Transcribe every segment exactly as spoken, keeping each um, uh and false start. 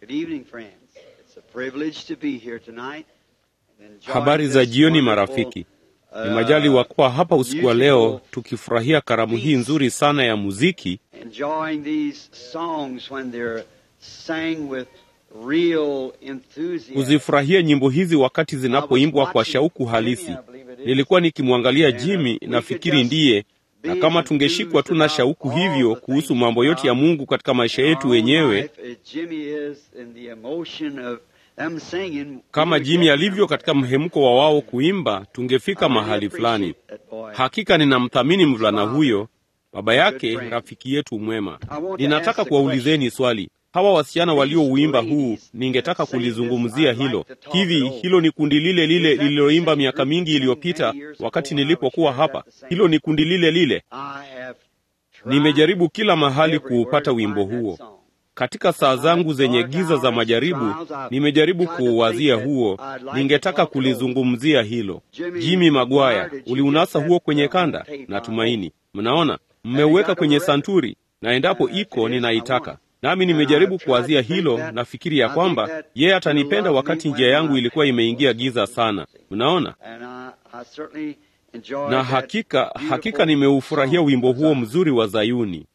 Good evening, friends. It's a privilege to be here tonight. Habari za jioni marafiki. Ni majaliwa kuwa hapa usiku wa leo tukifurahia karamu hii nzuri sana ya muziki. Enjoying these songs when they're sang with real enthusiasm. Kuzifurahia nyimbo hizi wakati zinapoimbwa kwa shauku halisi. Nilikuwa nikimwangalia Jimmy, nafikiri ndiye, na kama tungeshikwa tu na shauku hivyo kuhusu mambo yote ya Mungu katika maisha yetu wenyewe, kama Jimmy alivyo katika mhemko wa wao kuimba, tungefika mahali fulani. Hakika ninamthamini mvulana huyo, baba yake rafiki yetu mwema. Ninataka kuwaulizeni swali. Hawa wasichana waliouimba huu, ningetaka kulizungumzia hilo. Hivi hilo ni kundi lile lile lililoimba miaka mingi iliyopita wakati nilipokuwa hapa? Hilo ni kundi lile lile? Nimejaribu kila mahali kuupata wimbo huo. Katika saa zangu zenye giza za majaribu, nimejaribu kuuwazia huo. Ningetaka kulizungumzia hilo. Jimmy Maguire, uliunasa huo kwenye kanda? Natumaini. Mnaona, mmeuweka kwenye santuri, na endapo iko ninaitaka. Nami nimejaribu kuwazia hilo, na fikiri ya kwamba yeye atanipenda wakati njia yangu ilikuwa imeingia giza sana. Mnaona? Na hakika, hakika nimeufurahia wimbo huo mzuri wa Zayuni.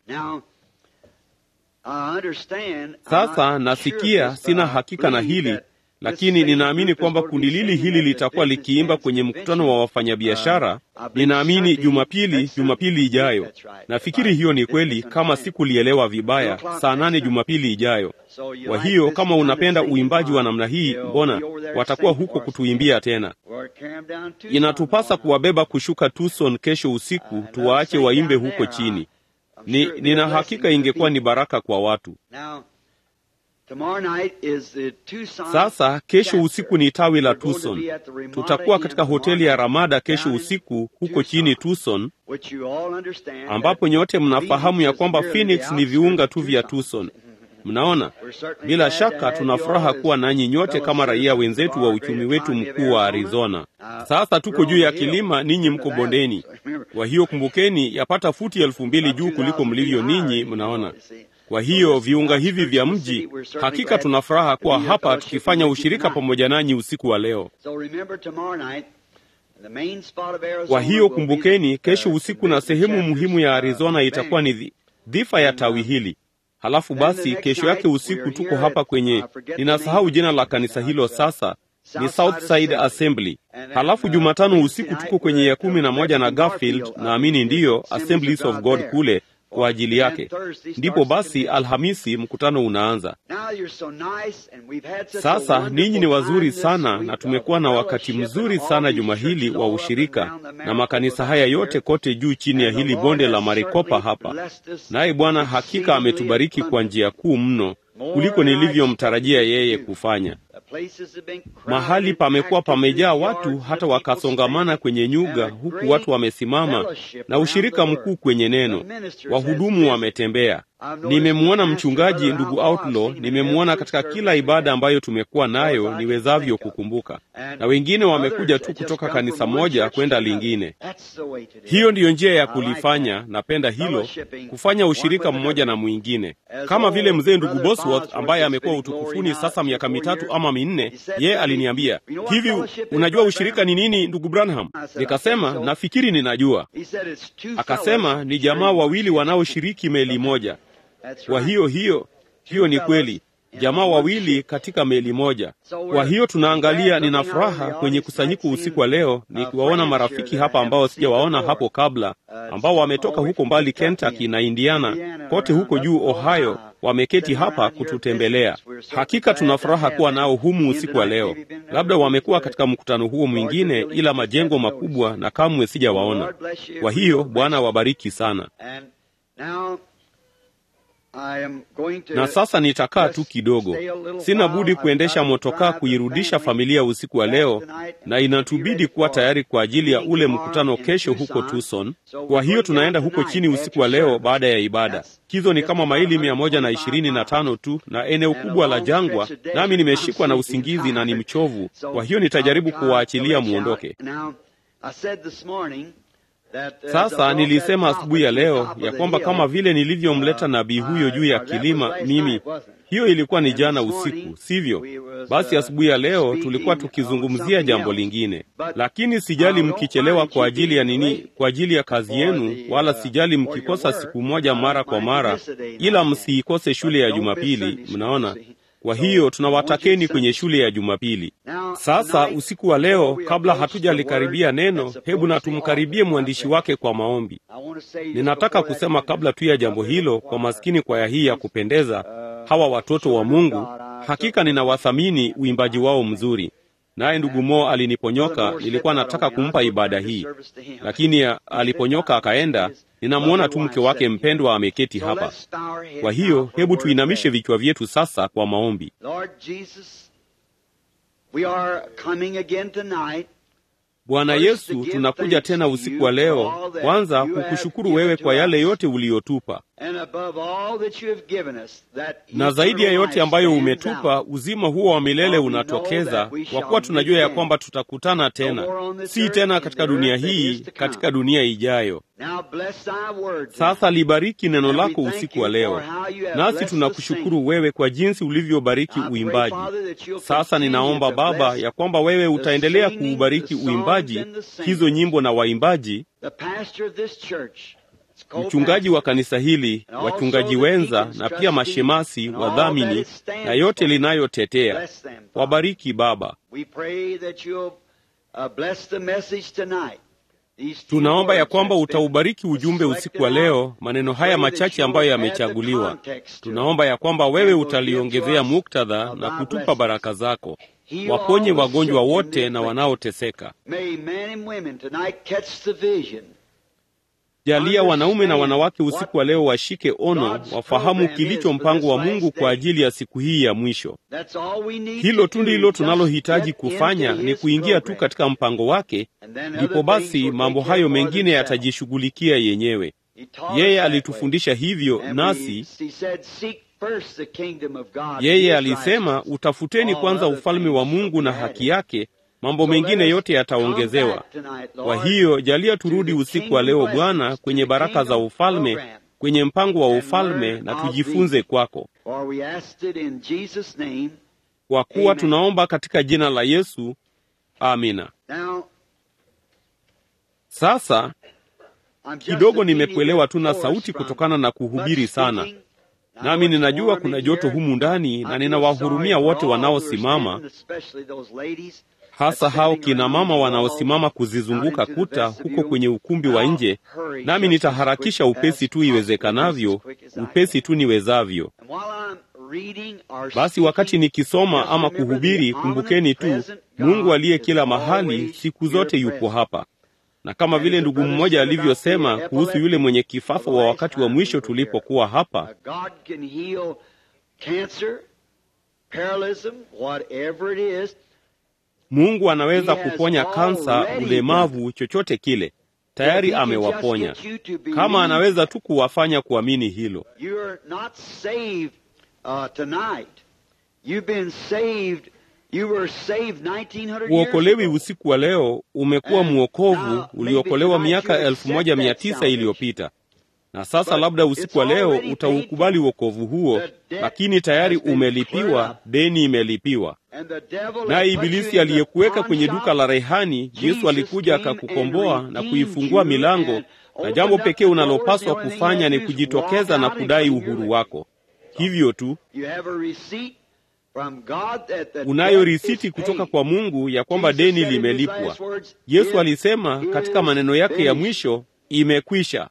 Sasa nasikia, sina hakika na hili, lakini ninaamini kwamba kundi lili hili litakuwa likiimba kwenye mkutano wa wafanyabiashara. Ninaamini Jumapili, Jumapili ijayo. Nafikiri hiyo ni kweli, kama sikulielewa vibaya, saa nane Jumapili ijayo. Kwa hiyo kama unapenda uimbaji wa namna hii, mbona watakuwa huko kutuimbia tena. Inatupasa kuwabeba kushuka Tucson kesho usiku, tuwaache waimbe huko chini. Ni nina hakika ingekuwa ni baraka kwa watu. Sasa kesho usiku ni tawi la Tucson. Tutakuwa katika hoteli ya Ramada kesho usiku huko chini Tucson, ambapo nyote mnafahamu ya kwamba Phoenix ni viunga tu vya Tucson. Mnaona? Bila shaka tunafuraha kuwa nanyi nyote kama raia wenzetu wa uchumi wetu mkuu wa Arizona. Sasa tuko juu ya kilima, ninyi mko bondeni. Kwa hiyo kumbukeni, yapata futi elfu mbili juu kuliko mlivyo ninyi, mnaona. Kwa hiyo viunga hivi vya mji, hakika tunafuraha kuwa hapa tukifanya ushirika pamoja nanyi usiku wa leo. Kwa hiyo kumbukeni, kesho usiku na sehemu muhimu ya Arizona itakuwa ni dhifa ya tawi hili. Halafu basi kesho yake usiku tuko hapa kwenye, ninasahau jina la kanisa hilo sasa, ni Southside Assembly. Halafu Jumatano usiku tuko kwenye ya kumi na moja na Garfield, naamini ndiyo Assemblies of God kule kwa ajili yake. Ndipo basi Alhamisi mkutano unaanza. Sasa ninyi ni wazuri sana, na tumekuwa na wakati mzuri sana juma hili wa ushirika na makanisa haya yote kote juu chini ya hili bonde la Maricopa hapa. Naye Bwana hakika ametubariki kwa njia kuu mno kuliko nilivyomtarajia yeye kufanya. Mahali pamekuwa pamejaa watu hata wakasongamana kwenye nyuga, huku watu wamesimama na ushirika mkuu kwenye neno. Wahudumu wametembea. Nimemwona mchungaji ndugu Outlaw, nimemwona katika kila ibada ambayo tumekuwa nayo niwezavyo kukumbuka. Na wengine wamekuja tu kutoka kanisa moja kwenda lingine. Hiyo ndiyo njia ya kulifanya, napenda hilo, kufanya ushirika mmoja na mwingine. Kama vile mzee ndugu Bosworth ambaye amekuwa utukufuni sasa miaka mitatu ama minne, ye aliniambia, "Hivi unajua ushirika ni nini ndugu Branham?" Nikasema, "Nafikiri ninajua." Akasema, "Ni jamaa wawili wanaoshiriki meli moja." Kwa hiyo hiyo, hiyo ni kweli. Jamaa wawili katika meli moja. Kwa hiyo tunaangalia, nina furaha kwenye kusanyiko usiku wa leo nikiwaona marafiki hapa ambao sijawaona hapo kabla, ambao wametoka huko mbali Kentucky na Indiana, kote huko juu Ohio, wameketi hapa kututembelea. Hakika tunafuraha kuwa nao humu usiku wa leo. Labda wamekuwa katika mkutano huo mwingine, ila majengo makubwa na kamwe sijawaona. Kwa hiyo Bwana wabariki sana. Na sasa nitakaa tu kidogo. Sina budi kuendesha motokaa kuirudisha familia usiku wa leo, na inatubidi kuwa tayari kwa ajili ya ule mkutano kesho huko Tucson. Kwa hiyo tunaenda huko chini usiku wa leo baada ya ibada. Hizo ni kama maili mia moja na ishirini na tano tu na eneo kubwa la jangwa, nami nimeshikwa na usingizi na ni mchovu. Kwa hiyo nitajaribu kuwaachilia muondoke. Sasa nilisema asubuhi ya leo ya kwamba kama vile nilivyomleta nabii huyo juu ya kilima, mimi hiyo ilikuwa ni jana usiku, sivyo? Basi asubuhi ya leo tulikuwa tukizungumzia jambo lingine, lakini sijali mkichelewa kwa ajili ya nini, kwa ajili ya kazi yenu, wala sijali mkikosa siku moja mara kwa mara, ila msiikose shule ya Jumapili. Mnaona? Kwa hiyo tunawatakeni kwenye shule ya Jumapili. Sasa usiku wa leo, kabla hatujalikaribia neno, hebu na tumkaribie mwandishi wake kwa maombi. Ninataka kusema kabla tu ya jambo hilo, kwa maskini kwaya hii ya kupendeza, hawa watoto wa Mungu, hakika ninawathamini uimbaji wao mzuri. Naye ndugu Mo aliniponyoka, nilikuwa nataka kumpa ibada hii, lakini aliponyoka akaenda. Ninamuona tu mke wake mpendwa ameketi hapa. Kwa hiyo hebu tuinamishe vichwa vyetu sasa kwa maombi. Bwana Yesu, tunakuja tena usiku wa leo, kwanza kukushukuru wewe kwa yale yote uliyotupa, na zaidi ya yote ambayo umetupa, uzima huo wa milele unatokeza, kwa kuwa tunajua ya kwamba tutakutana tena, si tena katika dunia hii, katika dunia ijayo. Sasa libariki neno lako usiku wa leo, nasi tunakushukuru wewe kwa jinsi ulivyobariki uimbaji. Sasa ninaomba Baba ya kwamba wewe utaendelea kuubariki uimbaji, hizo nyimbo na waimbaji, mchungaji wa kanisa hili, wachungaji wenza, na pia mashemasi, wadhamini, na yote linayotetea. Wabariki Baba. Tunaomba ya kwamba utaubariki ujumbe usiku wa leo, maneno haya machache ambayo yamechaguliwa. Tunaomba ya kwamba wewe utaliongezea muktadha na kutupa baraka zako. Waponye wagonjwa wote na wanaoteseka. Jalia wanaume na wanawake usiku wa leo washike ono, wafahamu kilicho mpango wa Mungu kwa ajili ya siku hii ya mwisho. Hilo tu ndilo tunalohitaji kufanya, ni kuingia tu katika mpango wake, ndipo basi mambo hayo mengine yatajishughulikia yenyewe. Yeye alitufundisha hivyo, nasi yeye alisema, utafuteni kwanza ufalme wa Mungu na haki yake, mambo mengine yote yataongezewa. Kwa hiyo jalia turudi usiku wa leo Bwana kwenye baraka za ufalme, kwenye mpango wa ufalme, na tujifunze kwako. Kwa kuwa tunaomba katika jina la Yesu. Amina. Sasa kidogo nimekuelewa tu na sauti kutokana na kuhubiri sana. Nami ninajua kuna joto humu ndani, na ninawahurumia wote wanaosimama, hasa hao kina mama wanaosimama kuzizunguka kuta huko kwenye ukumbi wa nje. Nami nitaharakisha upesi tu iwezekanavyo, upesi tu niwezavyo. Basi wakati nikisoma ama kuhubiri, kumbukeni tu Mungu aliye kila mahali siku zote yupo hapa. Na kama vile ndugu mmoja alivyosema kuhusu yule mwenye kifafa wa wakati wa mwisho tulipokuwa hapa, Mungu anaweza kuponya kansa, ulemavu, chochote kile. Tayari amewaponya. Kama anaweza tu kuwafanya kuamini hilo. Uokolewi usiku wa leo, umekuwa muokovu uliokolewa miaka elfu moja mia tisa iliyopita. Na sasa labda usiku wa leo utaukubali wokovu huo, lakini tayari umelipiwa, deni imelipiwa. Na ibilisi aliyekuweka kwenye duka la rehani, Yesu alikuja akakukomboa na kuifungua milango, na jambo pekee unalopaswa kufanya ni kujitokeza na kudai uhuru wako. Hivyo tu. Unayo risiti kutoka kwa Mungu ya kwamba deni limelipwa. Yesu alisema katika maneno yake ya mwisho, imekwisha.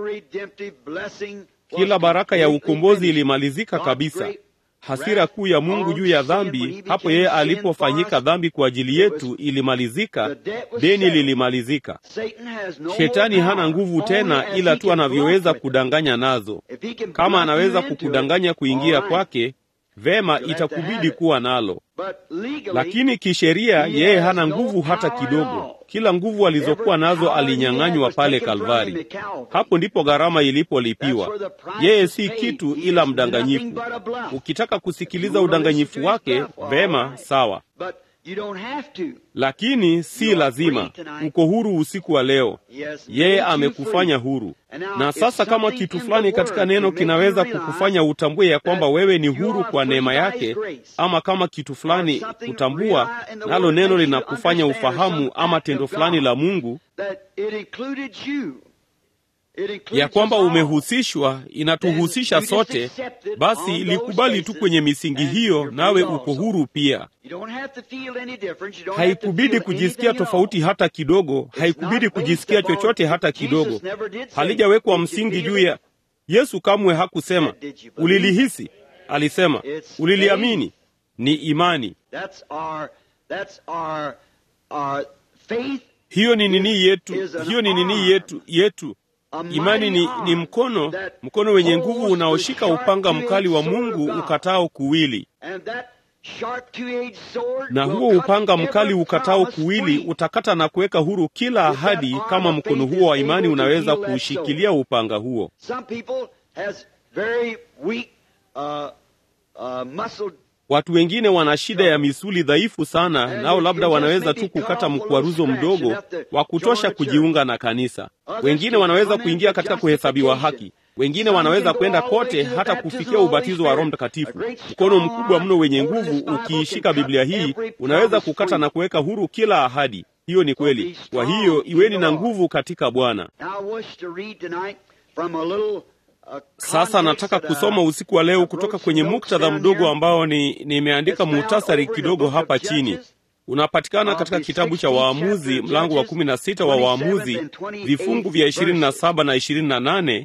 Kila baraka ya ukombozi ilimalizika kabisa. Hasira kuu ya Mungu juu ya dhambi, hapo yeye alipofanyika dhambi kwa ajili yetu, ilimalizika. Deni lilimalizika. Shetani hana nguvu tena, ila tu anavyoweza kudanganya nazo. Kama anaweza kukudanganya kuingia kwake, vema, itakubidi kuwa nalo. Lakini kisheria yeye hana nguvu hata kidogo. Kila nguvu alizokuwa nazo alinyang'anywa pale Kalvari. Hapo ndipo gharama ilipolipiwa. Yeye si kitu ila mdanganyifu. Ukitaka kusikiliza udanganyifu wake, vema, sawa. You don't have to. Lakini si lazima. Uko huru usiku wa leo. Yeye amekufanya huru. Na sasa kama kitu fulani katika neno kinaweza kukufanya utambue ya kwamba wewe ni huru kwa neema yake, ama kama kitu fulani kutambua nalo neno linakufanya ufahamu ama tendo fulani la Mungu ya kwamba umehusishwa, inatuhusisha sote, basi likubali tu kwenye misingi hiyo, nawe uko huru pia. Haikubidi kujisikia tofauti hata kidogo, haikubidi kujisikia chochote hata kidogo. Halijawekwa msingi juu ya Yesu. Kamwe hakusema ulilihisi, alisema uliliamini. Ni imani. Hiyo ni nini yetu, hiyo ni nini yetu yetu Imani ni, ni mkono, mkono wenye nguvu unaoshika upanga mkali wa Mungu ukatao kuwili. Na huo upanga mkali ukatao kuwili utakata na kuweka huru kila ahadi, kama mkono huo wa imani unaweza kuushikilia upanga huo. Watu wengine wana shida ya misuli dhaifu sana, nao labda wanaweza tu kukata mkwaruzo mdogo wa kutosha kujiunga na kanisa. Wengine wanaweza kuingia katika kuhesabiwa haki. Wengine wanaweza kwenda kote hata kufikia ubatizo wa Roho Mtakatifu. Mkono mkubwa mno wenye nguvu ukiishika Biblia hii unaweza kukata na kuweka huru kila ahadi. Hiyo ni kweli. Kwa hiyo iweni na nguvu katika Bwana. Sasa nataka kusoma usiku wa leo kutoka kwenye muktadha mdogo ambao ni nimeandika muhtasari kidogo hapa chini. Unapatikana katika kitabu cha Waamuzi, mlango wa kumi na sita wa Waamuzi, vifungu vya ishirini na saba na ishirini na nane,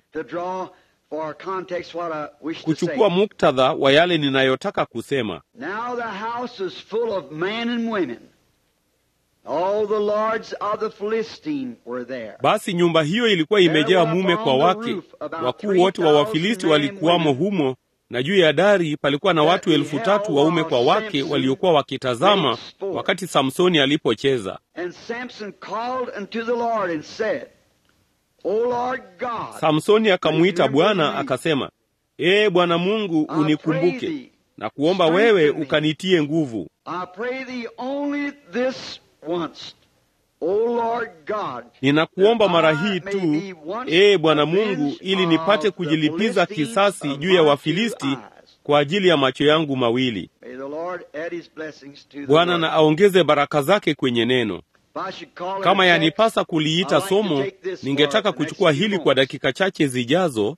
kuchukua muktadha wa yale ninayotaka kusema. Now the house is full of men and women. All the lords of the Philistine were there. Basi nyumba hiyo ilikuwa imejaa mume kwa wake. Wakuu wote wa Wafilisti walikuwamo humo, na juu ya dari palikuwa na watu elfu tatu waume kwa wake waliokuwa wakitazama wakati Samsoni alipocheza. And Samson called unto the Lord and said, O Lord God. Samsoni akamuita Bwana akasema, Ee Bwana Mungu, unikumbuke na kuomba wewe ukanitie nguvu. I pray thee only this once, O Lord God, ninakuomba mara hii tu, ee Bwana Mungu, ili nipate kujilipiza kisasi juu ya Wafilisti kwa ajili ya macho yangu mawili. Bwana na aongeze baraka zake kwenye neno. Kama yanipasa kuliita somo, ningetaka kuchukua hili kwa dakika chache zijazo.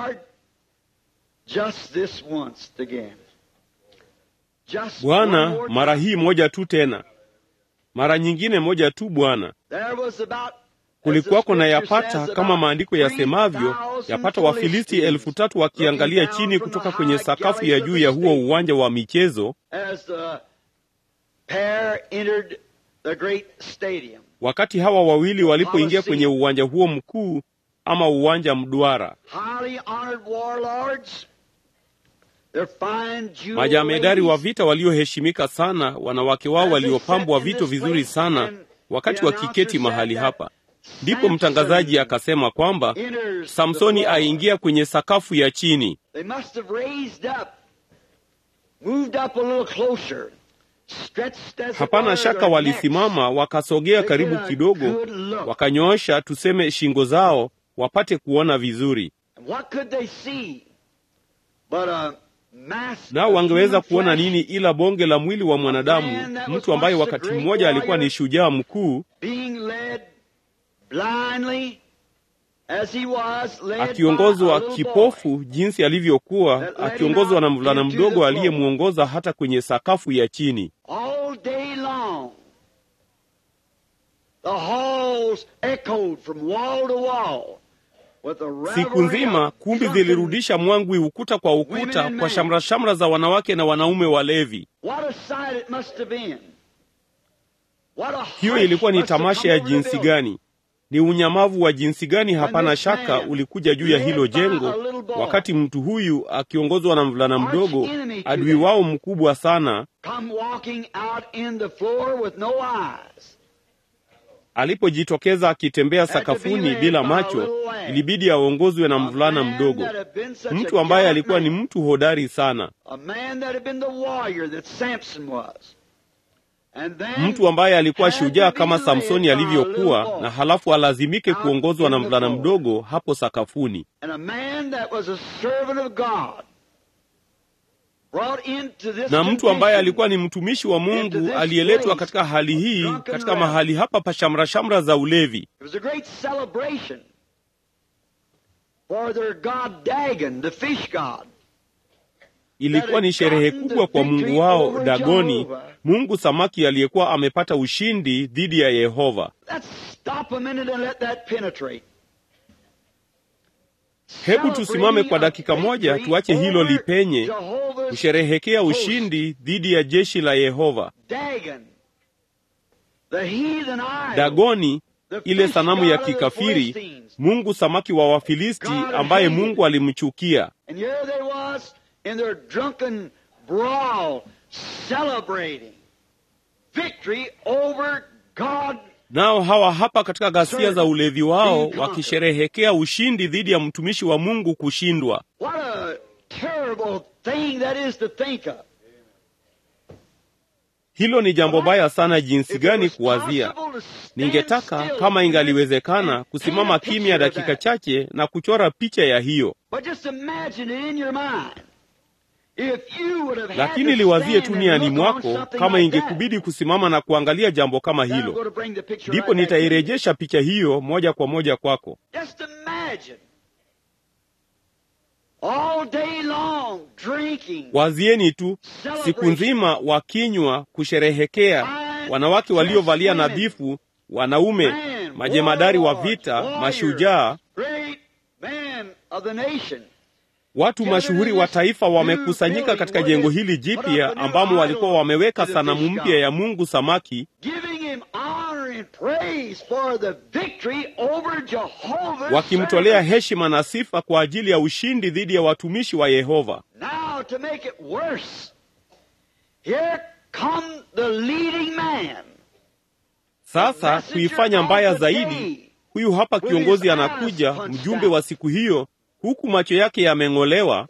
Bwana, mara hii moja tu tena. Mara nyingine moja tu Bwana. Kulikuwako na yapata, kama maandiko yasemavyo, yapata Wafilisti elfu tatu wakiangalia chini kutoka kwenye sakafu ya juu ya huo uwanja wa michezo, wakati hawa wawili walipoingia kwenye uwanja huo mkuu, ama uwanja mduara. Majamedari wa vita walioheshimika sana, wanawake wao waliopambwa vito vizuri sana, wakati wakiketi mahali hapa. Ndipo mtangazaji akasema kwamba Samsoni aingia kwenye sakafu ya chini. Hapana shaka walisimama, wakasogea karibu kidogo, wakanyoosha tuseme shingo zao wapate kuona vizuri. Nao wangeweza kuona nini ila bonge la mwili wa mwanadamu, mtu ambaye wakati mmoja alikuwa ni shujaa mkuu, akiongozwa kipofu jinsi alivyokuwa, akiongozwa na mvulana mdogo aliyemuongoza hata kwenye sakafu ya chini. Siku nzima kumbi zilirudisha mwangwi ukuta kwa ukuta kwa shamra shamra za wanawake na wanaume walevi. Hiyo ilikuwa ni tamasha ya jinsi gani! Ni unyamavu wa jinsi gani, hapana shaka, ulikuja juu ya hilo jengo, wakati mtu huyu akiongozwa na mvulana mdogo, adui wao mkubwa sana, alipojitokeza akitembea sakafuni bila macho. Ilibidi aongozwe na mvulana mdogo, mtu ambaye alikuwa ni mtu hodari sana, mtu ambaye alikuwa shujaa kama Samsoni alivyokuwa, na halafu alazimike kuongozwa na mvulana mdogo hapo sakafuni. Na mtu ambaye alikuwa ni mtumishi wa Mungu aliyeletwa katika hali hii, katika mahali hapa pa shamra shamra za ulevi. Ilikuwa ni sherehe kubwa kwa mungu wao Dagoni, mungu samaki aliyekuwa amepata ushindi dhidi ya Yehova. Hebu tusimame kwa dakika moja, tuache hilo lipenye, kusherehekea ushindi dhidi ya jeshi la Yehova. Dagoni, ile sanamu ya kikafiri, mungu samaki wa Wafilisti ambaye Mungu alimchukia. In their drunken brawl, celebrating victory over God. Nao hawa hapa katika ghasia za ulevi wao wakisherehekea ushindi dhidi ya mtumishi wa Mungu kushindwa. What a terrible thing that is to think of. Hilo ni jambo baya sana jinsi gani kuwazia. Ningetaka kama ingaliwezekana kusimama kimya dakika chache na kuchora picha ya hiyo. But just imagine it in your mind. Lakini liwazie tu niani mwako, kama ingekubidi kusimama na kuangalia jambo kama hilo. Ndipo nitairejesha picha hiyo moja kwa moja kwako. Wazieni tu siku nzima wakinywa, kusherehekea, wanawake waliovalia nadhifu, wanaume majemadari wa vita, mashujaa, watu mashuhuri wa taifa wamekusanyika katika jengo hili jipya ambamo walikuwa wameweka sanamu mpya ya mungu samaki, wakimtolea heshima na sifa kwa ajili ya ushindi dhidi ya watumishi wa Yehova. Sasa kuifanya mbaya zaidi, huyu hapa kiongozi anakuja, mjumbe wa siku hiyo, huku macho yake yameng'olewa,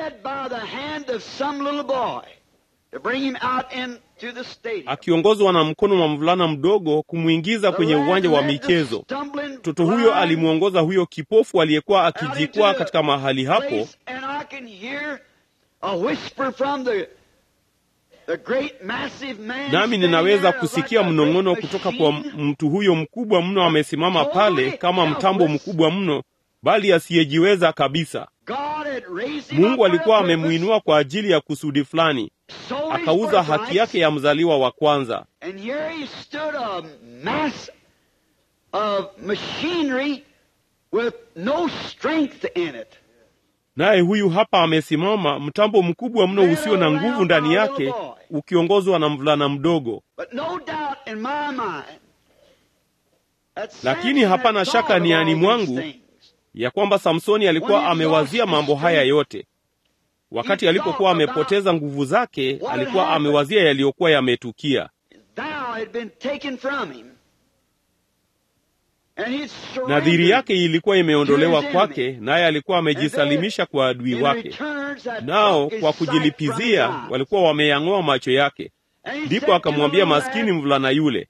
akiongozwa na mkono wa mvulana mdogo kumwingiza kwenye uwanja wa michezo. Mtoto huyo alimwongoza huyo kipofu aliyekuwa akijikwaa katika mahali hapo, nami ninaweza kusikia mnong'ono kutoka kwa mtu huyo mkubwa mno amesimama pale kama mtambo mkubwa mno, bali asiyejiweza kabisa. Mungu alikuwa amemuinua kwa ajili ya kusudi fulani, akauza haki yake ya mzaliwa wa kwanza. Naye huyu hapa amesimama, mtambo mkubwa mno usio na nguvu ndani yake, ukiongozwa na mvulana mdogo. Lakini hapana shaka niani mwangu ya kwamba Samsoni alikuwa amewazia mambo haya yote. Wakati alipokuwa amepoteza nguvu zake, alikuwa amewazia yaliyokuwa yametukia. Nadhiri yake ilikuwa imeondolewa kwake, naye alikuwa amejisalimisha kwa adui wake. Nao kwa kujilipizia walikuwa wameyang'oa macho yake. Ndipo akamwambia maskini mvulana yule,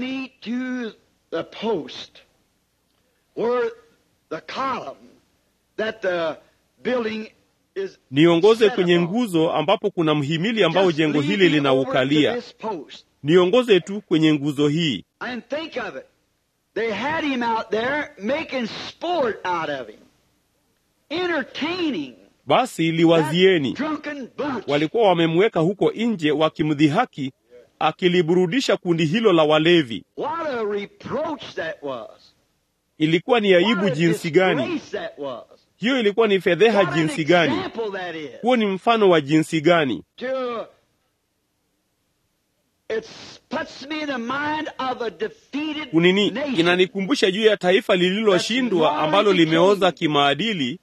niongoze kwenye nguzo ambapo kuna mhimili ambao jengo hili linaukalia. Niongoze tu kwenye nguzo hii. They had him out there making sport out of him, entertaining. Basi liwazieni, walikuwa wamemweka huko nje wakimdhihaki, akiliburudisha kundi hilo la walevi. What a reproach that was. Ilikuwa ni aibu jinsi gani! Hiyo ilikuwa ni fedheha jinsi gani! Huo ni mfano wa jinsi gani! Kunini, inanikumbusha juu ya taifa lililoshindwa ambalo limeoza kimaadili.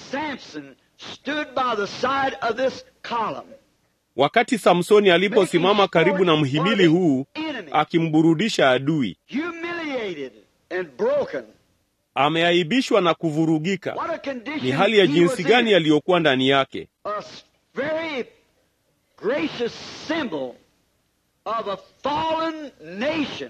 Wakati Samsoni aliposimama karibu na mhimili huu akimburudisha adui, ameaibishwa na kuvurugika. Ni hali ya jinsi gani aliyokuwa ndani yake! of a fallen nation,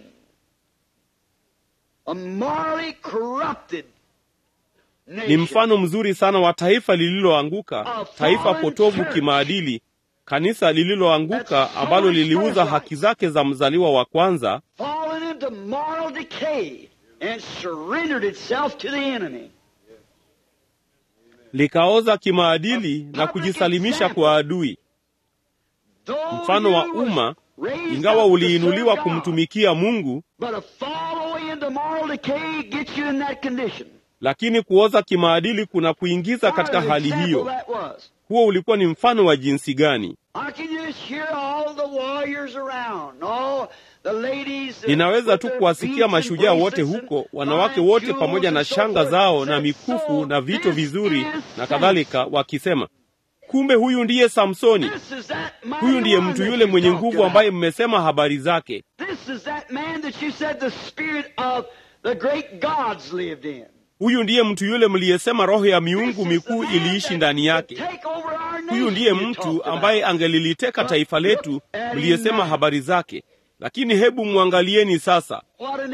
a morally corrupted nation. Ni mfano mzuri sana wa taifa lililoanguka, taifa potovu kimaadili, kanisa lililoanguka ambalo liliuza haki zake za mzaliwa wa kwanza, fallen into moral decay and surrendered itself to the enemy. Likaoza kimaadili na kujisalimisha kwa adui. Mfano wa umma, ingawa uliinuliwa kumtumikia Mungu, lakini kuoza kimaadili kuna kuingiza katika hali hiyo. Huo ulikuwa ni mfano wa jinsi gani? Ninaweza tu kuwasikia mashujaa wote huko, wanawake wote pamoja na shanga zao na mikufu na vito vizuri na kadhalika, wakisema, kumbe huyu ndiye Samsoni. Huyu ndiye mtu yule mwenye nguvu ambaye mmesema habari zake. Huyu ndiye mtu yule mliyesema roho ya miungu mikuu iliishi ndani yake. Huyu ndiye mtu ambaye angeliliteka taifa letu, mliyesema habari zake. Lakini hebu muangalieni sasa.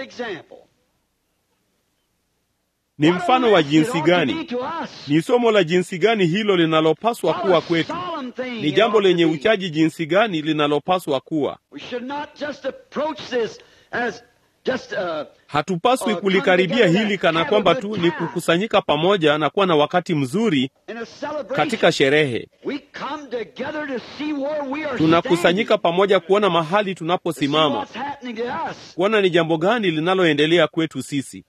Ni mfano wa jinsi gani? Ni somo la jinsi gani hilo linalopaswa kuwa kwetu? Ni jambo lenye uchaji jinsi gani linalopaswa kuwa? Hatupaswi kulikaribia hili kana kwamba tu ni kukusanyika pamoja na kuwa na wakati mzuri katika sherehe. Tunakusanyika pamoja kuona mahali tunaposimama, kuona ni jambo gani linaloendelea kwetu sisi.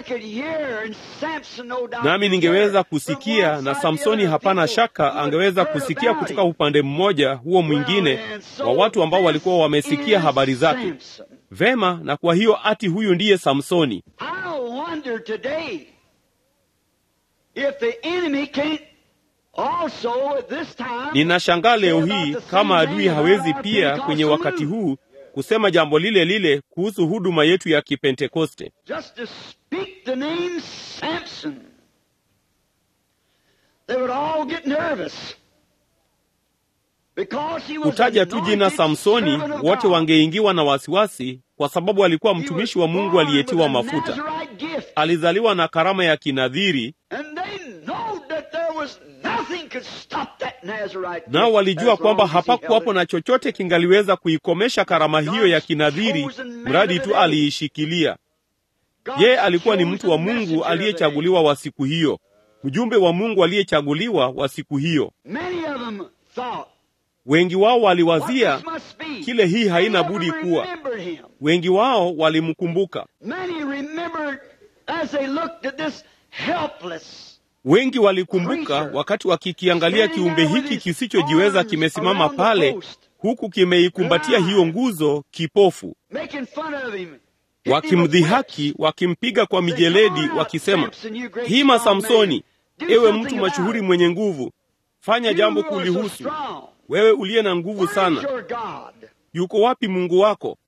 Nami ningeweza kusikia, na Samsoni hapana shaka angeweza kusikia kutoka upande mmoja huo mwingine wa watu ambao walikuwa wamesikia habari zake. Vema, na kwa hiyo ati huyu ndiye Samsoni. Ninashangaa leo hii kama adui hawezi pia kwenye wakati huu kusema jambo lile lile kuhusu huduma yetu ya Kipentekoste. Kutaja tu jina Samsoni, wote wangeingiwa na wasiwasi, kwa sababu alikuwa mtumishi wa Mungu aliyetiwa mafuta. Alizaliwa na karama ya kinadhiri, nao walijua kwamba hapakuwapo na chochote kingaliweza kuikomesha karama hiyo ya kinadhiri, mradi tu aliishikilia. Ye alikuwa ni mtu wa Mungu aliyechaguliwa wa siku hiyo, mjumbe wa Mungu aliyechaguliwa wa siku hiyo. Wengi wao waliwazia kile hii haina budi kuwa. Wengi wao walimkumbuka. Wengi walikumbuka wakati wakikiangalia kiumbe hiki kisichojiweza kimesimama pale, huku kimeikumbatia hiyo nguzo kipofu, wakimdhihaki, wakimpiga kwa mijeledi, wakisema, hima Samsoni, ewe mtu mashuhuri mwenye nguvu, fanya jambo kulihusu. Wewe uliye na nguvu sana, yuko wapi Mungu wako?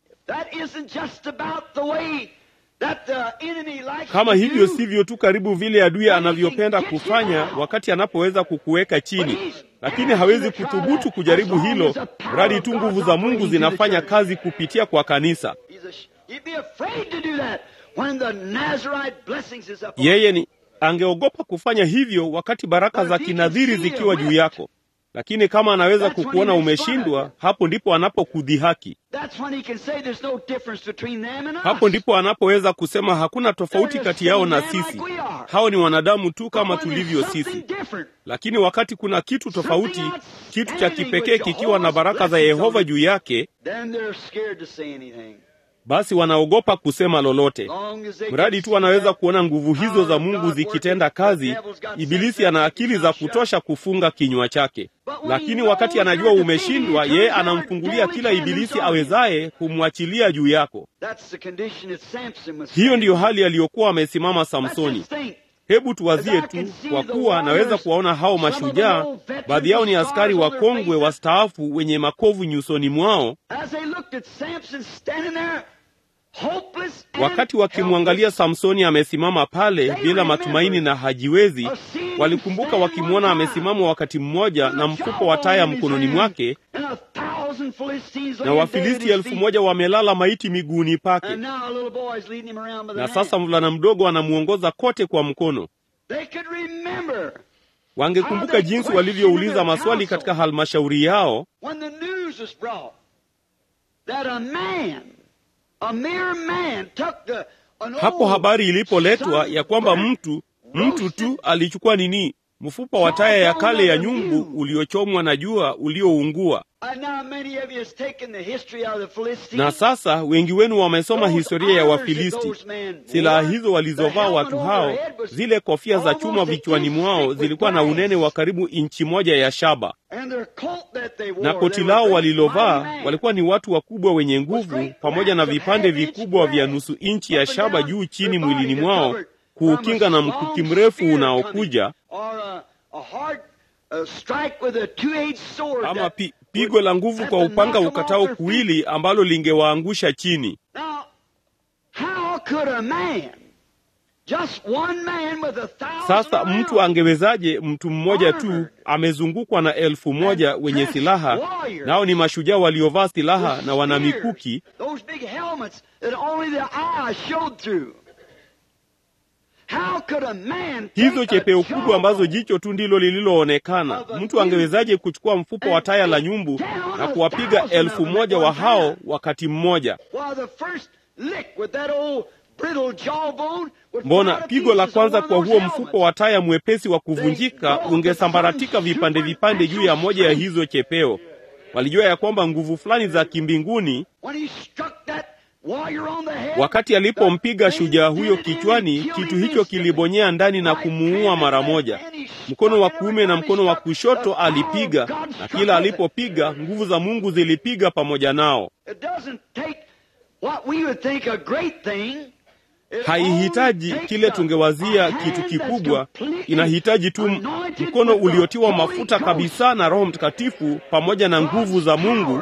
Kama hivyo sivyo tu karibu vile adui anavyopenda kufanya wakati anapoweza kukuweka chini, lakini hawezi kuthubutu kujaribu hilo, mradi tu nguvu za Mungu zinafanya kazi kupitia kwa kanisa. Yeye ni angeogopa kufanya hivyo wakati baraka za kinadhiri zikiwa juu yako. Lakini kama anaweza kukuona umeshindwa, hapo ndipo anapokudhihaki. Hapo ndipo anapoweza kusema hakuna tofauti kati yao na sisi. Hao ni wanadamu tu kama tulivyo sisi. Lakini wakati kuna kitu tofauti, kitu cha kipekee kikiwa na baraka za Yehova juu yake, basi wanaogopa kusema lolote. Mradi tu wanaweza kuona nguvu hizo za Mungu zikitenda kazi, ibilisi ana akili za kutosha kufunga kinywa chake. Lakini wakati anajua umeshindwa, yeye anamfungulia kila ibilisi awezaye kumwachilia juu yako. Hiyo ndiyo hali aliyokuwa amesimama Samsoni. Hebu tuwazie tu, kwa kuwa naweza kuwaona hao mashujaa, baadhi yao ni askari wakongwe wastaafu wenye makovu nyusoni mwao. Wakati wakimwangalia Samsoni amesimama pale bila matumaini na hajiwezi, walikumbuka wakimwona amesimama wakati mmoja na mfuko wa taya mkononi mwake na Wafilisti elfu moja wamelala maiti miguuni pake, na sasa mvulana mdogo anamuongoza kote kwa mkono. Wangekumbuka jinsi walivyouliza maswali katika halmashauri yao hapo habari ilipoletwa ya kwamba mtu mtu tu alichukua nini? Mfupa wa taya ya kale ya nyumbu uliochomwa na jua ulioungua. Na sasa wengi wenu wamesoma historia ya Wafilisti. Silaha hizo walizovaa watu hao, zile kofia za chuma vichwani mwao, zilikuwa na unene wa karibu inchi moja ya shaba, na koti lao walilovaa walikuwa ni watu wakubwa wenye nguvu, pamoja na vipande vikubwa vya nusu inchi ya shaba juu chini mwilini mwao kuukinga na mkuki mrefu unaokuja, ama pi, pigo la nguvu kwa upanga ukatao kuwili ambalo lingewaangusha chini. Sasa mtu angewezaje, mtu mmoja tu amezungukwa na elfu moja wenye silaha, nao ni mashujaa waliovaa silaha na wana mikuki, hizo chepeo kubwa ambazo jicho tu ndilo lililoonekana? Mtu angewezaje kuchukua mfupa wa taya la nyumbu na kuwapiga elfu moja wa hao wakati mmoja? Mbona pigo la kwanza kwa huo mfupa wa taya mwepesi wa kuvunjika ungesambaratika vipande vipande juu ya moja ya hizo chepeo. Walijua ya kwamba nguvu fulani za kimbinguni, wakati alipompiga shujaa huyo kichwani, kitu hicho kilibonyea ndani na kumuua mara moja. Mkono wa kuume na mkono wa kushoto alipiga, na kila alipopiga nguvu za Mungu zilipiga pamoja nao. Haihitaji kile tungewazia kitu kikubwa, inahitaji tu mkono uliotiwa mafuta kabisa na Roho Mtakatifu pamoja na nguvu za Mungu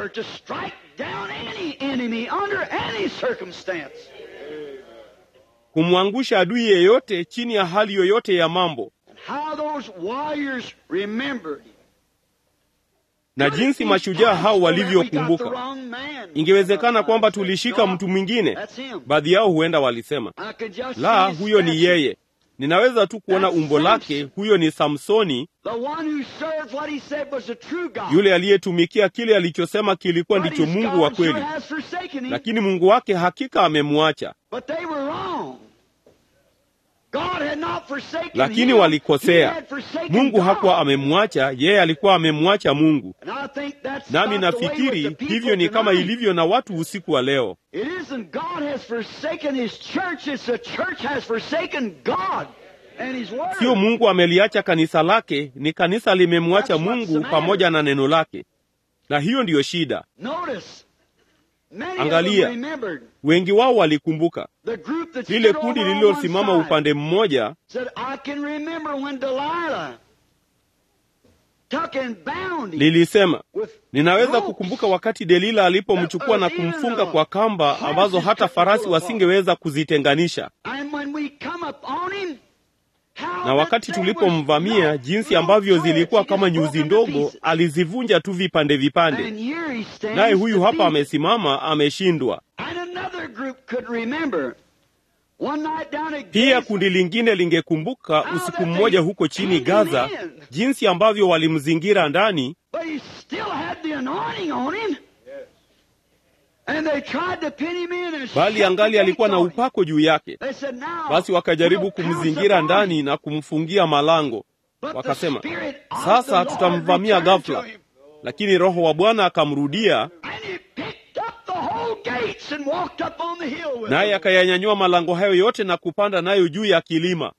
kumwangusha adui yeyote chini ya hali yoyote ya mambo. Na jinsi mashujaa hao walivyokumbuka. Ingewezekana kwamba tulishika mtu mwingine. Baadhi yao huenda walisema, la, huyo ni yeye. Ninaweza tu kuona umbo lake, huyo ni Samsoni, yule aliyetumikia kile alichosema kilikuwa ndicho Mungu wa kweli. Lakini Mungu wake hakika amemwacha. Lakini walikosea. Mungu hakuwa amemwacha, yeye alikuwa amemwacha Mungu. Nami nafikiri hivyo ni kama ilivyo na watu usiku wa leo. Sio Mungu ameliacha kanisa lake, ni kanisa limemwacha Mungu pamoja na neno lake. Na hiyo ndiyo shida. Angalia, wengi wao walikumbuka. Lile kundi lililosimama upande mmoja lilisema, ninaweza kukumbuka wakati Delila alipomchukua na kumfunga kwa kamba ambazo hata farasi wasingeweza kuzitenganisha. Na wakati tulipomvamia, jinsi ambavyo zilikuwa kama nyuzi ndogo, alizivunja tu vipande vipande. Naye huyu hapa amesimama, ameshindwa. Pia kundi lingine lingekumbuka usiku mmoja huko chini Gaza, jinsi ambavyo walimzingira ndani, bali angali alikuwa na upako juu yake. Basi wakajaribu kumzingira ndani na kumfungia malango. Wakasema, sasa tutamvamia ghafla. Lakini Roho wa Bwana akamrudia, naye akayanyanyua malango hayo yote na kupanda nayo juu ya kilima.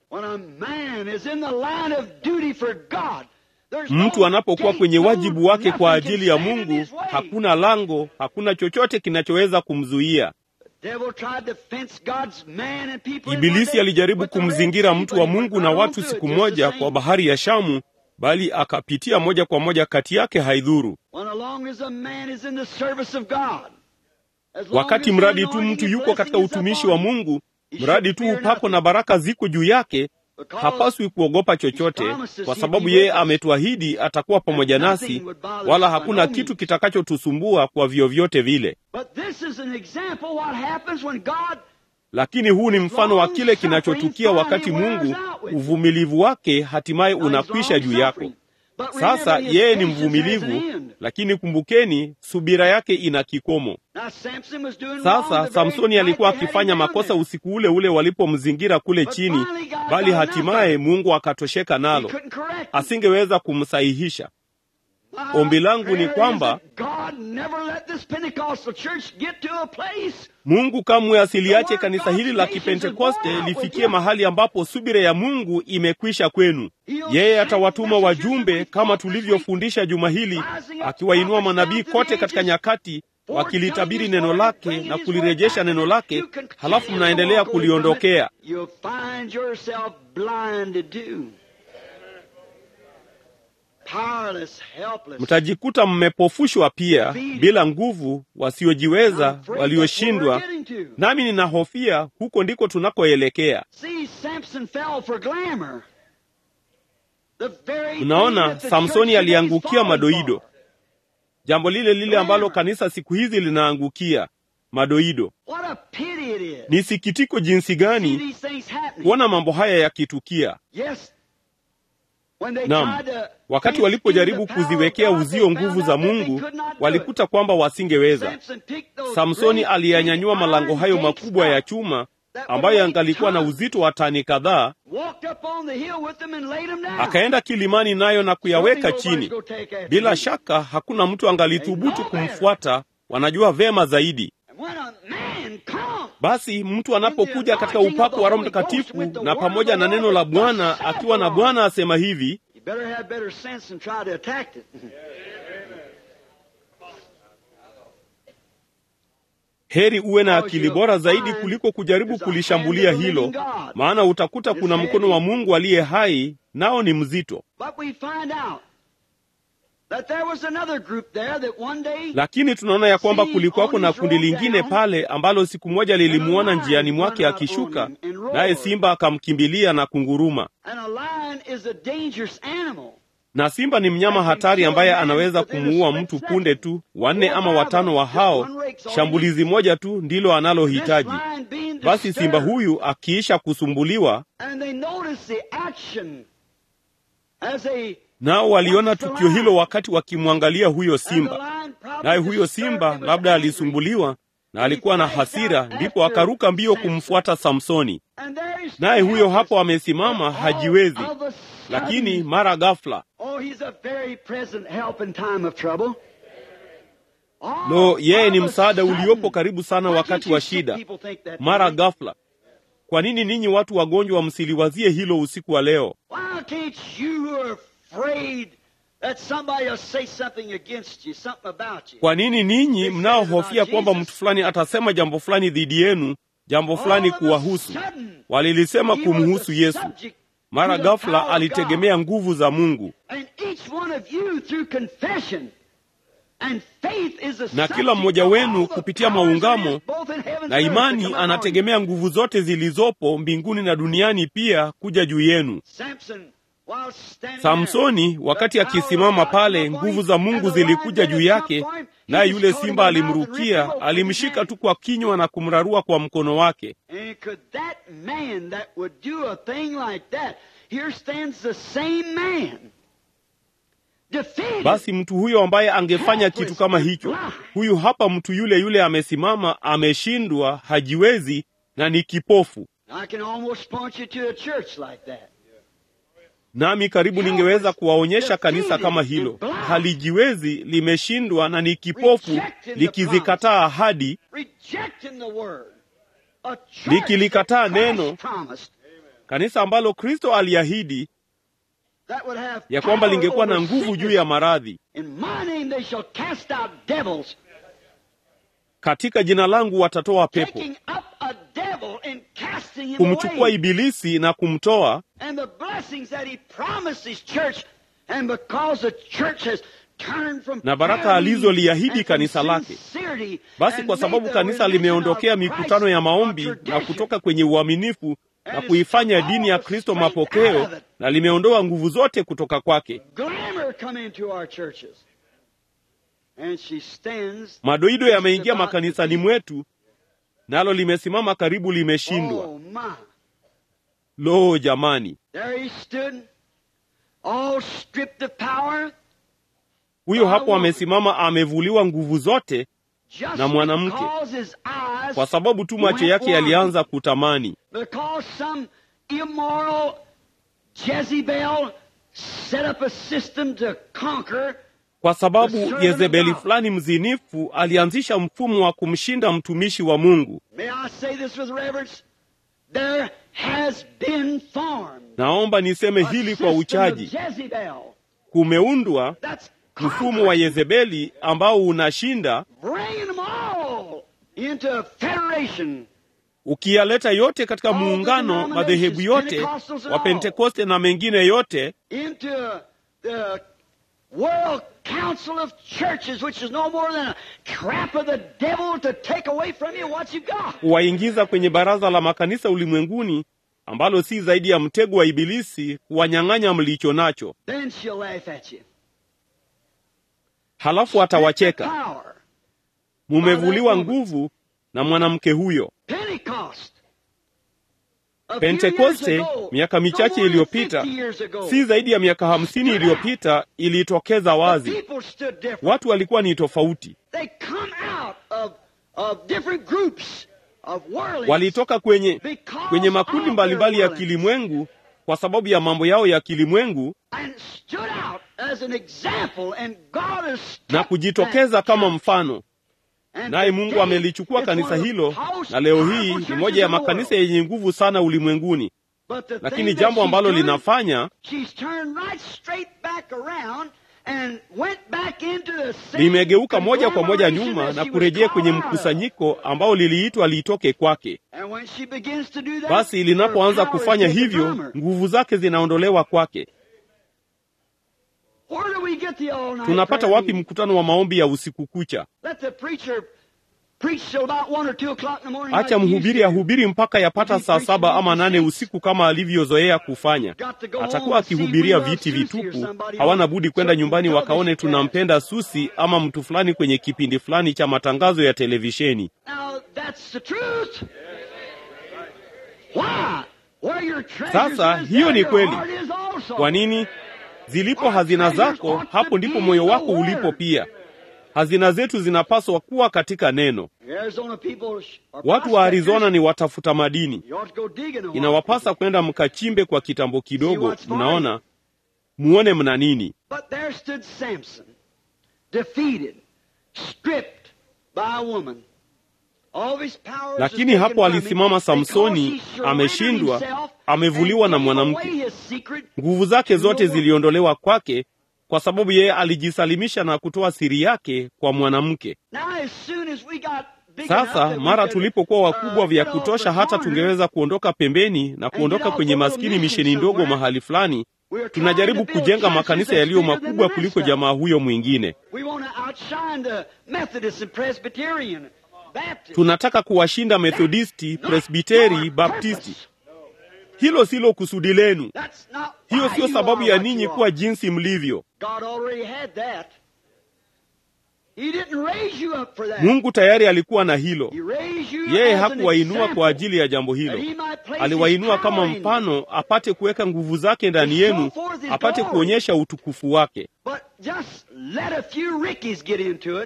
Mtu anapokuwa kwenye wajibu wake kwa ajili ya Mungu, hakuna lango, hakuna chochote kinachoweza kumzuia. Ibilisi alijaribu kumzingira mtu wa Mungu na watu siku moja kwa bahari ya Shamu, bali akapitia moja kwa moja kati yake, haidhuru. Wakati mradi tu mtu yuko katika utumishi wa Mungu, mradi tu upako na baraka ziko juu yake, hapaswi kuogopa chochote, kwa sababu yeye ametuahidi atakuwa pamoja nasi, wala hakuna kitu kitakachotusumbua kwa vyovyote vile. Lakini huu ni mfano wa kile kinachotukia wakati Mungu uvumilivu wake hatimaye unakwisha juu yako. Sasa yeye ni mvumilivu, lakini kumbukeni, subira yake ina kikomo. Sasa Samsoni alikuwa akifanya makosa usiku ule ule walipomzingira kule chini, bali hatimaye Mungu akatosheka nalo, asingeweza kumsahihisha. Ombi langu ni kwamba Mungu kamwe asiliache kanisa hili la Kipentekoste lifikie mahali ambapo subira ya Mungu imekwisha kwenu. Yeye atawatuma wajumbe kama tulivyofundisha juma hili, akiwainua manabii kote katika nyakati, wakilitabiri neno lake na kulirejesha neno lake, halafu mnaendelea kuliondokea. Mtajikuta mmepofushwa pia, bila nguvu, wasiojiweza, walioshindwa. Nami ninahofia huko ndiko tunakoelekea. Unaona, Samsoni aliangukia madoido, jambo lile lile ambalo kanisa siku hizi linaangukia, madoido. Ni sikitiko jinsi gani kuona mambo haya yakitukia. Naam, wakati walipojaribu kuziwekea uzio nguvu za Mungu, walikuta kwamba wasingeweza. Samsoni aliyanyanyua malango hayo makubwa ya chuma ambayo yangalikuwa na uzito wa tani kadhaa, akaenda kilimani nayo na kuyaweka chini. Bila shaka hakuna mtu angalithubutu kumfuata, wanajua vema zaidi. Basi mtu anapokuja katika upako wa Roho Mtakatifu na pamoja na neno la Bwana, akiwa na Bwana asema hivi, heri uwe na akili bora zaidi kuliko kujaribu kulishambulia hilo, maana utakuta kuna mkono wa Mungu aliye hai, nao ni mzito. Lakini tunaona ya kwamba kulikuwako na kundi lingine pale ambalo siku moja lilimuona njiani mwake akishuka, naye simba akamkimbilia na kunguruma. Na simba ni mnyama hatari ambaye anaweza kumuua mtu punde tu. Wanne ama watano wa hao, shambulizi moja tu ndilo analohitaji. Basi simba huyu akiisha kusumbuliwa, nao waliona tukio hilo wakati wakimwangalia huyo simba. Naye huyo simba labda alisumbuliwa na alikuwa na hasira, ndipo akaruka mbio kumfuata Samsoni. Naye huyo hapo amesimama, hajiwezi. Lakini mara ghafla, no, yeye ni msaada uliopo karibu sana wakati wa shida. Mara ghafla. Kwa nini ninyi watu wagonjwa msiliwazie hilo usiku wa leo? Kwa nini ninyi mnaohofia kwamba mtu fulani atasema jambo fulani dhidi yenu, jambo fulani kuwahusu? Walilisema kumhusu Yesu. Mara ghafla alitegemea nguvu za Mungu. Na kila mmoja wenu kupitia maungamo na imani anategemea nguvu zote zilizopo mbinguni na duniani pia kuja juu yenu. Samsoni wakati akisimama pale, nguvu za Mungu zilikuja juu yake, naye yule simba alimrukia, alimshika tu kwa kinywa na kumrarua kwa mkono wake. Basi mtu huyo ambaye angefanya kitu kama hicho, huyu hapa mtu yule yule amesimama, ameshindwa, hajiwezi na ni kipofu. Nami karibu ningeweza kuwaonyesha kanisa kama hilo, halijiwezi, limeshindwa na ni kipofu, likizikataa ahadi, likilikataa neno, kanisa ambalo Kristo aliahidi ya kwamba lingekuwa na nguvu juu ya maradhi. Katika jina langu watatoa pepo. Kumchukua ibilisi na kumtoa, na baraka alizoliahidi kanisa lake. Basi kwa sababu kanisa limeondokea mikutano ya maombi na kutoka kwenye uaminifu na kuifanya dini ya Kristo mapokeo, na limeondoa nguvu zote kutoka kwake. Madoido yameingia makanisani mwetu, nalo limesimama karibu limeshindwa. Oh, my. Lo, jamani! There he stood, all stripped of power, Huyo hapo amesimama, amevuliwa nguvu zote just na mwanamke, because his eyes kwa sababu tu macho went yake wide. yalianza kutamani. Because some immoral Jezebel set up a system to conquer. Kwa sababu Yezebeli fulani mzinifu alianzisha mfumo wa kumshinda mtumishi wa Mungu. May I say this with reverence? There has been formed Naomba niseme hili kwa uchaji. Jezebel Kumeundwa that's mfumo wa Yezebeli ambao unashinda, bringing them all into a federation. ukiyaleta yote katika muungano, madhehebu yote, wa Pentekoste na mengine yote, Into the World Council of Churches, which is no more than a trap of the devil to take away from you what you got. kuwaingiza kwenye baraza la makanisa ulimwenguni, ambalo si zaidi ya mtego wa Ibilisi kuwanyang'anya mlicho nacho. Then she'll laugh at you. Halafu atawacheka. Power. Mumevuliwa nguvu na mwanamke huyo. Pentecost. A few Pentekoste years ago, miaka no michache more than iliyopita, fifty years ago, si zaidi ya miaka hamsini iliyopita, ilitokeza the wazi. people stood different. Watu walikuwa ni tofauti. They come out of, of different groups of worldliness Walitoka kwenye because kwenye makundi of mbalimbali their ya worldliness kilimwengu kwa sababu ya mambo yao ya kilimwengu, and stood out as an example, and God has na struck kujitokeza that kama church. mfano. And Naye Mungu today, amelichukua it's kanisa one of the hilo, most na leo hii powerful ni churches moja ya in the makanisa world. yenye nguvu sana ulimwenguni. But the Lakini thing that jambo she's ambalo doing, linafanya, she's turned right straight back around and went back into the same limegeuka moja kwa moja conglomeration nyuma that na she kurejea was kwenye called out of. mkusanyiko ambao liliitwa litoke kwake. And when she begins to do that, Basi linapoanza her power kufanya is taken hivyo, from her. nguvu zake zinaondolewa kwake. Where do we get the all-night Tunapata prayer wapi meeting? mkutano wa maombi ya usiku kucha? Let the preacher preach till about one or two o'clock in the morning. Acha like he mhubiri used to. ahubiri mpaka yapata saa saba ama nane usiku kama alivyozoea kufanya. Atakuwa akihubiria viti vitupu, hawana budi kwenda nyumbani wakaone tunampenda Susi ama mtu fulani kwenye kipindi fulani cha matangazo ya televisheni. Now that's the truth. Why? Where your treasures Sasa is, hiyo there ni your kweli. heart is also. Kwa nini? Zilipo hazina zako, hapo ndipo moyo wako ulipo pia. Hazina zetu zinapaswa kuwa katika neno. Arizona people are Watu wa Arizona ni watafuta madini. You ought to go digging a while. Inawapasa kwenda mkachimbe kwa kitambo kidogo, mnaona, muone mna nini. But there stood Samson, defeated, stripped by a woman. All of his powers Lakini was hapo taken from alisimama him Samsoni, because he surrendered ameshindwa, himself amevuliwa and na gave mwanamke. away his secret Nguvu zake to zote the woman. ziliondolewa kwake kwa sababu yeye alijisalimisha na kutoa siri yake kwa mwanamke. Now, as soon as we got big enough Sasa that we mara could, tulipokuwa wakubwa uh, vya get off kutosha the hata corner, tungeweza kuondoka pembeni na kuondoka kwenye maskini misheni ndogo mahali fulani, tunajaribu kujenga makanisa yaliyo makubwa kuliko jamaa huyo mwingine. we want to outshine the Methodist and Presbyterian, Baptist. Tunataka kuwashinda Methodisti, Presbiteri, Baptisti. Hilo silo kusudi lenu. That's not Hiyo why sio you sababu are ya what ninyi you kuwa are. jinsi mlivyo. God already had that. He didn't raise you up for that. Mungu tayari alikuwa na hilo. He raised you Yeye as an hakuwainua example, kwa ajili ya jambo that hilo. he might place his Aliwainua kama power in you. mfano apate kuweka nguvu zake ndani yenu, apate kuonyesha utukufu wake. But just let a few Rickies get into it.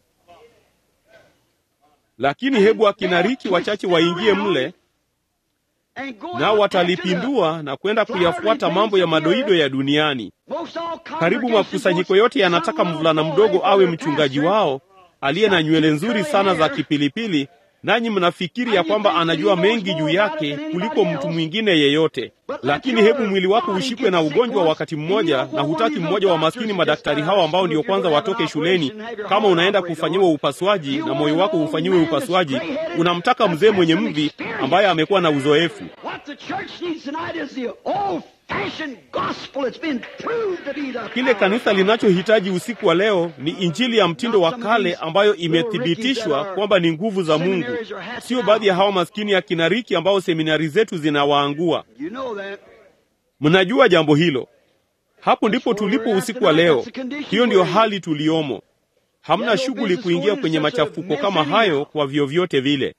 Lakini hebu akina Riki wachache waingie mle, And go nao out watalipindua na kwenda kuyafuata mambo ya madoido ya duniani. Most all Karibu makusanyiko yote yanataka mvulana mdogo awe mchungaji wao, aliye na nywele nzuri sana za kipilipili, nanyi mnafikiri ya kwamba anajua mengi juu yake kuliko mtu mwingine yeyote. Lakini hebu mwili wako ushikwe na ugonjwa wakati mmoja, na hutaki mmoja wa maskini madaktari hao ambao ndio kwanza watoke shuleni, kama unaenda kufanyiwa upasuaji na moyo wako ufanyiwe upasuaji, unamtaka mzee mwenye mvi ambaye amekuwa na uzoefu. Kile kanisa linachohitaji usiku wa leo ni injili ya mtindo wa kale ambayo imethibitishwa kwamba ni nguvu za Mungu, sio baadhi ya hawa maskini ya kinariki ambao seminari zetu zinawaangua. Mnajua jambo hilo. Hapo ndipo tulipo usiku wa leo. Hiyo ndiyo hali tuliomo. Hamna shughuli kuingia kwenye machafuko kama hayo kwa vyovyote vile.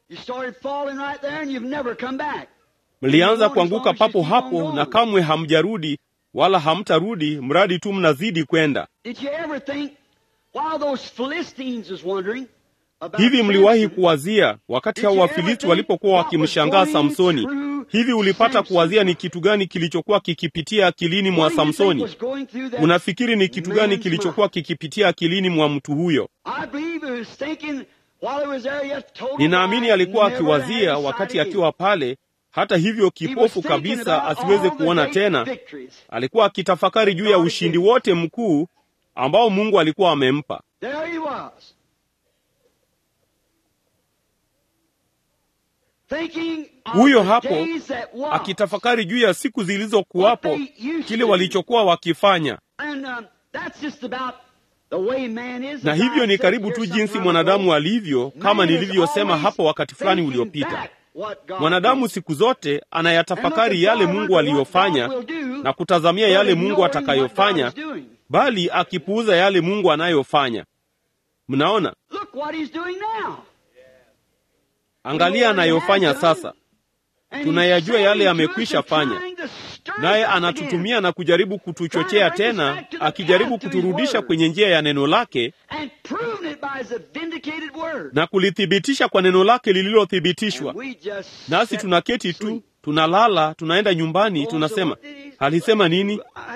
Mlianza kuanguka papo hapo na kamwe hamjarudi wala hamtarudi, mradi tu mnazidi kwenda. Hivi mliwahi kuwazia wakati hao Wafilisti walipokuwa wakimshangaa Samsoni, hivi ulipata kuwazia ni kitu gani kilichokuwa kikipitia akilini mwa Samsoni? Unafikiri ni kitu gani kilichokuwa kikipitia akilini mwa mtu huyo? Ninaamini alikuwa akiwazia wakati akiwa pale, hata hivyo kipofu kabisa asiweze kuona tena, alikuwa akitafakari juu ya ushindi wote mkuu ambao Mungu alikuwa amempa. Huyo hapo akitafakari juu ya siku zilizokuwapo, kile walichokuwa wakifanya. Na hivyo ni karibu tu jinsi mwanadamu alivyo, kama nilivyosema hapo wakati fulani uliopita. Mwanadamu siku zote anayatafakari yale Mungu aliyofanya na kutazamia yale Mungu atakayofanya, bali akipuuza yale Mungu anayofanya. Mnaona? Angalia anayofanya sasa. Tunayajua yale amekwisha fanya, naye anatutumia na kujaribu kutuchochea tena, akijaribu kuturudisha kwenye njia ya neno lake na kulithibitisha kwa neno lake lililothibitishwa. Nasi tunaketi tu, tunalala, tunaenda nyumbani, tunasema, alisema nini?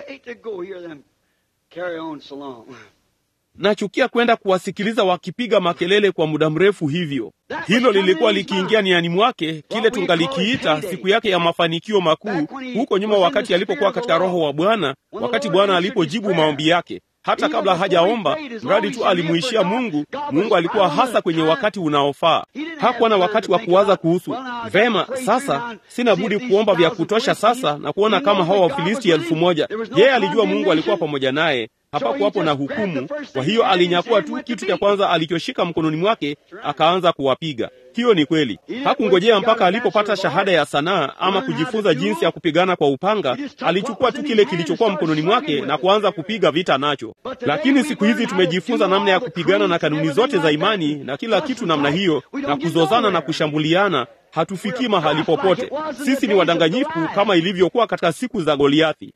Nachukia kwenda kuwasikiliza wakipiga makelele kwa muda mrefu hivyo. Hilo lilikuwa likiingia niani mwake, kile tungalikiita siku yake ya mafanikio makuu, huko nyuma wakati alipokuwa katika Roho wa Bwana, wakati Bwana alipojibu maombi yake. Hata kabla hajaomba, mradi tu alimuishia Mungu, Mungu alikuwa hasa kwenye wakati unaofaa. Hakuwa na wakati wa kuwaza kuhusu, vema, sasa sina budi kuomba vya kutosha sasa na kuona kama hao Wafilisti elfu moja. Yeye alijua Mungu alikuwa pamoja naye, hapakuwapo na hukumu. Kwa hiyo alinyakua tu kitu cha kwanza alichoshika mkononi mwake, akaanza kuwapiga. Hiyo ni kweli. Hakungojea mpaka alipopata shahada ya sanaa ama kujifunza jinsi ya kupigana kwa upanga. Alichukua tu kile kilichokuwa mkononi mwake na kuanza kupiga vita nacho. Lakini siku hizi tumejifunza namna ya kupigana na kanuni zote za imani na kila kitu namna hiyo, na kuzozana na kushambuliana. Hatufikii mahali popote. Sisi ni wadanganyifu kama ilivyokuwa katika siku za Goliathi.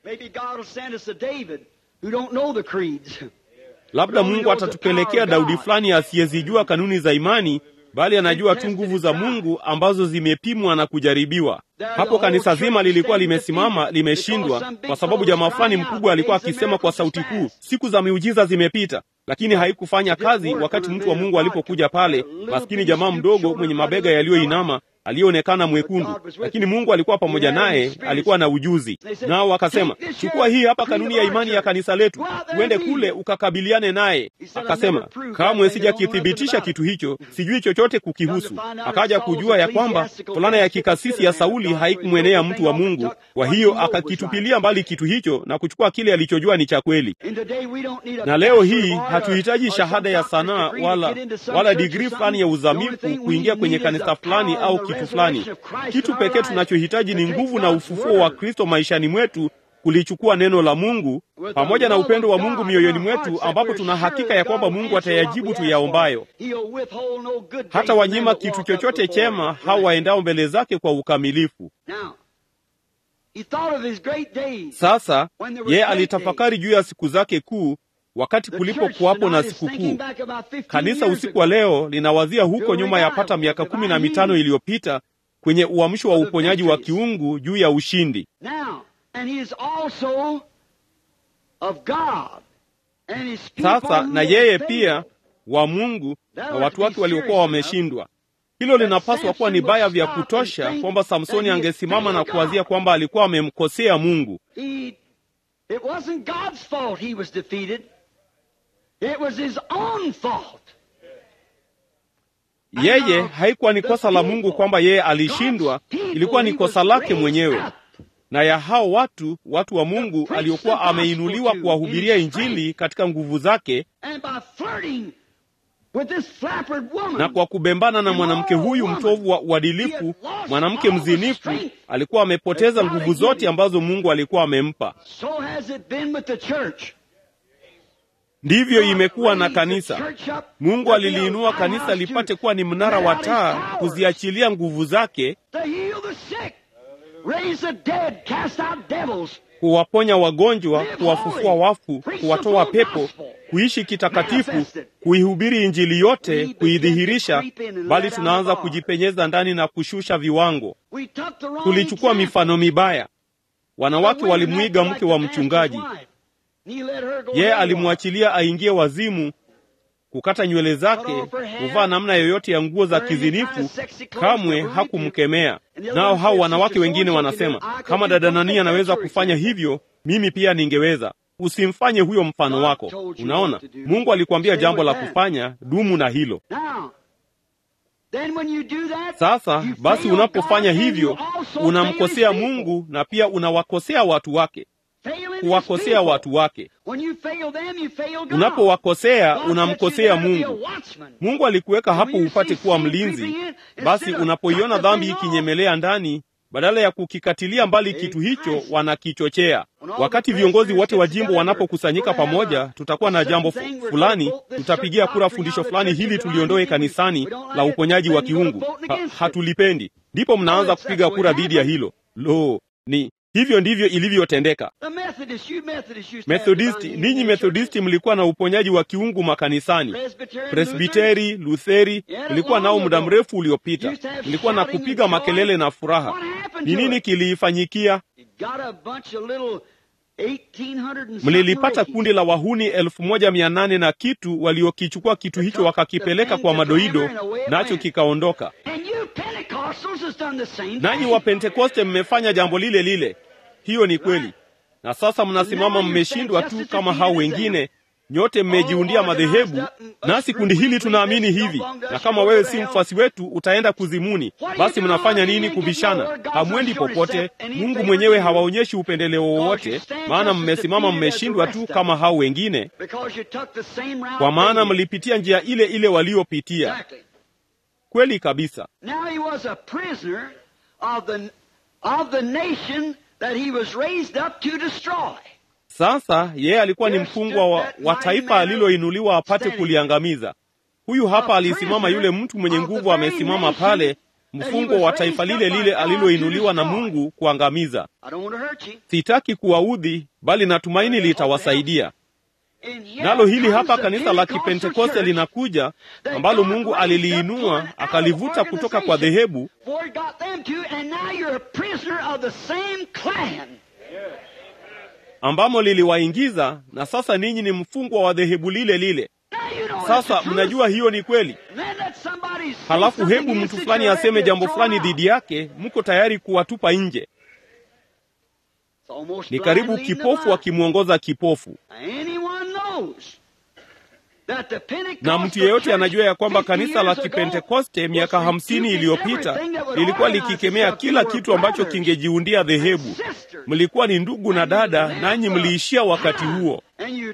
Labda Mungu atatupelekea Daudi fulani asiyezijua kanuni za imani, bali anajua tu nguvu za Mungu ambazo zimepimwa na kujaribiwa. Hapo kanisa zima lilikuwa limesimama limeshindwa, kwa sababu jamaa fulani mkubwa alikuwa akisema kwa sauti kuu, siku za miujiza zimepita. Lakini haikufanya kazi wakati mtu wa Mungu alipokuja pale, maskini jamaa mdogo mwenye mabega yaliyoinama, aliyeonekana mwekundu, lakini Mungu alikuwa pamoja naye, alikuwa na ujuzi. Nao wakasema, chukua hii hapa kanuni ya imani ya kanisa letu, uende kule ukakabiliane naye. Akasema, kamwe sijakithibitisha kitu hicho, sijui chochote kukihusu. Akaja kujua ya kwamba fulana ya kikasisi ya Sauli haikumwenea mtu wa Mungu, kwa hiyo akakitupilia mbali kitu hicho na kuchukua kile alichojua ni cha kweli. Na leo hii hatuhitaji shahada ya sanaa wala wala degree fulani ya uzamifu kuingia kwenye kanisa fulani au kitu fulani. Kitu pekee tunachohitaji ni nguvu na ufufuo wa Kristo maishani mwetu, kulichukua neno la Mungu pamoja na upendo wa Mungu mioyoni mwetu, ambapo tuna hakika ya kwamba Mungu atayajibu tuyaombayo. Hata wanyima kitu chochote chema hao waendao mbele zake kwa ukamilifu. Sasa yeye alitafakari juu ya siku zake kuu, wakati kulipokuwapo na sikukuu. Kanisa usiku wa leo linawazia huko nyuma yapata miaka kumi na mitano iliyopita kwenye uamsho wa uponyaji wa kiungu juu ya ushindi. Sasa na yeye pia wa Mungu na watu wake waliokuwa wameshindwa. Hilo linapaswa kuwa ni baya vya kutosha kwamba Samsoni angesimama na kuwazia kwamba alikuwa amemkosea Mungu. It wasn't God's fault he was defeated. It was his own fault. Yeye haikuwa ni kosa la Mungu kwamba yeye alishindwa, ilikuwa ni kosa lake mwenyewe. Na ya hao watu, watu wa Mungu aliokuwa ameinuliwa kuwahubiria Injili katika nguvu zake, na kwa kubembana na mwanamke huyu mtovu wa uadilifu, mwanamke mzinifu, alikuwa amepoteza nguvu zote ambazo Mungu alikuwa amempa. Ndivyo imekuwa na kanisa. Mungu aliliinua kanisa lipate kuwa ni mnara wa taa, kuziachilia nguvu zake, kuwaponya wagonjwa, kuwafufua wafu, kuwatoa pepo, kuishi kitakatifu, kuihubiri Injili yote, kuidhihirisha, bali tunaanza kujipenyeza ndani na kushusha viwango. Tulichukua mifano mibaya. Wanawake walimwiga mke wa mchungaji. Yeye alimwachilia aingie wazimu, kukata nywele zake, kuvaa namna yoyote ya nguo za kizinifu. Kamwe hakumkemea. Nao hao wanawake wengine wanasema, kama dada nani anaweza kufanya hivyo, mimi pia ningeweza. Usimfanye huyo mfano wako. Unaona, Mungu alikwambia jambo la kufanya, dumu na hilo. Sasa basi, unapofanya hivyo, unamkosea Mungu na pia unawakosea watu wake. Kuwakosea watu wake. Unapowakosea, unamkosea Mungu. Mungu alikuweka hapo upate kuwa mlinzi. Basi unapoiona dhambi ikinyemelea ndani, badala ya kukikatilia mbali kitu hicho, wanakichochea. Wakati viongozi wote wa jimbo wanapokusanyika pamoja, tutakuwa na jambo fulani, tutapigia kura fundisho fulani hili tuliondoe kanisani la uponyaji wa kiungu. Ha, hatulipendi. Ndipo mnaanza kupiga kura dhidi ya hilo. Lo, ni hivyo ndivyo ilivyotendeka. Methodisti, ninyi Methodisti mlikuwa na uponyaji wa kiungu makanisani. Presbiteri, Lutheri, mlikuwa nao muda mrefu uliopita. Mlikuwa na kupiga makelele na furaha. Ni nini kiliifanyikia? Mlilipata kundi la wahuni elfu moja mia nane na kitu waliokichukua kitu hicho wakakipeleka kwa madoido, nacho kikaondoka. Nanyi wa Pentekoste mmefanya jambo lile lile. Hiyo ni kweli. Na sasa mnasimama mmeshindwa tu kama hao wengine. Nyote mmejiundia madhehebu, nasi kundi hili tunaamini hivi, na kama wewe si mfuasi wetu utaenda kuzimuni. Basi mnafanya nini kubishana? Hamwendi popote. Mungu mwenyewe hawaonyeshi upendeleo wowote, maana mmesimama mmeshindwa tu kama hao wengine, kwa maana mlipitia njia ile ile waliopitia. Kweli kabisa. Now he was a prisoner of the of the nation that he was raised up to destroy. Sasa yeye alikuwa ni mfungwa wa, wa taifa aliloinuliwa apate kuliangamiza. Huyu hapa alisimama yule mtu mwenye nguvu, amesimama pale, mfungwa wa taifa lile lile aliloinuliwa na Mungu kuangamiza. Sitaki kuwaudhi, bali natumaini litawasaidia. Nalo hili hapa kanisa la Kipentekoste linakuja, ambalo Mungu aliliinua akalivuta kutoka kwa dhehebu, ambamo liliwaingiza, na sasa ninyi ni mfungwa wa dhehebu lile lile. Sasa mnajua hiyo ni kweli. Halafu hebu mtu fulani aseme jambo fulani dhidi yake, mko tayari kuwatupa nje. Ni karibu kipofu akimwongoza kipofu. Na mtu yeyote anajua ya kwamba kanisa la Kipentekoste miaka hamsini iliyopita lilikuwa likikemea kila kitu ambacho kingejiundia dhehebu. Mlikuwa ni ndugu na dada, nanyi mliishia wakati huo.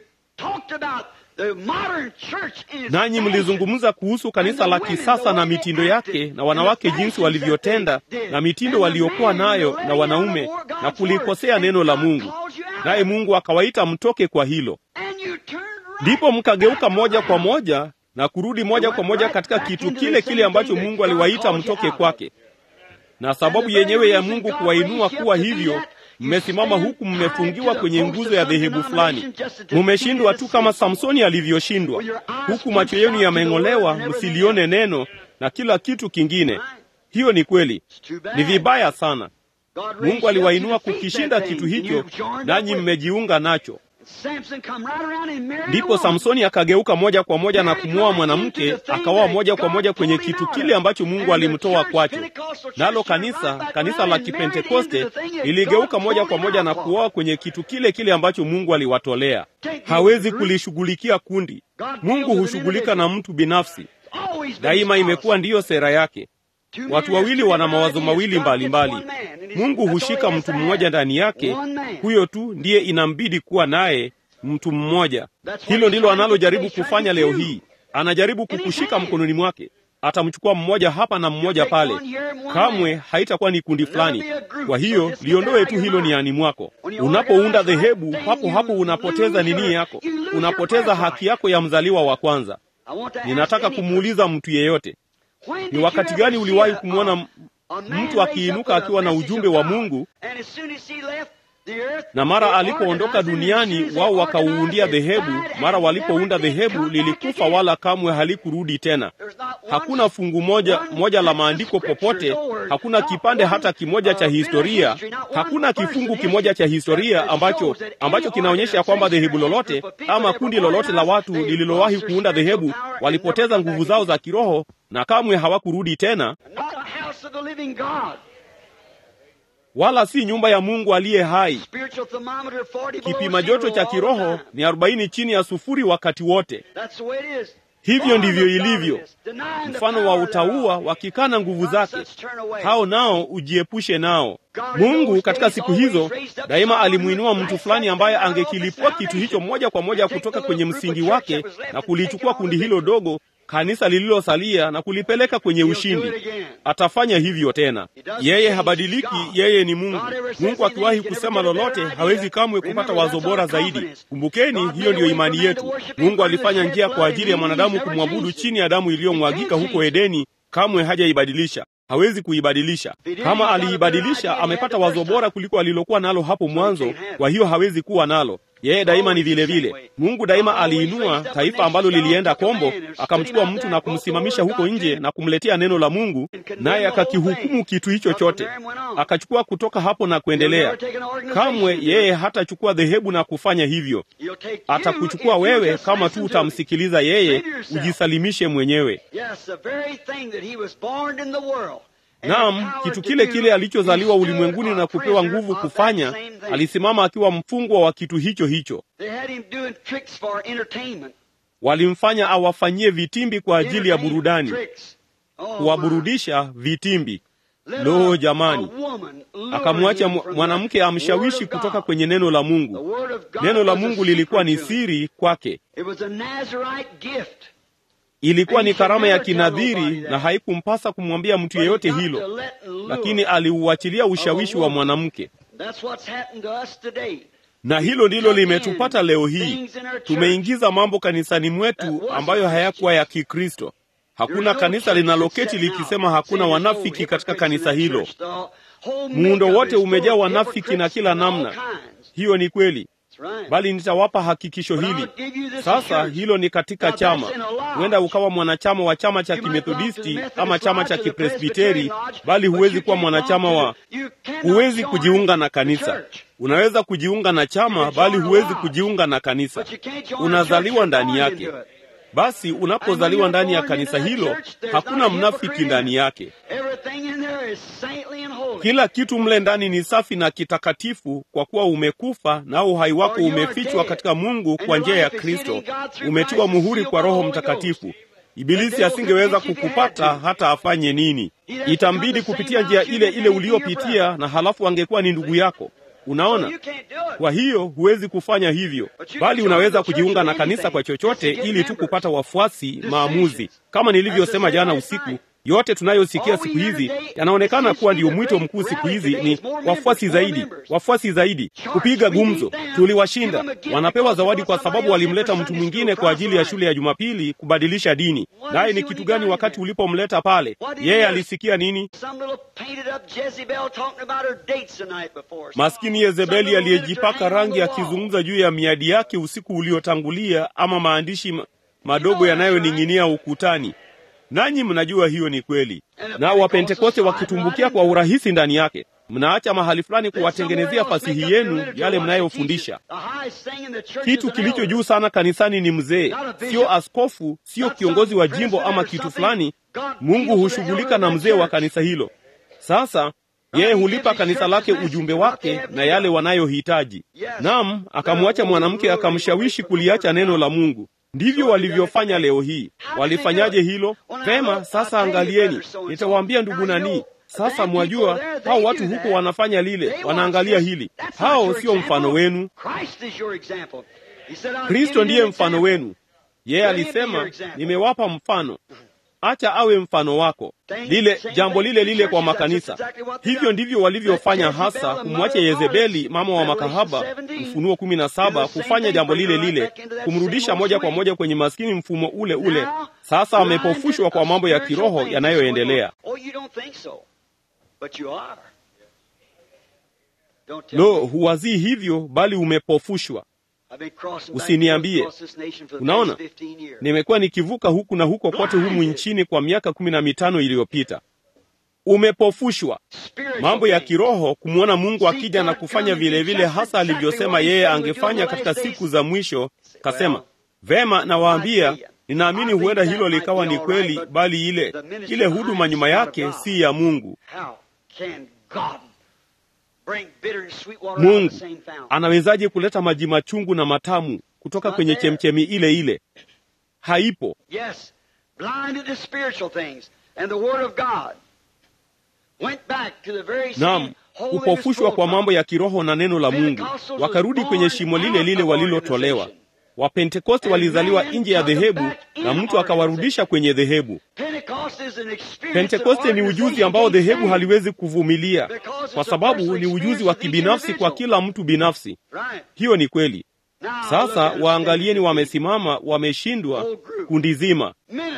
Nanyi mlizungumza kuhusu kanisa la kisasa na mitindo yake, na wanawake jinsi walivyotenda, na mitindo waliokuwa nayo, na wanaume, na kulikosea neno la Mungu. Naye Mungu akawaita mtoke kwa hilo. Ndipo mkageuka moja kwa moja na kurudi moja kwa moja katika kitu kile kile ambacho Mungu aliwaita mtoke kwake. Na sababu yenyewe ya Mungu kuwainua kuwa hivyo, mmesimama huku mmefungiwa kwenye nguzo ya dhehebu fulani. Mmeshindwa tu kama Samsoni alivyoshindwa. Huku macho yenu yameng'olewa, msilione neno na kila kitu kingine. Hiyo ni kweli. Ni vibaya sana. Mungu aliwainua kukishinda kitu hicho, nanyi mmejiunga nacho. Ndipo Samsoni akageuka moja kwa moja na kumwoa mwanamke, akaoa moja kwa moja kwenye kitu kile ambacho Mungu alimtoa kwacho. Nalo kanisa, kanisa la Kipentekoste, iligeuka moja kwa moja na kuoa kwenye kitu kile kile ambacho Mungu aliwatolea. Hawezi kulishughulikia kundi. Mungu hushughulika na mtu binafsi. Daima imekuwa ndiyo sera yake. Watu wawili wana mawazo mawili mbalimbali. Mungu hushika mtu mmoja ndani yake, huyo tu ndiye inambidi kuwa naye, mtu mmoja. Hilo ndilo analojaribu kufanya leo hii. Anajaribu kukushika mkononi mwake. Atamchukua mmoja hapa na mmoja pale. Kamwe haitakuwa ni kundi fulani. Kwa hiyo liondoe tu hilo niani mwako. Unapounda dhehebu, hapo hapo unapoteza nini yako, unapoteza haki yako ya mzaliwa wa kwanza. Ninataka kumuuliza mtu yeyote, ni wakati gani uliwahi kumwona mtu akiinuka akiwa na ujumbe wa Mungu, na mara alipoondoka duniani wao wakauundia dhehebu, mara walipounda dhehebu lilikufa wala kamwe halikurudi tena? Hakuna fungu moja moja la maandiko popote, hakuna kipande hata kimoja cha historia, hakuna kifungu kimoja cha historia ambacho ambacho kinaonyesha kwamba dhehebu lolote ama kundi lolote la watu lililowahi kuunda dhehebu walipoteza nguvu zao za kiroho na kamwe hawakurudi tena, wala si nyumba ya Mungu aliye hai. Kipima joto cha kiroho ni arobaini chini ya sufuri wakati wote. Hivyo ndivyo ilivyo. Mfano wa utauwa wakikana nguvu zake, hao nao ujiepushe nao. Mungu katika siku hizo daima alimuinua mtu fulani ambaye angekilipua kitu hicho moja kwa moja kutoka kwenye msingi wake na kulichukua kundi hilo dogo, kanisa lililosalia, na kulipeleka kwenye ushindi. Atafanya hivyo tena. Yeye habadiliki, yeye ni Mungu. Mungu akiwahi kusema lolote hawezi kamwe kupata wazo bora zaidi. Kumbukeni, hiyo ndiyo imani yetu. Mungu alifanya njia kwa ajili ya mwanadamu kumwabudu chini ya damu iliyomwagika huko Edeni, kamwe hajaibadilisha. Hawezi kuibadilisha. Kama aliibadilisha, amepata wazo bora kuliko alilokuwa nalo hapo mwanzo, kwa hiyo hawezi kuwa nalo. Yeye daima ni vile vile. Mungu daima aliinua taifa ambalo lilienda kombo, akamchukua mtu na kumsimamisha huko nje na kumletea neno la Mungu, naye akakihukumu kitu hicho chote. Akachukua kutoka hapo na kuendelea. Kamwe yeye hatachukua dhehebu na kufanya hivyo. Atakuchukua wewe kama tu utamsikiliza yeye, ujisalimishe mwenyewe. Naam, kitu kile kile alichozaliwa ulimwenguni na kupewa nguvu kufanya, alisimama akiwa mfungwa wa kitu hicho hicho. Walimfanya awafanyie vitimbi kwa ajili ya burudani, kuwaburudisha vitimbi. Lo jamani, akamwacha mwanamke amshawishi kutoka kwenye neno la Mungu. Neno la Mungu lilikuwa ni siri kwake. Ilikuwa ni karama ya kinadhiri na haikumpasa kumwambia mtu yeyote hilo, lakini aliuachilia ushawishi wa mwanamke. Na hilo ndilo limetupata leo hii. Tumeingiza mambo kanisani mwetu ambayo hayakuwa ya Kikristo. Hakuna kanisa linaloketi likisema hakuna wanafiki katika kanisa hilo. Muundo wote umejaa wanafiki na kila namna. Hiyo ni kweli. Bali nitawapa hakikisho hili. Sasa hilo ni katika chama. Huenda ukawa mwanachama wa chama cha Kimethodisti ama chama cha Kipresbiteri, bali huwezi kuwa mwanachama wa huwezi kujiunga na kanisa. Unaweza kujiunga na chama, bali huwezi kujiunga na kanisa. Unazaliwa ndani yake. Basi unapozaliwa ndani ya kanisa hilo, hakuna mnafiki ndani yake. Kila kitu mle ndani ni safi na kitakatifu, kwa kuwa umekufa na uhai wako umefichwa katika Mungu kwa njia ya Kristo. Umetiwa muhuri kwa Roho Mtakatifu. Ibilisi asingeweza kukupata hata afanye nini. Itambidi kupitia njia ile ile uliyopitia, na halafu angekuwa ni ndugu yako. Unaona? Kwa hiyo huwezi kufanya hivyo, bali unaweza kujiunga na kanisa kwa chochote ili tu kupata wafuasi, maamuzi. Kama nilivyosema jana usiku, yote tunayosikia siku hizi yanaonekana kuwa ndio mwito mkuu siku hizi ni wafuasi zaidi, wafuasi zaidi, kupiga gumzo. Tuliwashinda. Wanapewa zawadi kwa sababu walimleta mtu mwingine kwa ajili ya shule ya Jumapili kubadilisha dini. Naye ni kitu gani wakati ulipomleta pale? Yeye alisikia nini? Maskini Yezebeli aliyejipaka rangi akizungumza juu ya miadi yake usiku uliotangulia, ama maandishi madogo yanayoning'inia ukutani. Nanyi mnajua hiyo ni kweli. Na Wapentekoste wakitumbukia kwa urahisi ndani yake. Mnaacha mahali fulani kuwatengenezea fasihi yenu yale mnayofundisha. Kitu kilicho juu sana kanisani ni mzee, sio askofu, sio kiongozi wa jimbo ama kitu fulani. Mungu hushughulika na mzee wa kanisa hilo. Sasa yeye hulipa kanisa lake ujumbe wake na yale wanayohitaji. Naam, akamwacha mwanamke akamshawishi kuliacha neno la Mungu. Ndivyo walivyofanya leo hii. Walifanyaje hilo? Pema, sasa angalieni. Nitawaambia ndugu nani. Sasa mwajua, hao watu huko wanafanya lile, wanaangalia hili. Hao sio mfano wenu. Kristo ndiye mfano wenu. Yeye alisema, nimewapa mfano. Acha awe mfano wako. Lile jambo lile lile kwa makanisa. Hivyo ndivyo walivyofanya hasa, kumwacha Yezebeli mama wa makahaba, Ufunuo kumi na saba, kufanya jambo lile lile, kumrudisha moja kwa moja kwenye maskini mfumo ule ule. Sasa amepofushwa kwa mambo ya kiroho yanayoendelea. Lo, huwazii hivyo, bali umepofushwa. Usiniambie. Unaona, nimekuwa nikivuka huku na huko kote humu nchini kwa miaka kumi na mitano iliyopita. Umepofushwa mambo ya kiroho, kumwona Mungu akija na kufanya vile vile hasa alivyosema yeye angefanya katika siku za mwisho. Kasema, vema, nawaambia, ninaamini huenda hilo likawa ni kweli, bali ile ile huduma nyuma yake si ya Mungu. Mungu anawezaje kuleta maji machungu na matamu kutoka kwenye chemchemi ile ile? Haipo. Yes, blinded to spiritual things, and the word of God went back to the very Naam, kupofushwa kwa mambo ya kiroho na neno la Mungu, wakarudi kwenye shimo lile lile walilotolewa. Wapentekoste walizaliwa nje ya dhehebu na mtu akawarudisha kwenye dhehebu. Pentekoste ni ujuzi ambao dhehebu haliwezi kuvumilia, kwa sababu ni ujuzi wa kibinafsi kwa kila mtu binafsi. Hiyo ni kweli. Sasa waangalieni, wamesimama, wameshindwa kundi zima.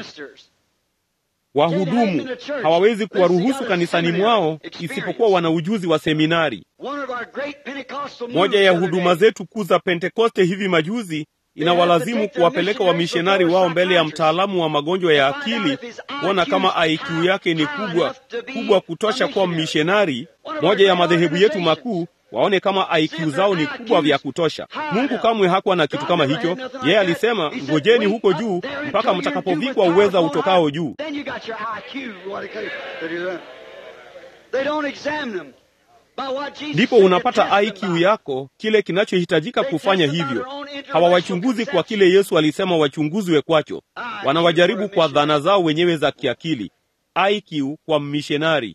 Wahudumu hawawezi kuwaruhusu kanisani mwao isipokuwa wana ujuzi wa seminari. Moja ya huduma zetu kuu za Pentekoste hivi majuzi inawalazimu kuwapeleka wamishonari wao mbele ya mtaalamu wa magonjwa ya akili kuona kama I Q yake ni kubwa kubwa kutosha kuwa mishonari. Moja ya madhehebu yetu makuu, waone kama I Q zao ni kubwa vya kutosha. Mungu kamwe hakuwa na kitu kama hicho. Yeye alisema, ngojeni huko juu mpaka mtakapovikwa uweza utokao juu. Ndipo unapata I Q yako, kile kinachohitajika kufanya hivyo. Hawawachunguzi kwa kile Yesu alisema wachunguzwe kwacho. Wanawajaribu kwa dhana zao wenyewe za kiakili. I Q kwa mmishenari.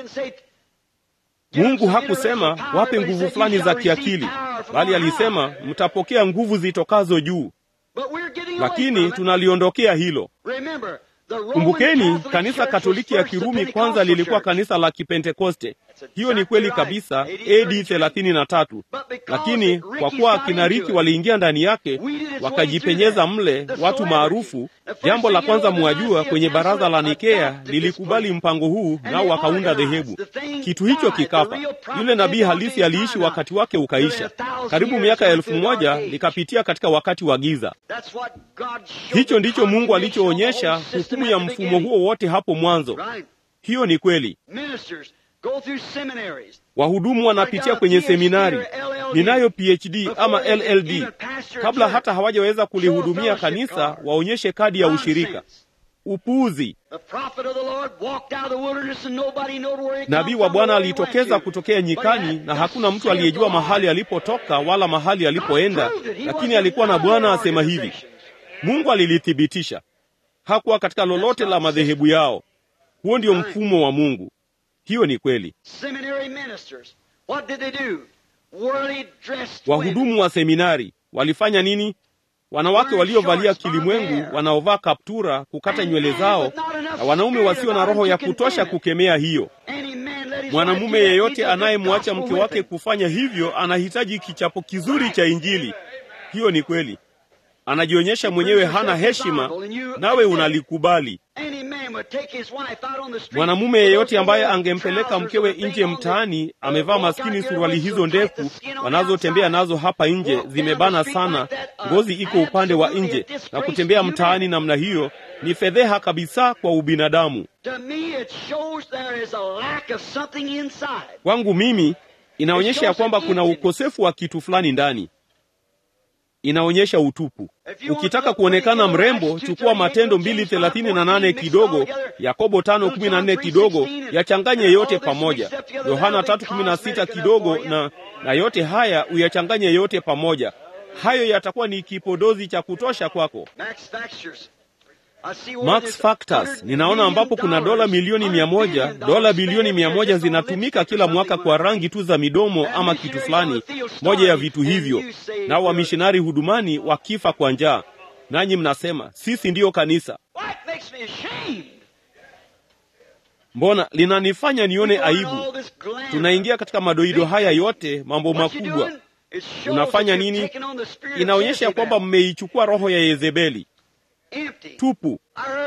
Mungu hakusema wape nguvu fulani za kiakili, bali alisema mtapokea nguvu zitokazo juu. Lakini tunaliondokea hilo. Kumbukeni, kanisa Katoliki ya Kirumi kwanza lilikuwa kanisa la Kipentekoste. Hiyo ni kweli kabisa, A D thelathini na tatu. Lakini kwa kuwa akina Riki waliingia ndani yake, wakajipenyeza mle, watu maarufu. Jambo la kwanza mwajua, kwenye baraza la Nikea lilikubali mpango huu, nao wakaunda dhehebu. Kitu hicho kikafa. Yule nabii halisi aliishi, wakati wake ukaisha. Karibu miaka elfu moja likapitia katika wakati wa giza. Hicho ndicho Mungu alichoonyesha, hukumu ya mfumo huo wote hapo mwanzo. Hiyo ni kweli. Wahudumu wanapitia kwenye seminari. Ninayo P H D ama L L D. Kabla hata hawajaweza kulihudumia kanisa, waonyeshe kadi ya ushirika. Upuuzi. Nabii wa Bwana alitokeza kutokea nyikani, na hakuna mtu aliyejua mahali alipotoka wala mahali alipoenda, lakini alikuwa na Bwana asema hivi. Mungu alilithibitisha. Hakuwa katika lolote la madhehebu yao. Huo ndio mfumo wa Mungu. Hiyo ni kweli. Wahudumu wa seminari walifanya nini? Wanawake waliovalia kilimwengu, wanaovaa kaptura, kukata nywele zao, na wanaume wasio na roho ya kutosha kukemea hiyo. Mwanamume yeyote anayemwacha mke wake kufanya hivyo anahitaji kichapo kizuri cha Injili. Hiyo ni kweli. Anajionyesha mwenyewe hana heshima, nawe unalikubali. Mwanamume yeyote ambaye angempeleka mkewe nje mtaani, amevaa maskini suruali hizo ndefu wanazotembea nazo hapa nje, zimebana sana, ngozi iko upande wa nje, na kutembea mtaani namna hiyo ni fedheha kabisa kwa ubinadamu. Kwangu mimi inaonyesha ya kwamba kuna ukosefu wa kitu fulani ndani. Inaonyesha utupu. Ukitaka kuonekana mrembo, chukua Matendo mbili thelathini na nane kidogo, Yakobo tano kumi na nne kidogo, yachanganye yote pamoja, Yohana tatu kumi na sita kidogo, na na yote haya uyachanganye yote pamoja. hayo yatakuwa ni kipodozi cha kutosha kwako. Max Factors, ninaona ambapo kuna dola milioni mia moja, dola bilioni mia moja zinatumika kila mwaka kwa rangi tu za midomo ama kitu fulani, moja ya vitu hivyo, na wamishonari hudumani wakifa kwa njaa. Nanyi mnasema, sisi ndiyo kanisa. Mbona linanifanya nione aibu? Tunaingia katika madoido haya yote, mambo makubwa. Unafanya nini? Inaonyesha kwamba mmeichukua roho ya Yezebeli. Tupu.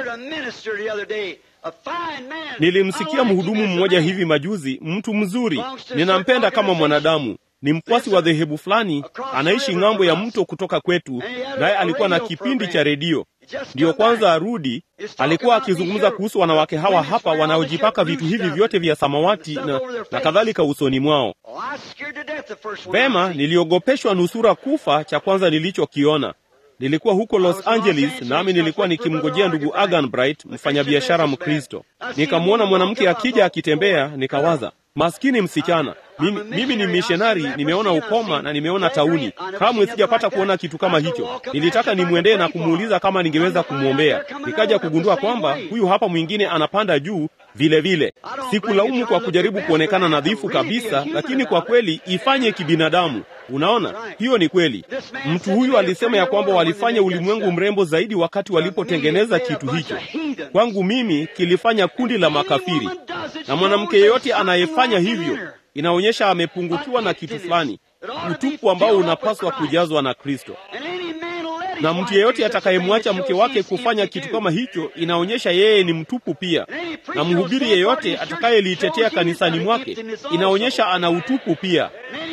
Nilimsikia mhudumu mmoja hivi majuzi, mtu mzuri, ninampenda kama mwanadamu, ni mfuasi wa dhehebu fulani, anaishi ng'ambo ya mto kutoka kwetu, naye alikuwa na kipindi cha redio. Ndiyo kwanza arudi, alikuwa akizungumza kuhusu wanawake hawa hapa wanaojipaka vitu hivi vyote vya samawati na, na kadhalika usoni mwao. Vema, niliogopeshwa nusura kufa cha kwanza nilichokiona. Nilikuwa huko Los Angeles, nami nilikuwa nikimngojea ndugu Agan Bright, mfanyabiashara Mkristo. Nikamwona mwanamke akija akitembea, nikawaza, maskini msichana. Mimi, mimi ni missionary, nimeona ukoma na nimeona tauni. Kamwe sijapata kuona kitu kama hicho. Nilitaka nimwendee na kumuuliza kama ningeweza kumwombea. Nikaja kugundua kwamba huyu hapa mwingine anapanda juu vile vile. Sikulaumu kwa kujaribu kuonekana nadhifu kabisa, lakini kwa kweli ifanye kibinadamu. Unaona, hiyo ni kweli. Mtu huyu alisema ya kwamba walifanya ulimwengu mrembo zaidi wakati walipotengeneza kitu hicho. Kwangu mimi kilifanya kundi la makafiri. Na mwanamke yeyote anayefanya hivyo inaonyesha amepungukiwa na kitu fulani, utupu ambao unapaswa kujazwa na Kristo. Na mtu yeyote atakayemwacha mke wake kufanya kitu kama hicho inaonyesha yeye ni mtupu pia. Na mhubiri yeyote atakayelitetea kanisani mwake inaonyesha ana utupu pia.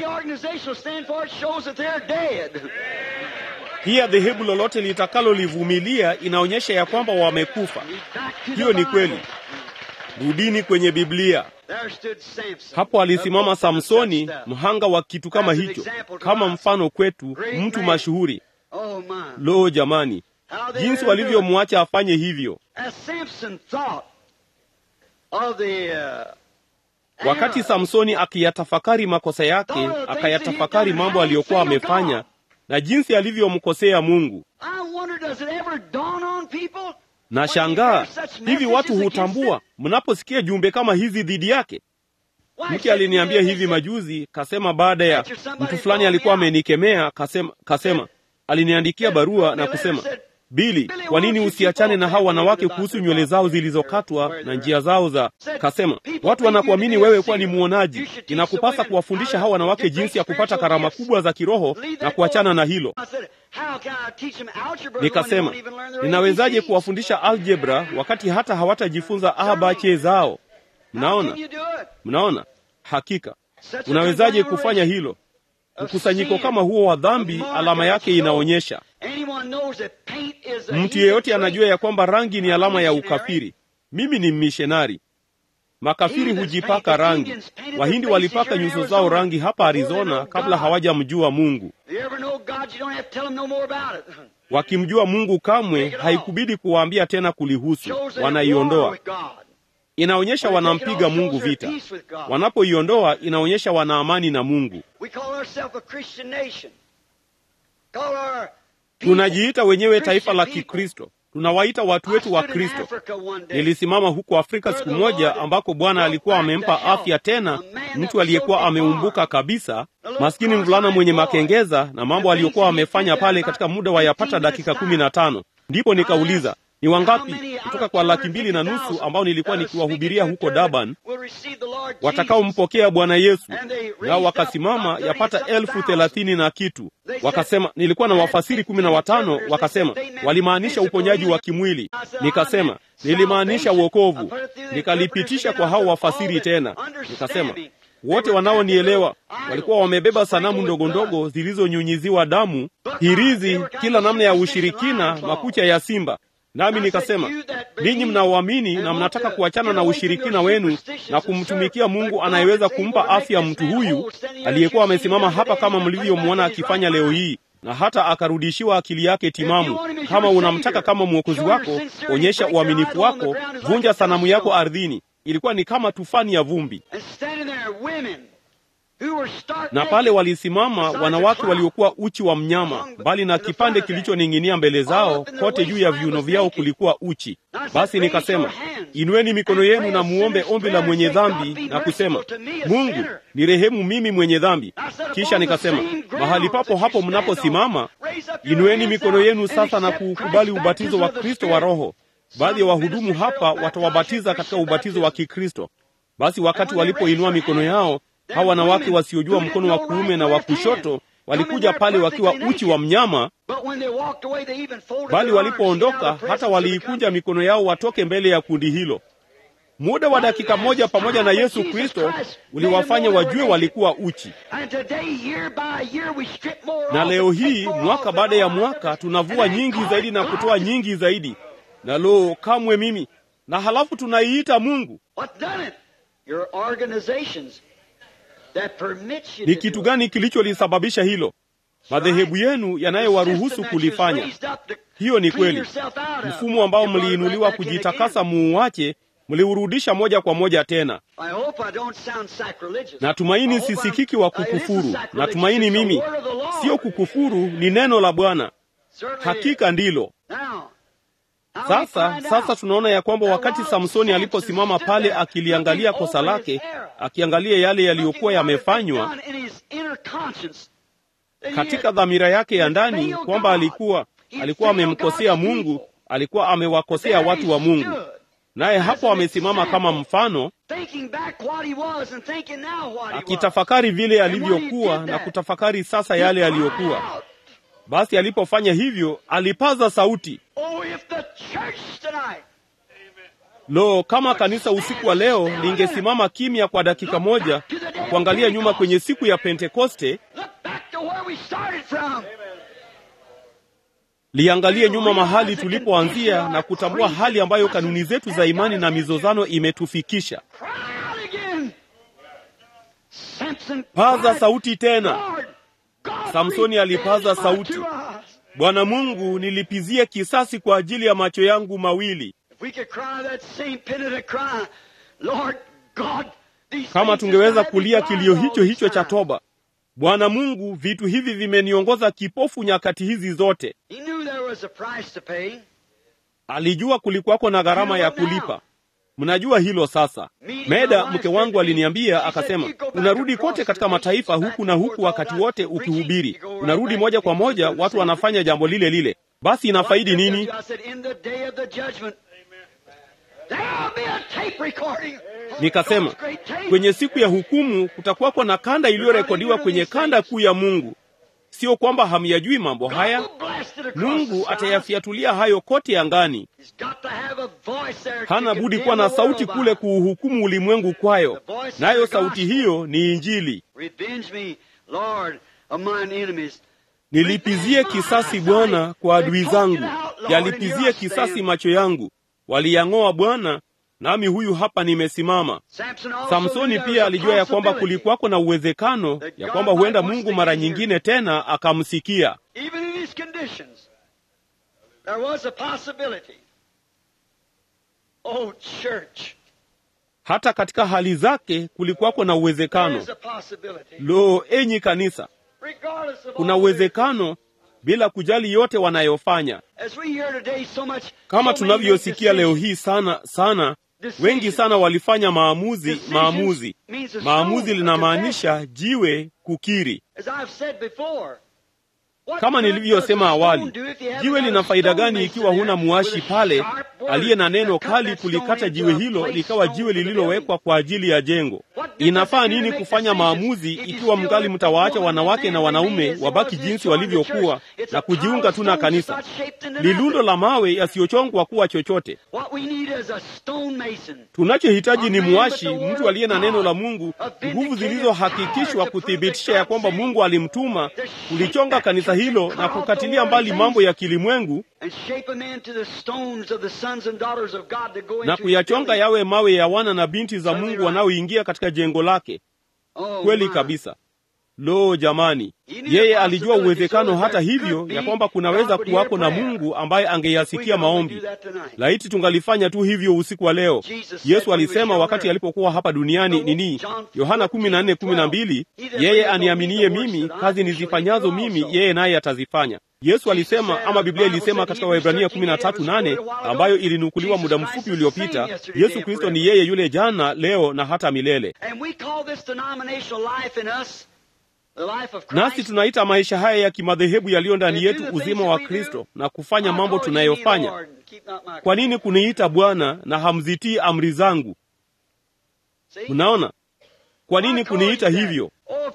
Pia dhehebu lolote litakalolivumilia inaonyesha ya kwamba wamekufa. Hiyo ni kweli. Rudini kwenye Biblia. Hapo alisimama Samsoni, mhanga wa kitu kama hicho, kama mfano kwetu, mtu mashuhuri. Lo jamani, jinsi walivyomwacha afanye hivyo. Wakati Samsoni akiyatafakari makosa yake, akayatafakari mambo aliyokuwa amefanya na jinsi alivyomkosea Mungu. Na shangaa, hivi watu hutambua mnaposikia jumbe kama hizi dhidi yake? Mke aliniambia hivi majuzi, kasema baada ya mtu fulani alikuwa amenikemea, kasema, kasema aliniandikia barua na kusema, Billy, kwa nini usiachane na hao wanawake kuhusu nywele zao zilizokatwa na njia zao za... Kasema, watu wanakuamini wewe kuwa ni muonaji. Inakupasa kuwafundisha hao wanawake jinsi ya kupata karama kubwa za kiroho na kuachana na hilo. Nikasema, ninawezaje kuwafundisha algebra wakati hata hawatajifunza abache zao? Mnaona? Mnaona? Hakika. Unawezaje kufanya hilo? Mkusanyiko kama huo wa dhambi, alama yake inaonyesha. Mtu yeyote anajua ya kwamba rangi ni alama ya ukafiri. Mimi ni missionary. Makafiri hujipaka rangi. Wahindi walipaka nyuso zao rangi hapa Arizona kabla hawajamjua Mungu. Wakimjua Mungu kamwe haikubidi kuwaambia tena kulihusu. Wanaiondoa. Inaonyesha wanampiga Mungu vita. Wanapoiondoa inaonyesha wana amani na Mungu. Tunajiita wenyewe taifa la Kikristo. Tunawaita watu wetu wa Kristo. Nilisimama huko Afrika siku moja ambako Bwana alikuwa amempa afya tena mtu aliyekuwa ameumbuka kabisa, maskini mvulana mwenye makengeza, na mambo aliyokuwa amefanya pale katika muda wa yapata dakika kumi na tano. Ndipo nikauliza, ni wangapi kutoka kwa laki mbili na nusu ambao nilikuwa nikiwahubiria huko Durban watakaompokea Bwana Yesu? Nao wakasimama yapata elfu thelathini na kitu. Wakasema, nilikuwa na wafasiri kumi na watano, wakasema walimaanisha uponyaji wa kimwili. Nikasema, nilimaanisha wokovu. Nikalipitisha kwa hao wafasiri tena. Nikasema, wote wanaonielewa walikuwa wamebeba sanamu ndogo ndogo zilizonyunyiziwa damu, hirizi, kila namna ya ushirikina, makucha ya simba. Nami nikasema, ninyi mnaoamini na mnataka kuachana na ushirikina wenu na kumtumikia Mungu anayeweza kumpa afya mtu huyu aliyekuwa amesimama hapa kama mlivyomwona akifanya leo hii, na hata akarudishiwa akili yake timamu. Kama unamtaka kama mwokozi wako, onyesha uaminifu wako, vunja sanamu yako ardhini. Ilikuwa ni kama tufani ya vumbi. Na pale walisimama wanawake waliokuwa uchi wa mnyama, mbali na kipande kilichoning'inia mbele zao, kote juu ya viuno vyao kulikuwa uchi. Basi nikasema, inueni mikono yenu na muombe ombi la mwenye dhambi na kusema, Mungu, nirehemu mimi mwenye dhambi. Kisha nikasema, mahali papo hapo mnaposimama, inueni mikono yenu sasa na kuukubali ubatizo wa Kristo wa Roho. Baadhi ya wahudumu hapa watawabatiza katika ubatizo wa Kikristo. Basi wakati walipoinua mikono yao, hawa wanawake wasiojua mkono wa kuume na wa kushoto walikuja pale wakiwa uchi wa mnyama, bali walipoondoka hata waliikunja mikono yao watoke mbele ya kundi hilo. Muda wa dakika moja pamoja na Yesu Kristo uliwafanya wajue walikuwa uchi. Na leo hii mwaka baada ya mwaka tunavua nyingi zaidi na kutoa nyingi zaidi. Na lo, kamwe mimi. Na halafu tunaiita Mungu. Ni kitu gani kilicholisababisha hilo? Madhehebu yenu yanayowaruhusu kulifanya. Hiyo ni kweli. Mfumo ambao mliinuliwa kujitakasa muuache, mliurudisha moja kwa moja tena. Natumaini sisikiki wa kukufuru. Natumaini mimi sio kukufuru, ni neno la Bwana. Hakika ndilo. Sasa, sasa tunaona ya kwamba wakati Samsoni aliposimama pale akiliangalia kosa lake, akiangalia yale yaliyokuwa yamefanywa katika dhamira yake ya ndani, kwamba alikuwa alikuwa amemkosea Mungu, alikuwa amewakosea watu wa Mungu. Naye hapo amesimama kama mfano, akitafakari vile alivyokuwa na kutafakari sasa yale aliyokuwa. Basi alipofanya hivyo, alipaza sauti. Lo, kama kanisa usiku wa leo lingesimama kimya kwa dakika moja kuangalia nyuma kwenye siku ya Pentekoste, liangalie nyuma mahali tulipoanzia na kutambua hali ambayo kanuni zetu za imani na mizozano imetufikisha. Paza sauti tena. Samsoni alipaza sauti. Bwana Mungu, nilipizie kisasi kwa ajili ya macho yangu mawili. Kama tungeweza kulia kilio hicho hicho cha toba. Bwana Mungu, vitu hivi vimeniongoza kipofu nyakati hizi zote. Alijua kulikuwako na gharama ya kulipa. Mnajua hilo sasa. Meda mke wangu aliniambia, akasema, unarudi kote katika mataifa huku na huku wakati wote ukihubiri. Unarudi moja kwa moja, watu wanafanya jambo lile lile. Basi inafaidi nini? Nikasema, kwenye siku ya hukumu kutakuwako na kanda iliyorekodiwa kwenye kanda kuu ya Mungu. Sio kwamba hamyajui mambo haya. Mungu atayafiatulia hayo kote angani. Hana budi kuwa na sauti kule kuuhukumu ulimwengu kwayo. Nayo sauti hiyo ni Injili. Nilipizie kisasi Bwana kwa adui zangu. Yalipizie kisasi macho yangu. Waliyang'oa Bwana, nami huyu hapa nimesimama. Samsoni pia alijua ya kwamba kulikuwako na uwezekano ya kwamba huenda Mungu mara nyingine tena akamsikia. Hata katika hali zake kulikuwako na uwezekano. Lo, enyi kanisa, kuna uwezekano bila kujali yote wanayofanya. Kama tunavyosikia leo hii sana sana, wengi sana walifanya maamuzi, maamuzi. Maamuzi linamaanisha jiwe kukiri. Kama nilivyosema awali, jiwe lina faida gani ikiwa huna muashi pale aliye na neno kali kulikata jiwe hilo likawa jiwe lililowekwa kwa ajili ya jengo? Inafaa nini kufanya maamuzi ikiwa mngali mtawaacha wanawake na wanaume wabaki jinsi walivyokuwa na kujiunga tu na kanisa? Lilundo la mawe yasiyochongwa kuwa chochote. Tunachohitaji ni muashi, mtu aliye na neno la Mungu, nguvu zilizohakikishwa kuthibitisha ya kwamba Mungu alimtuma kulichonga kanisa hilo na kukatilia mbali mambo ya kilimwengu na kuyachonga yawe mawe ya wana na binti za Mungu wanaoingia katika jengo lake. Kweli kabisa. Lo jamani, yeye alijua uwezekano hata hivyo ya kwamba kunaweza kuwako na Mungu ambaye angeyasikia maombi. Laiti tungalifanya tu hivyo usiku wa leo. Yesu alisema wakati alipokuwa hapa duniani nini? Yohana kumi na nne kumi na mbili, yeye aniaminie mimi, kazi nizifanyazo mimi yeye naye atazifanya. Yesu alisema, ama Biblia ilisema katika Waebrania kumi na tatu nane, ambayo ilinukuliwa muda mfupi uliopita, Yesu Kristo ni yeye yule jana, leo na hata milele. Nasi tunaita maisha haya ya kimadhehebu yaliyo ndani yetu uzima wa Kristo na kufanya mambo tunayofanya. Kwa nini kuniita Bwana na hamzitii amri zangu? Mnaona? Kwa nini kuniita hivyo?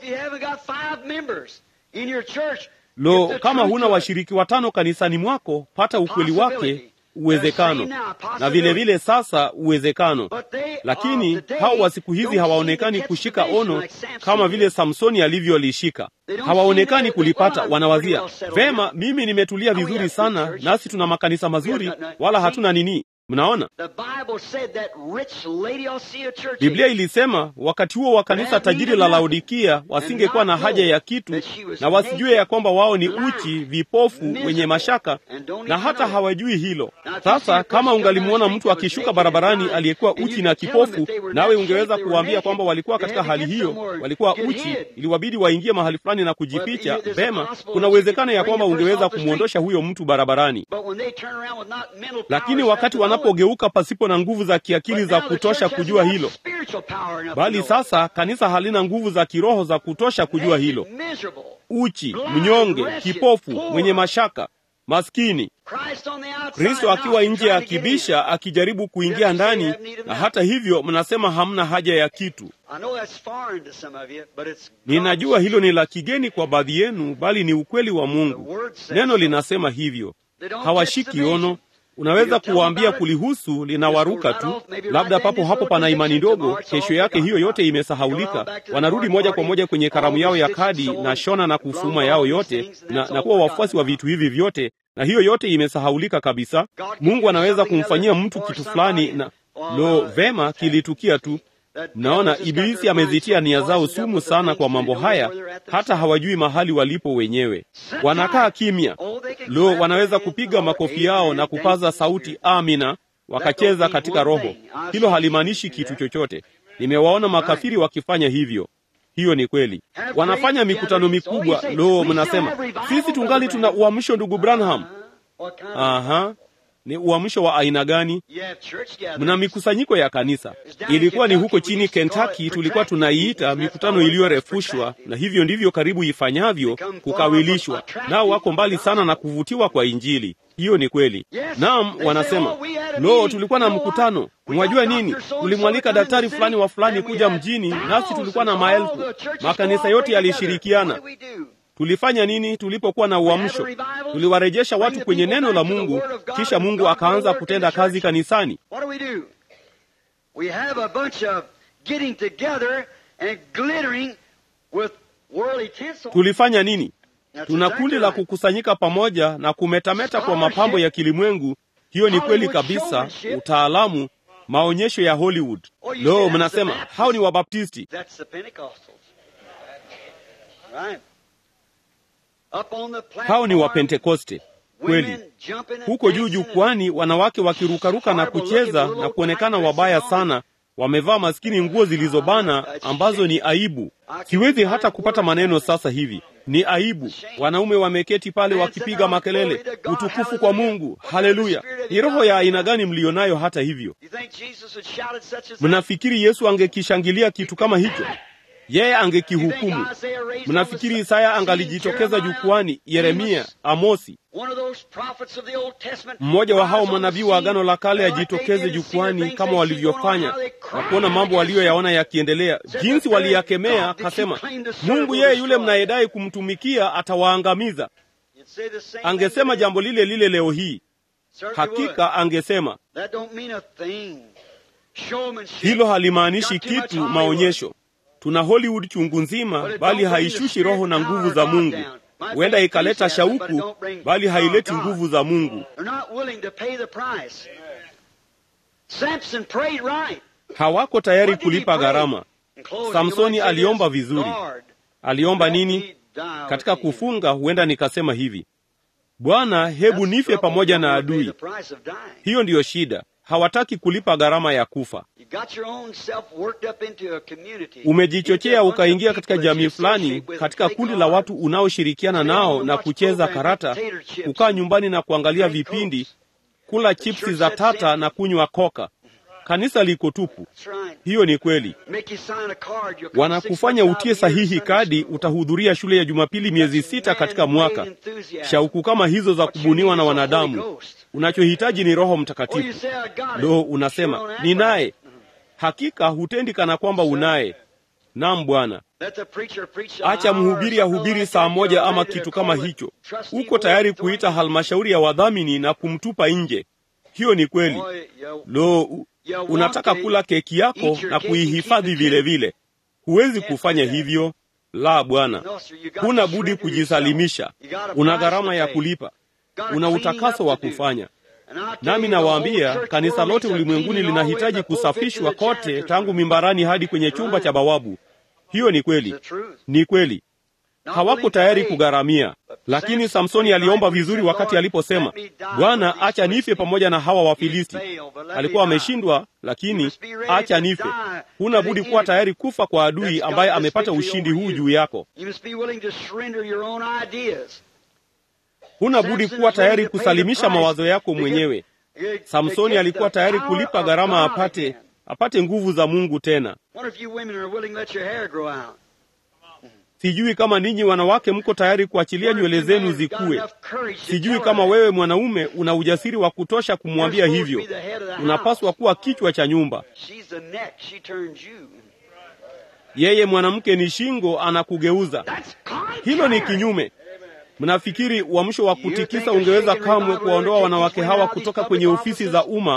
Lo, kama huna washiriki watano kanisani mwako, pata ukweli wake, uwezekano. Na vile vile sasa uwezekano. Lakini hao wa siku hizi hawaonekani kushika ono kama vile Samsoni alivyolishika. Hawaonekani kulipata. Wanawazia, vema, mimi nimetulia vizuri sana, nasi tuna makanisa mazuri, wala hatuna nini. Mnaona? Biblia ilisema wakati huo wa kanisa tajiri la Laodikia wasingekuwa na haja ya kitu, na wasijue ya kwamba wao ni uchi, vipofu, wenye mashaka, na hata hawajui hilo. Sasa kama ungalimuona mtu akishuka barabarani aliyekuwa uchi na kipofu, nawe ungeweza kuwaambia kwamba walikuwa katika hali hiyo, walikuwa uchi, iliwabidi waingie mahali fulani na kujificha. Vema, kuna uwezekano ya kwamba ungeweza kumuondosha huyo mtu barabarani. Lakini wakati wanapogeuka pasipo na nguvu za kiakili za kutosha kujua hilo, bali sasa kanisa halina nguvu za kiroho za kutosha kujua hilo. Uchi, mnyonge, kipofu, mwenye mashaka, maskini. Kristo akiwa nje ya kibisha akijaribu kuingia ndani, na hata hivyo mnasema hamna haja ya kitu. Ninajua hilo ni la kigeni kwa baadhi yenu, bali ni ukweli wa Mungu. Neno linasema hivyo. Hawashiki ono. Unaweza kuwaambia kulihusu, linawaruka tu. Labda papo hapo pana imani ndogo, kesho yake hiyo yote imesahaulika. Wanarudi moja kwa moja kwenye karamu yao ya kadi na shona na kufuma yao yote, na, na kuwa wafuasi wa vitu hivi vyote, na hiyo yote imesahaulika kabisa. Mungu anaweza kumfanyia mtu kitu fulani na lo, vema, kilitukia tu. Mnaona, Ibilisi amezitia nia zao sumu sana kwa mambo haya, hata hawajui mahali walipo wenyewe. Wanakaa kimya. Lo, wanaweza kupiga makofi yao na kupaza sauti amina, wakacheza katika roho. Hilo halimaanishi kitu chochote. Nimewaona makafiri wakifanya hivyo. Hiyo ni kweli. Wanafanya mikutano mikubwa. Lo, mnasema, sisi tungali tuna uamsho ndugu Branham. Aha. Ni uamsho wa aina gani? Mna mikusanyiko ya kanisa. Ilikuwa ni huko chini Kentucky, tulikuwa tunaiita mikutano iliyorefushwa, na hivyo ndivyo karibu ifanyavyo kukawilishwa. Nao wako mbali sana na kuvutiwa kwa Injili. Hiyo ni kweli. Naam, wanasema, lo, tulikuwa na mkutano. Mwajua nini? Tulimwalika daktari fulani wa fulani kuja mjini, nasi tulikuwa na maelfu. Makanisa yote yalishirikiana. Tulifanya nini tulipokuwa na uamsho? Tuliwarejesha watu kwenye neno la Mungu, kisha Mungu akaanza kutenda kazi kanisani. Tulifanya nini? Tuna kundi la kukusanyika pamoja na kumetameta kwa mapambo ya kilimwengu. Hiyo ni kweli kabisa, utaalamu, maonyesho ya Hollywood. Lo, mnasema, hao ni Wabaptisti. Hao ni Wapentekoste. Kweli. Huko juu jukwani, wanawake wakirukaruka na kucheza na kuonekana wabaya sana, wamevaa maskini nguo zilizobana ambazo ni aibu. Siwezi hata kupata maneno sasa hivi. Ni aibu. Wanaume wameketi pale wakipiga makelele, utukufu kwa Mungu, haleluya. Ni roho ya aina gani mlionayo hata hivyo? Mnafikiri Yesu angekishangilia kitu kama hicho? Yeye angekihukumu. Mnafikiri Isaya angalijitokeza jukwani, Yeremia, Amosi? Mmoja wa hao manabii wa Agano la Kale ajitokeze jukwani kama walivyofanya na kuona mambo waliyoyaona yakiendelea, jinsi waliyakemea, akasema, Mungu yeye yule mnayedai kumtumikia atawaangamiza. Angesema jambo lile lile leo hii. Hakika angesema. Hilo halimaanishi kitu maonyesho. Tuna Hollywood chungu nzima, bali haishushi roho na nguvu za Mungu. Huenda ikaleta shauku, bali haileti nguvu za Mungu. Hawako tayari kulipa gharama. Samsoni aliomba vizuri. Aliomba nini? Katika kufunga huenda nikasema hivi: Bwana, hebu nife pamoja na adui. Hiyo ndiyo shida. Hawataki kulipa gharama ya kufa. Umejichochea ukaingia katika jamii fulani, katika kundi la watu unaoshirikiana nao na kucheza karata, kukaa nyumbani na kuangalia vipindi, kula chipsi za tata na kunywa koka. Kanisa liko tupu. Hiyo ni kweli. Wanakufanya utie sahihi kadi, utahudhuria shule ya Jumapili miezi sita katika mwaka. Shauku kama hizo za kubuniwa na wanadamu. Unachohitaji ni Roho Mtakatifu. Lo, unasema ninaye. Hakika hutendi kana kwamba unaye. Naam Bwana. Acha mhubiri ahubiri saa moja ama kitu kama hicho. Uko tayari kuita halmashauri ya wadhamini na kumtupa nje. Hiyo ni kweli. Lo, unataka kula keki yako na kuihifadhi vile vile. Huwezi kufanya hivyo. La Bwana. Huna budi kujisalimisha. Una gharama ya kulipa. Una utakaso wa kufanya. Nami nawaambia, kanisa lote ulimwenguni linahitaji kusafishwa kote, tangu mimbarani hadi kwenye chumba cha bawabu. Hiyo ni kweli. Ni kweli. Hawako tayari kugharamia. Lakini Samsoni aliomba vizuri wakati aliposema, Bwana, acha nife pamoja na hawa Wafilisti. Alikuwa ameshindwa, lakini acha nife. Huna budi kuwa tayari kufa kwa adui ambaye amepata ushindi huu juu yako. Huna budi kuwa tayari kusalimisha mawazo yako mwenyewe. Samsoni alikuwa tayari kulipa gharama apate apate nguvu za Mungu tena. Sijui kama ninyi wanawake mko tayari kuachilia nywele zenu zikue. Sijui kama wewe mwanaume una ujasiri wa kutosha kumwambia hivyo. Unapaswa kuwa kichwa cha nyumba. Yeye mwanamke ni shingo, anakugeuza. Hilo ni kinyume. Mnafikiri uamsho wa kutikisa ungeweza kamwe kuwaondoa wanawake hawa kutoka kwenye ofisi za umma,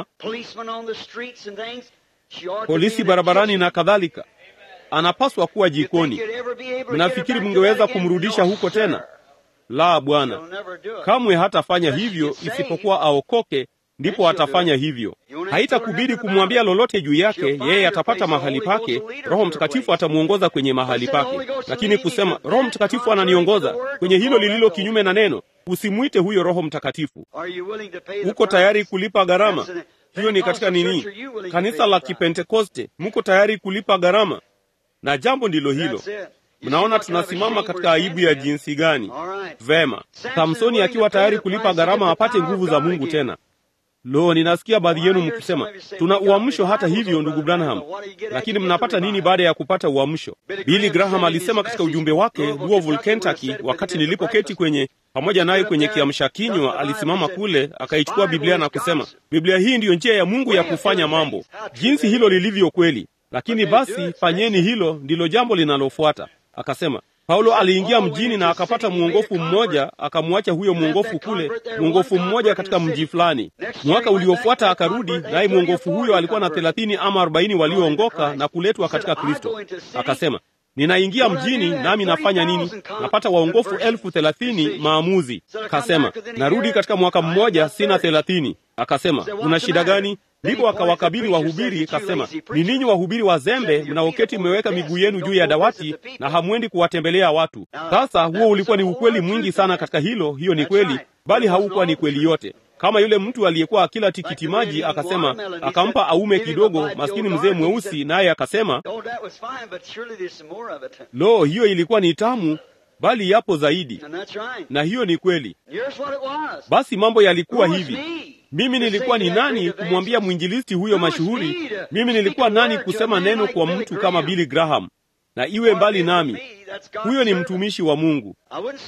polisi barabarani na kadhalika? Anapaswa kuwa jikoni. Mnafikiri mngeweza kumrudisha huko tena? La Bwana. Kamwe hatafanya hivyo, isipokuwa aokoke, ndipo atafanya hivyo. Haitakubidi kumwambia lolote juu yake, yeye atapata mahali pake. Roho Mtakatifu atamuongoza kwenye mahali pake. Lakini kusema Roho Mtakatifu ananiongoza kwenye hilo lililo kinyume na neno, usimwite huyo Roho Mtakatifu. Uko tayari kulipa gharama? Hiyo ni katika nini? Kanisa la Kipentekoste, mko tayari kulipa gharama? Na jambo ndilo hilo. Mnaona tunasimama katika aibu ya jinsi gani? Vema. Samsoni akiwa tayari kulipa gharama apate nguvu za Mungu tena. Lo, ninasikia baadhi yenu mkisema, tuna uamsho hata hivyo ndugu Branham. Lakini mnapata nini baada ya kupata uamsho? Billy Graham alisema katika ujumbe wake Louisville, Kentucky, wakati nilipoketi kwenye pamoja naye kwenye kiamsha kinywa, alisimama kule akaichukua Biblia na kusema, Biblia hii ndiyo njia ya Mungu ya kufanya mambo. Jinsi hilo lilivyo kweli. Lakini basi fanyeni hilo, ndilo jambo linalofuata. Akasema, Paulo aliingia mjini na akapata mwongofu mmoja, akamwacha huyo mwongofu kule, mwongofu mmoja katika mji fulani. Mwaka uliofuata akarudi, naye mwongofu huyo alikuwa na thelathini ama arobaini walioongoka na kuletwa katika Kristo. Akasema, ninaingia mjini nami nafanya nini? Napata waongofu elfu thelathini maamuzi. Akasema, narudi katika mwaka mmoja sina thelathini. Akasema, una shida gani? Ndipo akawakabili wahubiri, akasema, ni ninyi wahubiri wazembe, mnaoketi mmeweka miguu yenu juu ya dawati na hamwendi kuwatembelea watu. Sasa huo ulikuwa ni ukweli mwingi sana katika hilo. Hiyo ni kweli, bali haukuwa ni kweli yote. Kama yule mtu aliyekuwa akila tikiti maji, akasema, akampa aume kidogo, maskini mzee mweusi, naye akasema, lo, hiyo ilikuwa ni tamu, bali yapo zaidi. Na hiyo ni kweli. Basi mambo yalikuwa hivi. Mimi nilikuwa ni nani kumwambia mwinjilisti huyo mashuhuri? Mimi nilikuwa nani kusema neno kwa mtu kama Billy Graham? Na iwe mbali nami, huyo ni mtumishi wa Mungu.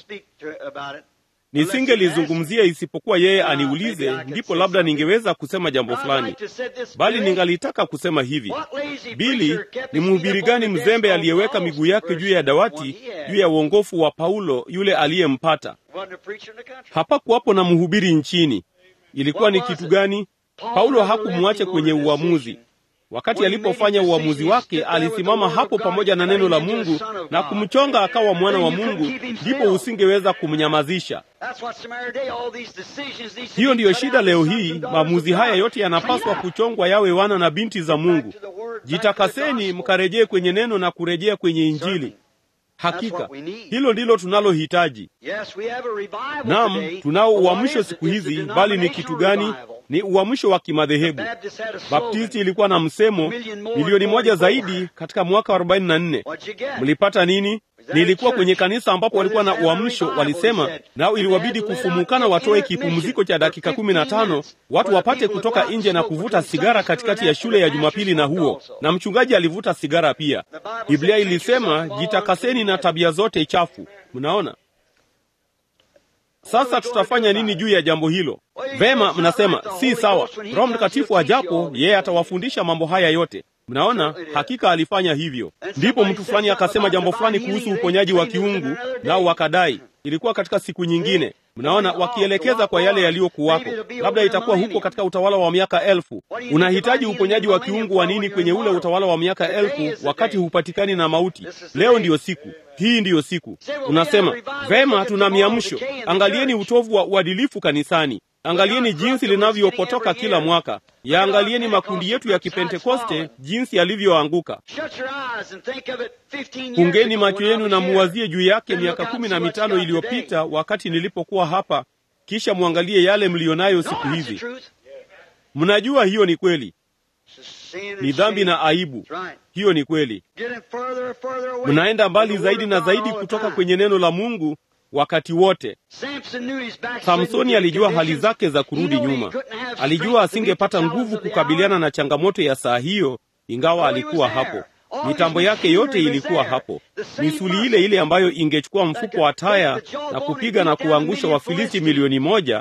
Nisingelizungumzia isipokuwa yeye aniulize, ndipo labda ningeweza kusema jambo fulani. Bali ningalitaka kusema hivi, Billy ni mhubiri gani mzembe aliyeweka miguu yake juu ya dawati, juu ya uongofu wa Paulo yule aliyempata? Hapakuwapo na mhubiri nchini. Ilikuwa ni kitu gani? Paulo hakumwacha kwenye uamuzi. Wakati alipofanya uamuzi wake, alisimama hapo pamoja na neno la Mungu na kumchonga akawa mwana wa Mungu, ndipo usingeweza kumnyamazisha. Hiyo ndiyo shida leo hii. Maamuzi haya yote yanapaswa kuchongwa yawe wana na binti za Mungu. Jitakaseni mkarejee kwenye neno na kurejea kwenye Injili. Hakika hilo ndilo tunalohitaji. Naam, tunao uamsho siku hizi, bali ni kitu gani? Ni uamsho wa kimadhehebu. Baptisti ilikuwa na msemo milioni moja zaidi katika mwaka wa arobaini na nne. Mlipata nini? Nilikuwa kwenye kanisa ambapo walikuwa na uamsho, walisema nao iliwabidi kufumukana watoe kipumziko cha dakika kumi na tano watu wapate kutoka nje na kuvuta sigara katikati ya shule ya Jumapili, na huo na mchungaji alivuta sigara pia. Biblia ilisema jitakaseni na tabia zote chafu. Mnaona? Sasa tutafanya nini juu ya jambo hilo? Vema, mnasema si sawa. Roho Mtakatifu ajapo, yeye atawafundisha mambo haya yote. Mnaona, hakika alifanya hivyo. Ndipo mtu fulani akasema jambo fulani kuhusu uponyaji wa kiungu, nao wakadai ilikuwa katika siku nyingine. Mnaona, wakielekeza kwa yale yaliyokuwako. Labda itakuwa huko katika utawala wa miaka elfu. Unahitaji uponyaji wa kiungu wa nini kwenye ule utawala wa miaka elfu wakati hupatikani na mauti? Leo ndiyo siku. Hii ndiyo siku. Unasema, vema, tuna miamsho. Angalieni utovu wa uadilifu kanisani. Angalieni jinsi linavyopotoka kila mwaka. Yaangalieni makundi yetu ya Kipentekoste jinsi yalivyoanguka. Fungeni macho yenu na muwazie juu yake miaka kumi na mitano iliyopita wakati nilipokuwa hapa, kisha muangalie yale mlionayo siku hizi. Mnajua hiyo ni kweli. Ni dhambi na aibu. Hiyo ni kweli. Mnaenda mbali zaidi na zaidi kutoka kwenye neno la Mungu wakati wote. Samsoni alijua hali zake za kurudi nyuma. Alijua asingepata nguvu kukabiliana na changamoto ya saa hiyo, ingawa alikuwa hapo. Mitambo yake yote ilikuwa hapo. Misuli ile ile ambayo ingechukua mfuko wa taya na kupiga na kuangusha Wafilisti milioni moja.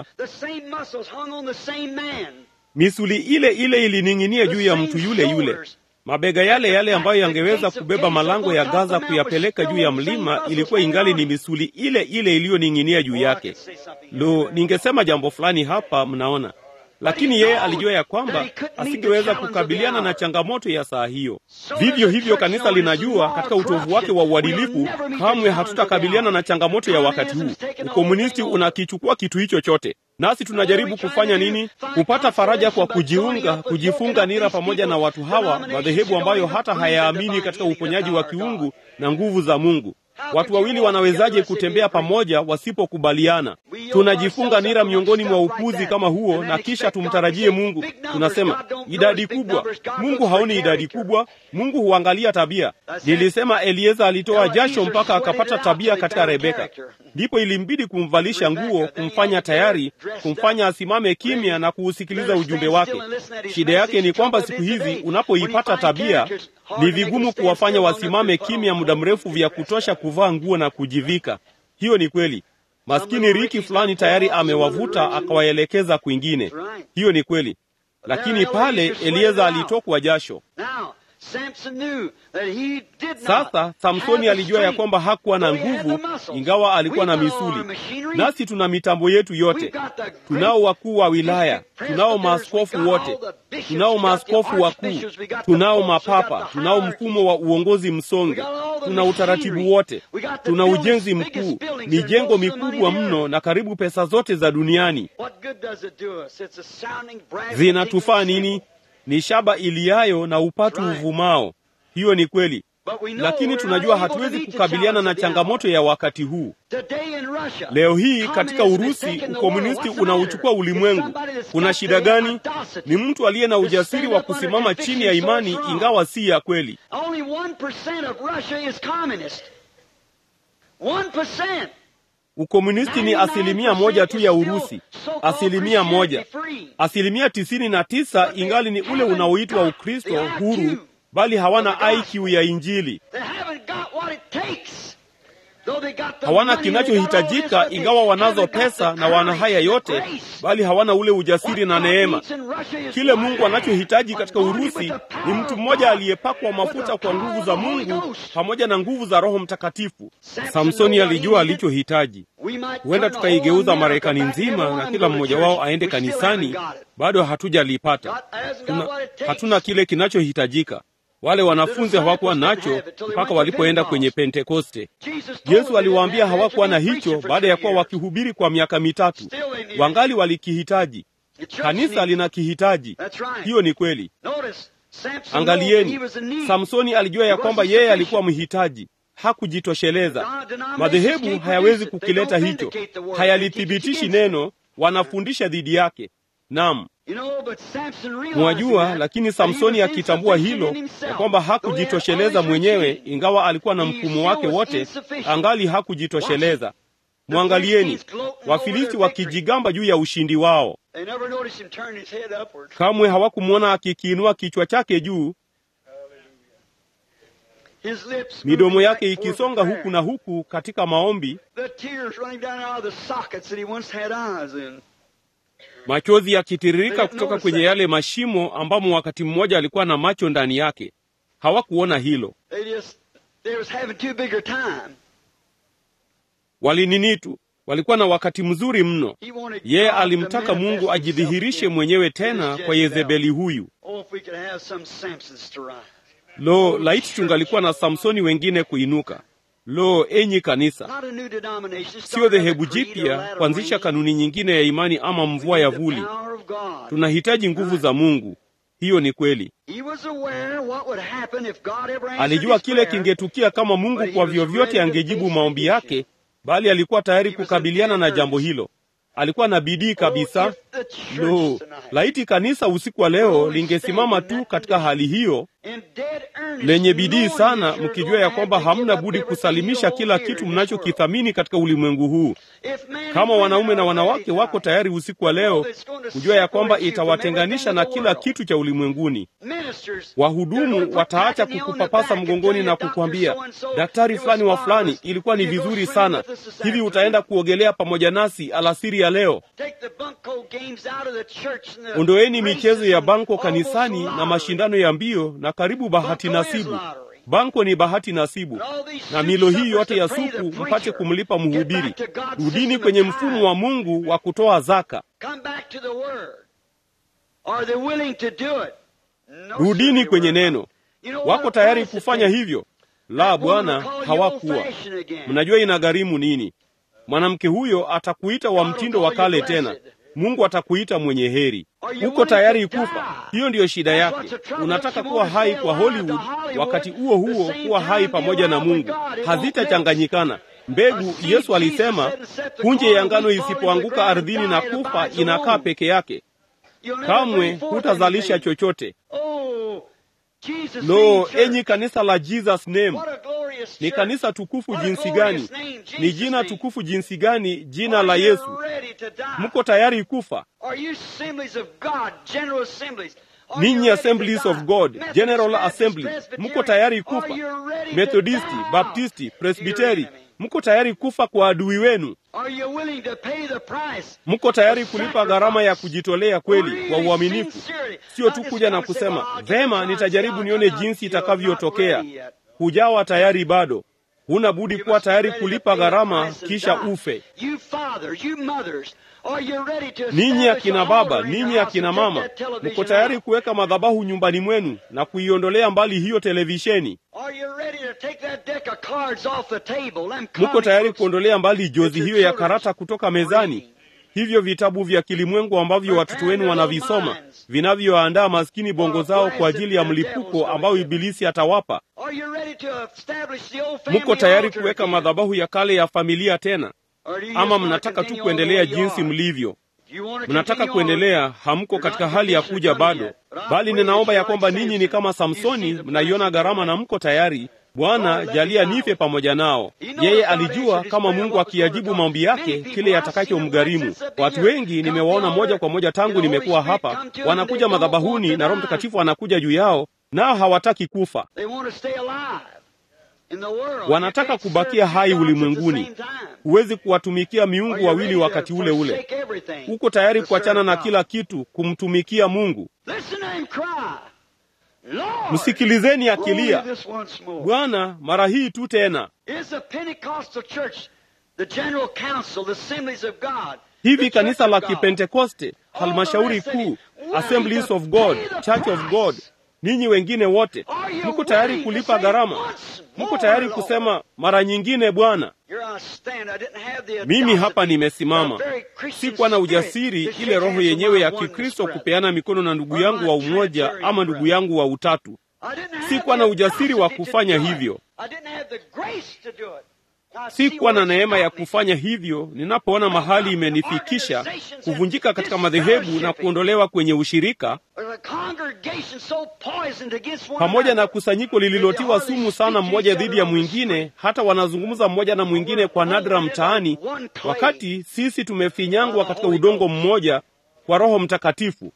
Misuli ile ile ilining'inia juu ya mtu yule yule. Mabega yale yale ambayo yangeweza kubeba malango ya Gaza kuyapeleka juu ya mlima, ilikuwa ingali ni misuli ile ile iliyoning'inia juu yake. Lo, ningesema jambo fulani hapa, mnaona. Lakini yeye alijua ya kwamba asingeweza kukabiliana na changamoto ya saa hiyo. Vivyo hivyo kanisa linajua katika utovu wake wa uadilifu, kamwe hatutakabiliana na changamoto ya wakati huu. Ukomunisti unakichukua kitu hicho chote. Nasi tunajaribu kufanya nini? Kupata faraja kwa kujiunga, kujifunga nira pamoja na watu hawa, madhehebu ambayo hata hayaamini katika uponyaji wa kiungu na nguvu za Mungu. Watu wawili wanawezaje kutembea pamoja wasipokubaliana? Tunajifunga nira miongoni mwa upuzi kama huo, na kisha tumtarajie Mungu. Tunasema idadi kubwa. Mungu haoni idadi kubwa. Mungu huangalia tabia. Nilisema Elieza alitoa jasho mpaka akapata tabia katika Rebeka. Ndipo ilimbidi kumvalisha nguo, kumfanya tayari, kumfanya asimame kimya na kuusikiliza ujumbe wake. Shida yake ni kwamba siku hizi unapoipata tabia, ni vigumu kuwafanya wasimame kimya muda mrefu vya kutosha kuvaa nguo na kujivika. Hiyo ni kweli. Maskini Riki fulani tayari amewavuta akawaelekeza kwingine. Hiyo ni kweli. Lakini pale Elieza alitokwa jasho. Sasa Samsoni alijua ya kwamba hakuwa na nguvu, ingawa alikuwa na misuli. Nasi tuna mitambo yetu yote. Tunao wakuu wa wilaya, tunao maaskofu wote, tunao maaskofu wakuu, tunao mapapa, tunao mfumo wa uongozi msonge, tuna utaratibu wote, tuna ujenzi mkuu, mijengo mikubwa mno, na karibu pesa zote za duniani. Zinatufaa nini? Ni shaba iliayo na upatu uvumao. Hiyo ni kweli. Lakini tunajua hatuwezi kukabiliana na changamoto ya wakati huu. Leo hii katika Urusi, ukomunisti unauchukua ulimwengu. Kuna shida gani? Ni mtu aliye na ujasiri wa kusimama chini ya imani ingawa si ya kweli. Ukomunisti ni asilimia moja tu ya Urusi. Asilimia moja. Asilimia tisini na tisa ingali ni ule unaoitwa Ukristo huru, bali hawana I Q ya Injili. Hawana kinachohitajika, ingawa wanazo pesa na wana haya yote, bali hawana ule ujasiri na neema. Kile Mungu anachohitaji katika Urusi ni mtu mmoja aliyepakwa mafuta kwa nguvu za Mungu pamoja na nguvu za Roho Mtakatifu. Samsoni alijua alichohitaji. Huenda tukaigeuza Marekani nzima na kila mmoja wao aende kanisani, bado hatujalipata. Tuna, hatuna kile kinachohitajika. Wale wanafunzi hawakuwa nacho mpaka walipoenda kwenye Pentekoste. Yesu aliwaambia hawakuwa na hicho baada ya kuwa wakihubiri kwa miaka mitatu. Wangali walikihitaji. Kanisa linakihitaji. Hiyo ni kweli. Angalieni, Samsoni alijua ya kwamba yeye alikuwa mhitaji. hakujitosheleza. Madhehebu hayawezi kukileta hicho, hayalithibitishi neno, wanafundisha dhidi yake. Naam, mwajua, lakini Samsoni akitambua hilo ya kwamba hakujitosheleza mwenyewe, ingawa alikuwa na mfumo wake wote, angali hakujitosheleza. Mwangalieni Wafilisti wakijigamba juu ya ushindi wao. Kamwe hawakumwona akikiinua kichwa chake juu, midomo yake ikisonga huku na huku katika maombi, machozi yakitiririka kutoka kwenye yale mashimo ambamo wakati mmoja alikuwa na macho ndani yake. Hawakuona hilo. Walinini tu, walikuwa na wakati mzuri mno. Yeye alimtaka Mungu ajidhihirishe mwenyewe tena kwa Yezebeli huyu. Lo, laiti tungalikuwa na Samsoni wengine kuinuka. Lo, enyi kanisa, sio dhehebu jipya kuanzisha kanuni nyingine ya imani ama mvua ya vuli. Tunahitaji nguvu za Mungu. Hiyo ni kweli. Alijua kile kingetukia kama Mungu kwa vyovyote angejibu maombi yake, bali alikuwa tayari kukabiliana na jambo hilo. Alikuwa na bidii kabisa. Lo, laiti kanisa usiku wa leo lingesimama tu katika hali hiyo, lenye bidii sana, mkijua ya kwamba hamna budi kusalimisha kila kitu mnachokithamini katika ulimwengu huu. Kama wanaume na wanawake wako tayari usiku wa leo kujua ya kwamba itawatenganisha na kila kitu cha ulimwenguni. Wahudumu wataacha kukupapasa mgongoni na kukwambia, daktari fulani wa fulani, ilikuwa ni vizuri sana. Hivi utaenda kuogelea pamoja nasi alasiri ya leo? Ondoeni michezo ya banko kanisani na mashindano ya mbio na karibu bahati nasibu. Banko ni bahati nasibu. Na milo hii yote ya supu mpate kumlipa mhubiri. Rudini kwenye mfumo wa Mungu wa kutoa zaka. Rudini kwenye neno. Wako tayari kufanya hivyo? La, Bwana, hawakuwa. Mnajua inagharimu nini? Mwanamke huyo atakuita wa mtindo wa kale tena. Mungu atakuita mwenye heri. Uko tayari kufa? Hiyo ndiyo shida yake. Unataka kuwa hai kwa Hollywood, wakati huo huo kuwa hai pamoja na Mungu. Hazitachanganyikana. Mbegu, Yesu alisema, punje ya ngano isipoanguka ardhini na kufa inakaa peke yake. Kamwe hutazalisha chochote. Lo, enyi kanisa la Jesus Name, ni kanisa tukufu jinsi gani! Ni jina tukufu jinsi gani, jina la Yesu. Mko tayari kufa? Ninyi Assemblies of God, General Assembly, mko tayari kufa? Methodisti, Baptisti, Presbiteri, mko tayari kufa kwa adui wenu? Mko tayari kulipa gharama ya kujitolea kweli kwa uaminifu? Sio tu kuja na kusema, vema, nitajaribu nione jinsi itakavyotokea. Hujawa tayari bado. Huna budi kuwa tayari kulipa gharama kisha ufe. Ninyi akina baba, ninyi akina mama, mko tayari kuweka madhabahu nyumbani mwenu na kuiondolea mbali hiyo televisheni? Mko tayari kuondolea mbali jozi hiyo ya karata kutoka mezani? Hivyo vitabu vya kilimwengu ambavyo watoto wenu wanavisoma, vinavyoandaa maskini bongo zao kwa ajili ya mlipuko ambao ibilisi atawapa. Mko tayari kuweka madhabahu ya kale ya familia tena? Ama mnataka tu kuendelea jinsi mlivyo? Mnataka kuendelea, hamko katika hali ya kuja bado. Bali ninaomba ya kwamba ninyi ni kama Samsoni, mnaiona gharama na mko tayari. Bwana, jalia nife pamoja nao. Yeye alijua kama Mungu akiyajibu maombi yake kile yatakachomgharimu. Watu wengi nimewaona moja kwa moja tangu nimekuwa hapa, wanakuja madhabahuni na Roho Mtakatifu anakuja juu yao, nao hawataki kufa. Wanataka kubakia hai ulimwenguni. Huwezi kuwatumikia miungu wawili wakati ule ule. Uko tayari kuachana na kila kitu kumtumikia Mungu? Msikilizeni akilia, Bwana, mara hii tu tena. Hivi kanisa la Kipentekoste, halmashauri kuu, Assemblies of God, Church of God, ninyi wengine wote, mko tayari kulipa gharama? Mko tayari kusema mara nyingine, Bwana, mimi hapa nimesimama. Sikuwa na ujasiri, ile roho yenyewe ya Kikristo, kupeana mikono na ndugu yangu wa umoja ama ndugu yangu wa utatu. Sikuwa na ujasiri wa kufanya hivyo. Sikuwa na neema ya kufanya hivyo. Ninapoona mahali imenifikisha kuvunjika katika madhehebu na kuondolewa kwenye ushirika, pamoja na kusanyiko lililotiwa sumu sana mmoja dhidi ya mwingine, hata wanazungumza mmoja na mwingine kwa nadra mtaani, wakati sisi tumefinyangwa katika udongo mmoja kwa Roho Mtakatifu.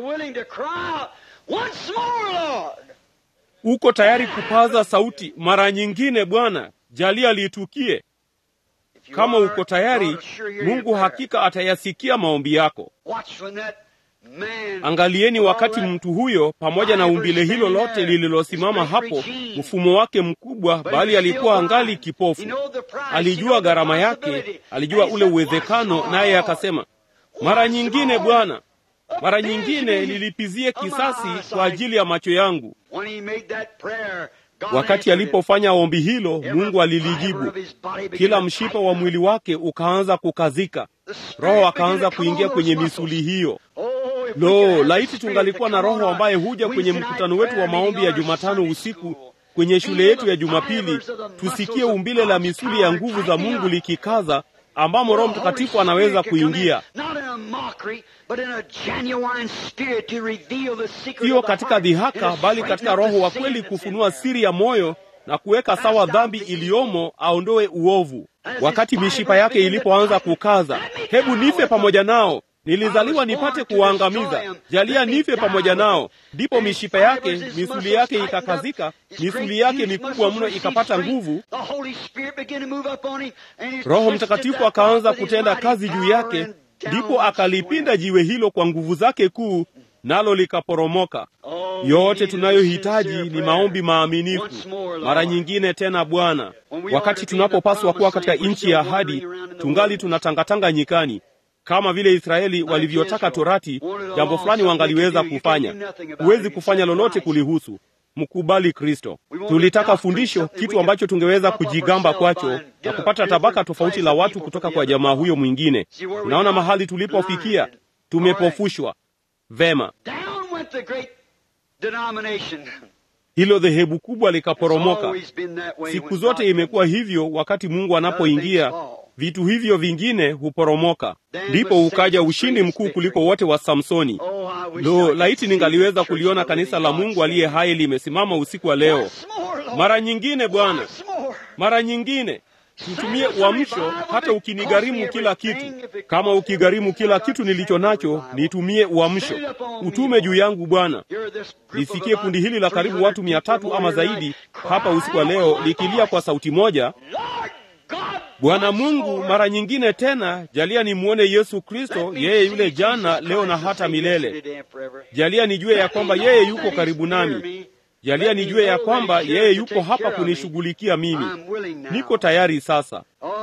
Uko tayari kupaza sauti mara nyingine, Bwana, jalia litukie? Kama uko tayari, Mungu hakika atayasikia maombi yako. Angalieni wakati mtu huyo pamoja na umbile hilo lote lililosimama hapo, mfumo wake mkubwa, bali alikuwa angali kipofu. Alijua gharama yake, alijua ule uwezekano, naye akasema, mara nyingine Bwana, mara nyingine lilipizie kisasi kwa ajili ya macho yangu. Wakati alipofanya ombi hilo, Mungu alilijibu. Kila mshipa wa mwili wake ukaanza kukazika. Roho akaanza kuingia kwenye misuli hiyo. Lo, laiti tungalikuwa na Roho ambaye huja kwenye mkutano wetu wa maombi ya Jumatano usiku, kwenye shule yetu ya Jumapili, tusikie umbile la misuli ya nguvu za Mungu likikaza, ambamo Roho Mtakatifu anaweza kuingia. Sio katika dhihaka, bali katika Roho wa kweli, kufunua siri ya moyo na kuweka sawa dhambi iliyomo, aondoe uovu. Wakati mishipa yake ilipoanza kukaza, hebu nife pamoja nao, nilizaliwa nipate kuwaangamiza, jalia nife pamoja nao. Ndipo mishipa yake, misuli yake ikakazika, misuli yake mikubwa mno ikapata nguvu. Roho Mtakatifu akaanza kutenda kazi juu yake, ndipo akalipinda jiwe hilo kwa nguvu zake kuu, nalo likaporomoka. Yote tunayohitaji ni maombi maaminifu. Mara nyingine tena Bwana, wakati tunapopaswa kuwa katika nchi ya ahadi, tungali tunatangatanga nyikani. Kama vile Israeli walivyotaka Torati, jambo fulani wangaliweza kufanya. Huwezi kufanya lolote kulihusu. Mkubali Kristo. Tulitaka fundisho, kitu ambacho tungeweza kujigamba kwacho na kupata tabaka tofauti la watu kutoka kwa jamaa huyo mwingine. Unaona mahali tulipofikia? Tumepofushwa. Vema. Hilo dhehebu kubwa likaporomoka. Siku zote imekuwa hivyo. Wakati Mungu anapoingia, vitu hivyo vingine huporomoka. Ndipo ukaja ushindi mkuu kuliko wote wa Samsoni. Lo, laiti ningaliweza kuliona kanisa la Mungu aliye hai limesimama usiku wa leo. Mara nyingine Bwana, mara nyingine. Tutumie uamsho, hata ukinigharimu kila kitu. Kama ukigharimu kila kitu nilicho nacho, nitumie uamsho. Utume juu yangu Bwana. Nisikie kundi hili la karibu watu mia tatu ama zaidi hapa usiku wa leo likilia kwa sauti moja, Bwana Mungu, mara nyingine tena, jalia nimuone Yesu Kristo, yeye yule jana, leo na hata milele. Jalia nijue ya kwamba yeye yuko karibu nami. Jalia nijue ya kwamba yeye yuko hapa kunishughulikia mimi. Niko tayari sasa.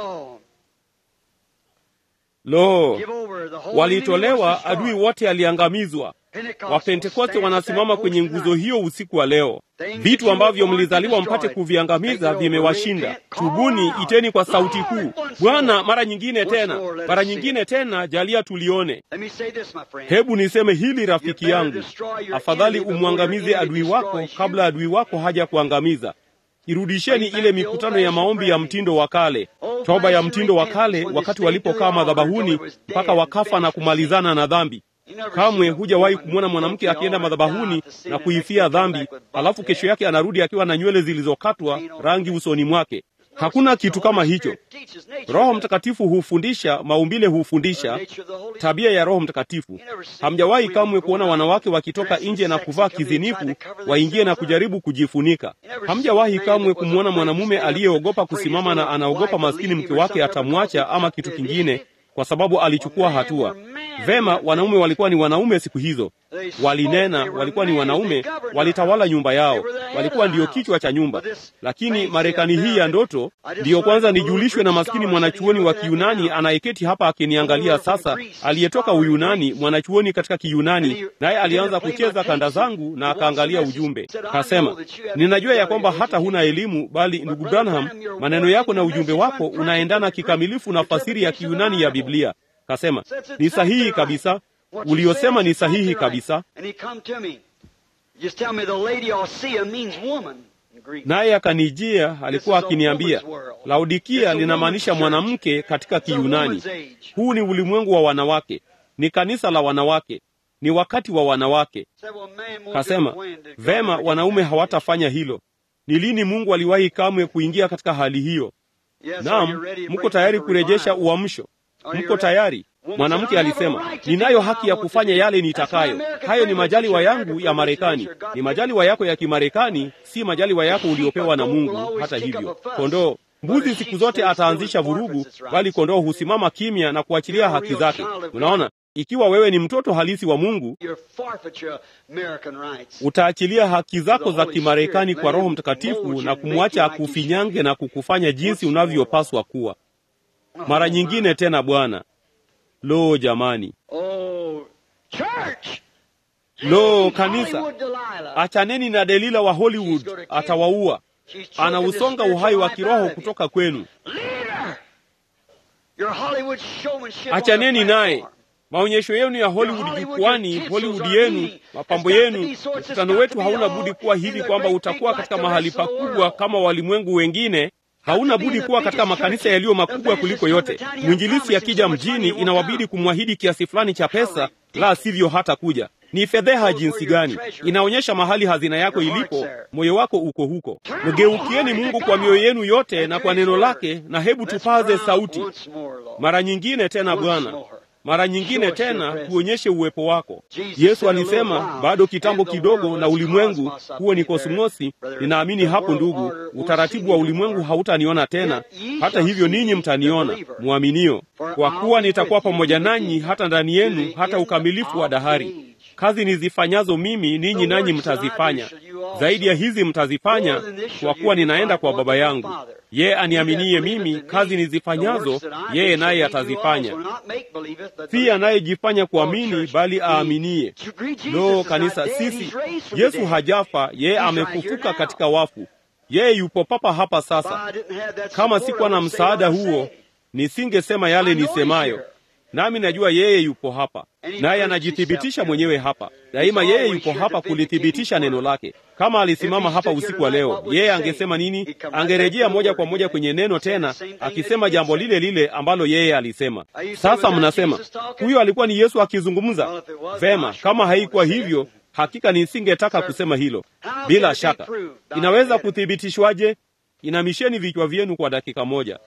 Lo, walitolewa, adui wote aliangamizwa. Wapentekoste wanasimama kwenye nguzo hiyo usiku wa leo. Vitu ambavyo mlizaliwa mpate kuviangamiza vimewashinda. Tubuni, iteni kwa sauti kuu, Bwana, mara nyingine tena, mara nyingine tena, jalia tulione. Hebu niseme hili rafiki yangu, afadhali umwangamize adui wako kabla adui wako haja kuangamiza. Irudisheni ile mikutano ya maombi ya mtindo wa kale, toba ya mtindo wa kale, wakati walipokaa madhabahuni mpaka wakafa na kumalizana na dhambi. Kamwe hujawahi kumwona mwanamke akienda madhabahuni na kuifia dhambi, alafu kesho yake anarudi akiwa na nywele zilizokatwa rangi usoni mwake. Hakuna kitu kama hicho. Roho Mtakatifu hufundisha, maumbile hufundisha, tabia ya Roho Mtakatifu. Hamjawahi kamwe kuona wanawake wakitoka nje na kuvaa kizinifu, waingie na kujaribu kujifunika. Hamjawahi kamwe kumwona mwanamume aliyeogopa kusimama na anaogopa maskini mke wake atamwacha ama kitu kingine, kwa sababu alichukua hatua. Vema, wanaume walikuwa ni wanaume siku hizo. Walinena, walikuwa ni wanaume, walitawala nyumba yao, walikuwa ndiyo kichwa cha nyumba. Lakini Marekani hii ya ndoto, ndiyo kwanza nijulishwe na maskini mwanachuoni wa Kiyunani anayeketi hapa akiniangalia sasa, aliyetoka Uyunani, mwanachuoni katika Kiyunani, naye alianza kucheza kanda zangu na akaangalia ujumbe. Kasema, ninajua ya kwamba hata huna elimu, bali ndugu Branham, maneno yako na ujumbe wako unaendana kikamilifu na fasiri ya Kiyunani ya Biblia. Kasema, ni sahihi kabisa. Uliosema ni sahihi kabisa. naye akanijia, alikuwa akiniambia, Laodikia linamaanisha mwanamke katika Kiyunani. Huu ni ulimwengu wa wanawake, ni kanisa la wanawake, ni wakati wa wanawake. Kasema, vema, wanaume hawatafanya hilo. Ni lini Mungu aliwahi kamwe kuingia katika hali hiyo? Naam, mko tayari kurejesha uamsho? Mko tayari? Mwanamke alisema, ninayo haki ya kufanya yale nitakayo. Hayo ni majaliwa yangu ya Marekani. Ni majaliwa yako ya Kimarekani, si majaliwa yako uliopewa na Mungu. Hata hivyo, kondoo, mbuzi siku zote ataanzisha vurugu, bali kondoo husimama kimya na kuachilia haki zake. Unaona, ikiwa wewe ni mtoto halisi wa Mungu, utaachilia haki zako za Kimarekani kwa Roho Mtakatifu na kumwacha akufinyange na kukufanya jinsi unavyopaswa kuwa. Mara nyingine tena Bwana. Lo jamani. Lo kanisa. Achaneni na Delila wa Hollywood, atawaua. Anausonga uhai wa kiroho kutoka kwenu. Achaneni naye. Maonyesho yenu ya Hollywood jukwani, Hollywood yenu, mapambo yenu, mkutano wetu hauna budi kuwa hivi kwamba utakuwa katika mahali pakubwa kama walimwengu wengine. Hauna budi kuwa katika makanisa yaliyo makubwa kuliko yote. Mwinjilisi akija mjini inawabidi kumwahidi kiasi fulani cha pesa, la sivyo hata kuja. Ni fedheha jinsi gani! Inaonyesha mahali hazina yako ilipo, moyo wako uko huko. Mgeukieni Mungu kwa mioyo yenu yote na kwa neno lake, na hebu tupaze sauti. Mara nyingine tena Bwana. Mara nyingine tena tuonyeshe uwepo wako. Yesu alisema, bado kitambo kidogo na ulimwengu, huo ni kosmosi. Ninaamini hapo ndugu, utaratibu wa ulimwengu hautaniona tena. Hata hivyo ninyi mtaniona, muaminio. Kwa kuwa nitakuwa pamoja nanyi hata ndani yenu, hata ukamilifu wa dahari. Kazi nizifanyazo mimi, ninyi nanyi mtazifanya. Zaidi ya hizi mtazifanya, kwa kuwa ninaenda kwa Baba yangu. Yeye aniaminie mimi, kazi nizifanyazo, yeye naye atazifanya. Si anayejifanya kuamini, bali aaminie. Lo kanisa, sisi, Yesu hajafa, yeye amefufuka katika wafu. Yeye yupo papa hapa sasa. Kama sikuwa na msaada huo, nisingesema yale nisemayo. Nami najua yeye yupo hapa, naye anajithibitisha mwenyewe hapa. Daima yeye yupo hapa kulithibitisha neno lake. Kama alisimama hapa usiku wa leo, yeye angesema nini? Angerejea moja kwa moja kwenye neno tena, akisema jambo lile lile ambalo yeye alisema. Sasa mnasema, huyo alikuwa ni Yesu akizungumza. Vema, kama haikuwa hivyo, hakika nisingetaka kusema hilo. Bila shaka. Inaweza kuthibitishwaje? Inamisheni vichwa vyenu kwa dakika moja.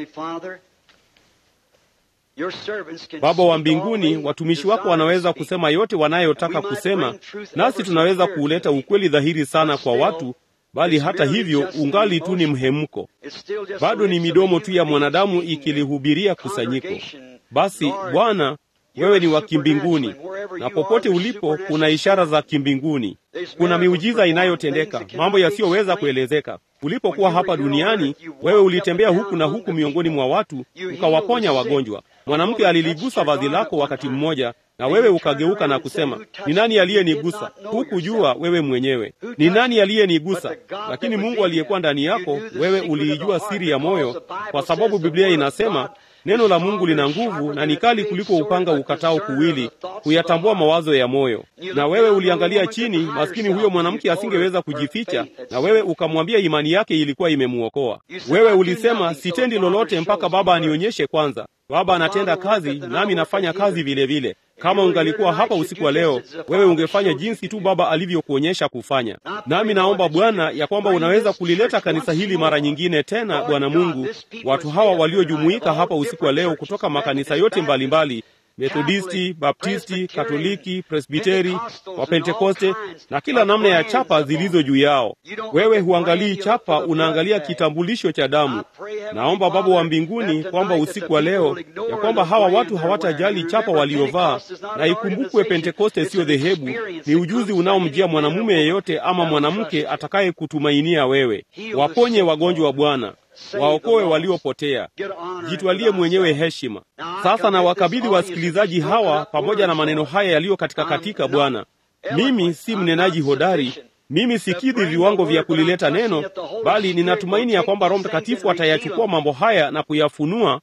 Baba wa mbinguni, watumishi wako wanaweza kusema yote wanayotaka kusema, nasi tunaweza kuuleta ukweli dhahiri sana kwa watu, bali hata hivyo ungali tu ni mhemko. Bado ni midomo tu ya mwanadamu ikilihubiria kusanyiko. Basi Bwana, wewe ni wa kimbinguni, na popote ulipo kuna ishara za kimbinguni. Kuna miujiza inayotendeka, mambo yasiyoweza kuelezeka. Ulipokuwa hapa duniani, wewe ulitembea huku na huku miongoni mwa watu, ukawaponya wagonjwa. Mwanamke aliligusa vazi lako wakati mmoja, na wewe ukageuka na kusema, ni nani aliyenigusa? Hukujua wewe mwenyewe ni nani aliyenigusa, lakini Mungu aliyekuwa ndani yako, wewe uliijua siri ya moyo, kwa sababu Biblia inasema, neno la Mungu lina nguvu na ni kali kuliko upanga ukatao kuwili, kuyatambua mawazo ya moyo. Na wewe uliangalia chini, maskini huyo mwanamke asingeweza kujificha, na wewe ukamwambia imani yake ilikuwa imemuokoa. Wewe ulisema, sitendi lolote mpaka Baba anionyeshe kwanza. Baba anatenda kazi, nami nafanya kazi vile vile. Kama ungalikuwa hapa usiku wa leo, wewe ungefanya jinsi tu Baba alivyokuonyesha kufanya. Nami naomba Bwana ya kwamba unaweza kulileta kanisa hili mara nyingine tena, Bwana Mungu, watu hawa waliojumuika hapa usiku wa leo kutoka makanisa yote mbalimbali, Methodisti, Baptisti, Katoliki, Presbiteri, Wapentekoste na kila namna ya chapa zilizo juu yao. Wewe huangalii chapa, unaangalia kitambulisho cha damu. Naomba Baba wa mbinguni kwamba usiku wa leo ya kwamba hawa watu hawatajali chapa waliovaa, na ikumbukwe Pentekoste sio dhehebu, ni ujuzi unaomjia mwanamume yeyote ama mwanamke atakaye kutumainia wewe. Waponye wagonjwa wa Bwana, waokoe waliopotea, jitwalie mwenyewe heshima. Sasa na wakabidhi wasikilizaji hawa pamoja na maneno haya yaliyo katika katika Bwana. Mimi si mnenaji hodari, mimi sikidhi viwango vya kulileta neno, bali ninatumaini ya kwamba Roho Mtakatifu atayachukua mambo haya na kuyafunua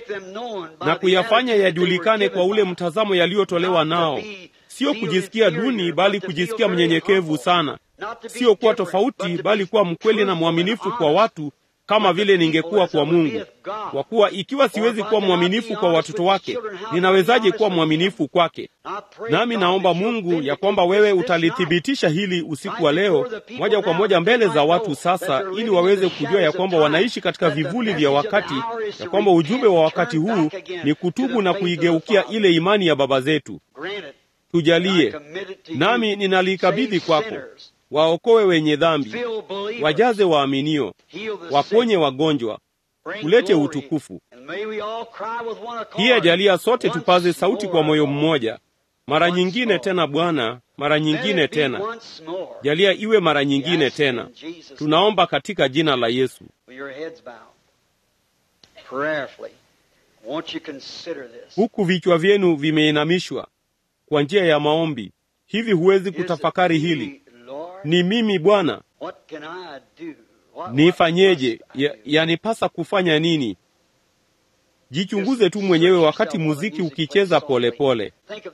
na kuyafanya yajulikane kwa ule mtazamo yaliyotolewa nao. Sio kujisikia duni, bali kujisikia mnyenyekevu sana. sio kuwa tofauti, bali kuwa mkweli na mwaminifu kwa watu kama vile ningekuwa kwa Mungu. Kwa kuwa ikiwa siwezi kuwa mwaminifu kwa watoto wake, ninawezaje kuwa mwaminifu kwake? Nami naomba Mungu ya kwamba wewe utalithibitisha hili usiku wa leo moja kwa moja mbele za watu sasa, ili waweze kujua ya kwamba wanaishi katika vivuli vya wakati, ya kwamba ujumbe wa wakati huu ni kutubu na kuigeukia ile imani ya baba zetu. Tujalie, nami ninalikabidhi kwako. Waokoe wenye dhambi, wajaze waaminio, waponye wagonjwa, ulete utukufu. Pia jalia sote tupaze sauti kwa moyo mmoja. Mara nyingine tena Bwana, mara nyingine tena. Jalia iwe mara nyingine tena. Tunaomba katika jina la Yesu. Huku vichwa vyenu vimeinamishwa kwa njia ya maombi. Hivi huwezi kutafakari hili? Ni mimi Bwana, nifanyeje? Ya, yanipasa kufanya nini? Jichunguze tu mwenyewe wakati muziki ukicheza polepole.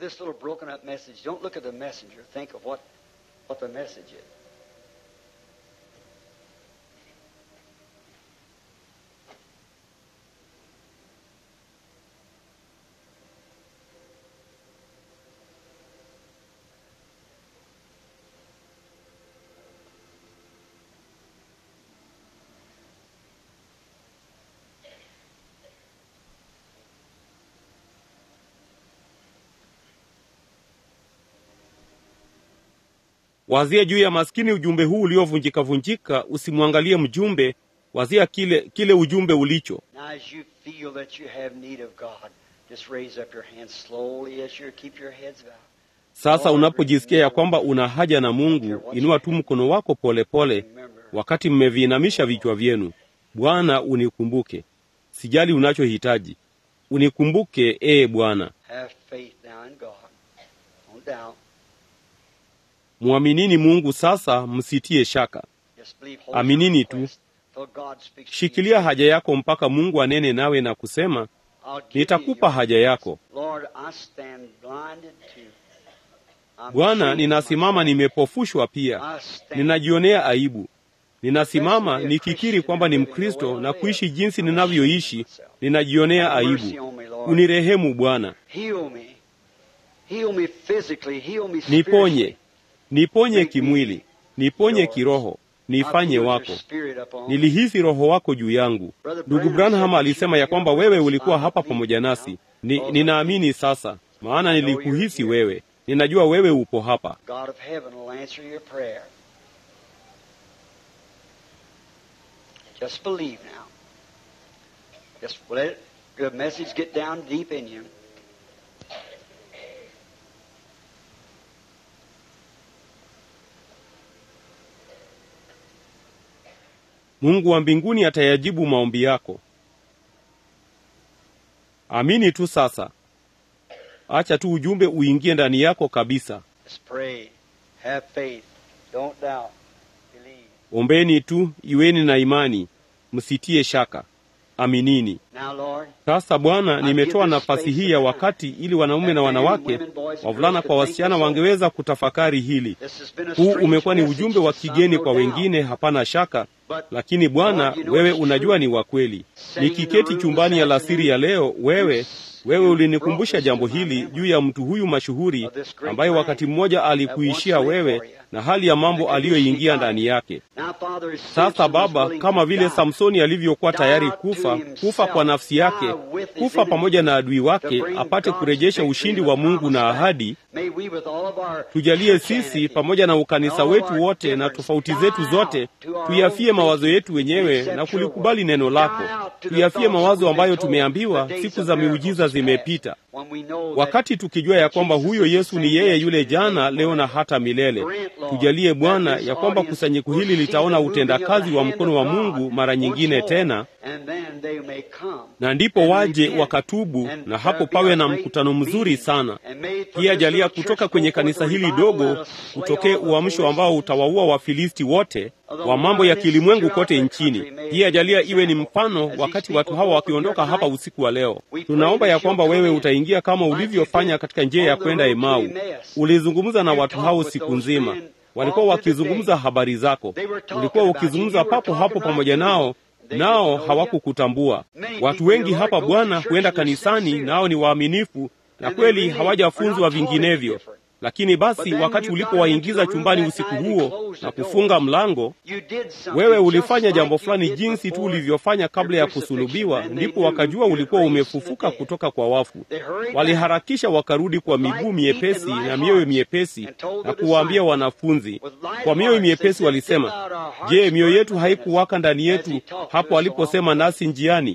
Wazia juu ya maskini ujumbe huu uliovunjika vunjika, usimwangalie mjumbe, wazia kile kile ujumbe ulicho. Sasa unapojisikia ya kwamba una haja na Mungu, inua tu mkono wako polepole pole, wakati mmeviinamisha vichwa vyenu. Bwana, unikumbuke. Sijali unachohitaji. Unikumbuke, ee Bwana. Muaminini Mungu sasa, msitie shaka. Aminini tu. Shikilia haja yako mpaka Mungu anene nawe na kusema, nitakupa haja yako. Bwana, ninasimama nimepofushwa pia. Ninajionea aibu. Ninasimama nikikiri kwamba ni Mkristo na kuishi jinsi ninavyoishi. Ninajionea aibu. Unirehemu Bwana. Niponye. Niponye kimwili, niponye kiroho, nifanye wako. Nilihisi roho wako juu yangu. Ndugu Branham alisema ya kwamba wewe ulikuwa hapa pamoja nasi. Ni, ninaamini sasa, maana nilikuhisi wewe. Ninajua wewe upo hapa. Just believe now. Just let the message get down deep in you. Mungu wa mbinguni atayajibu maombi yako. Amini tu sasa. Acha tu ujumbe uingie ndani yako kabisa. Ombeni tu, iweni na imani, msitie shaka. Aminini. Sasa Bwana, nimetoa nafasi hii ya wakati ili wanaume na wanawake, wavulana kwa wasichana wangeweza kutafakari hili. Huu umekuwa ni ujumbe wa kigeni kwa wengine, hapana shaka, lakini Bwana, wewe unajua ni wa kweli. Nikiketi chumbani ya alasiri ya leo, wewe wewe ulinikumbusha jambo hili juu ya mtu huyu mashuhuri ambaye wakati mmoja alikuishia wewe na hali ya mambo aliyoingia ndani yake. Sasa Baba, kama vile Samsoni alivyokuwa tayari kufa, kufa kwa nafsi yake, kufa pamoja na adui wake, apate kurejesha ushindi wa Mungu na ahadi, tujalie sisi pamoja na ukanisa wetu wote na tofauti zetu zote, tuyafie mawazo yetu wenyewe na kulikubali neno lako. Tuyafie mawazo ambayo tumeambiwa siku za miujiza zimepita. Wakati tukijua ya kwamba huyo Yesu ni yeye yule jana, leo na hata milele. Tujalie Bwana ya kwamba kusanyiko hili litaona utendakazi wa mkono wa Mungu mara nyingine tena, na ndipo waje wakatubu, na hapo pawe na mkutano mzuri sana. Pia jalia kutoka kwenye kanisa hili dogo kutokee uamsho ambao utawaua Wafilisti wote wa mambo ya kilimwengu kote nchini. Pia jalia iwe ni mfano wakati watu hawa wakiondoka hapa usiku wa leo. Tunaomba ya kwamba wewe utaingia kama ulivyofanya katika njia ya kwenda Emau. Ulizungumza na watu hao siku nzima. walikuwa wakizungumza habari zako, ulikuwa ukizungumza papo hapo pamoja nao, nao hawakukutambua. Watu wengi hapa Bwana huenda kanisani, nao ni waaminifu na kweli hawajafunzwa vinginevyo. Lakini basi wakati ulipowaingiza chumbani usiku huo na kufunga mlango, wewe ulifanya jambo fulani jinsi tu ulivyofanya kabla ya kusulubiwa, ndipo wakajua ulikuwa umefufuka kutoka kwa wafu. Waliharakisha wakarudi kwa miguu miepesi na mioyo miepesi na kuwaambia wanafunzi. Kwa mioyo miepesi walisema, je, mioyo yetu haikuwaka ndani yetu hapo aliposema nasi njiani?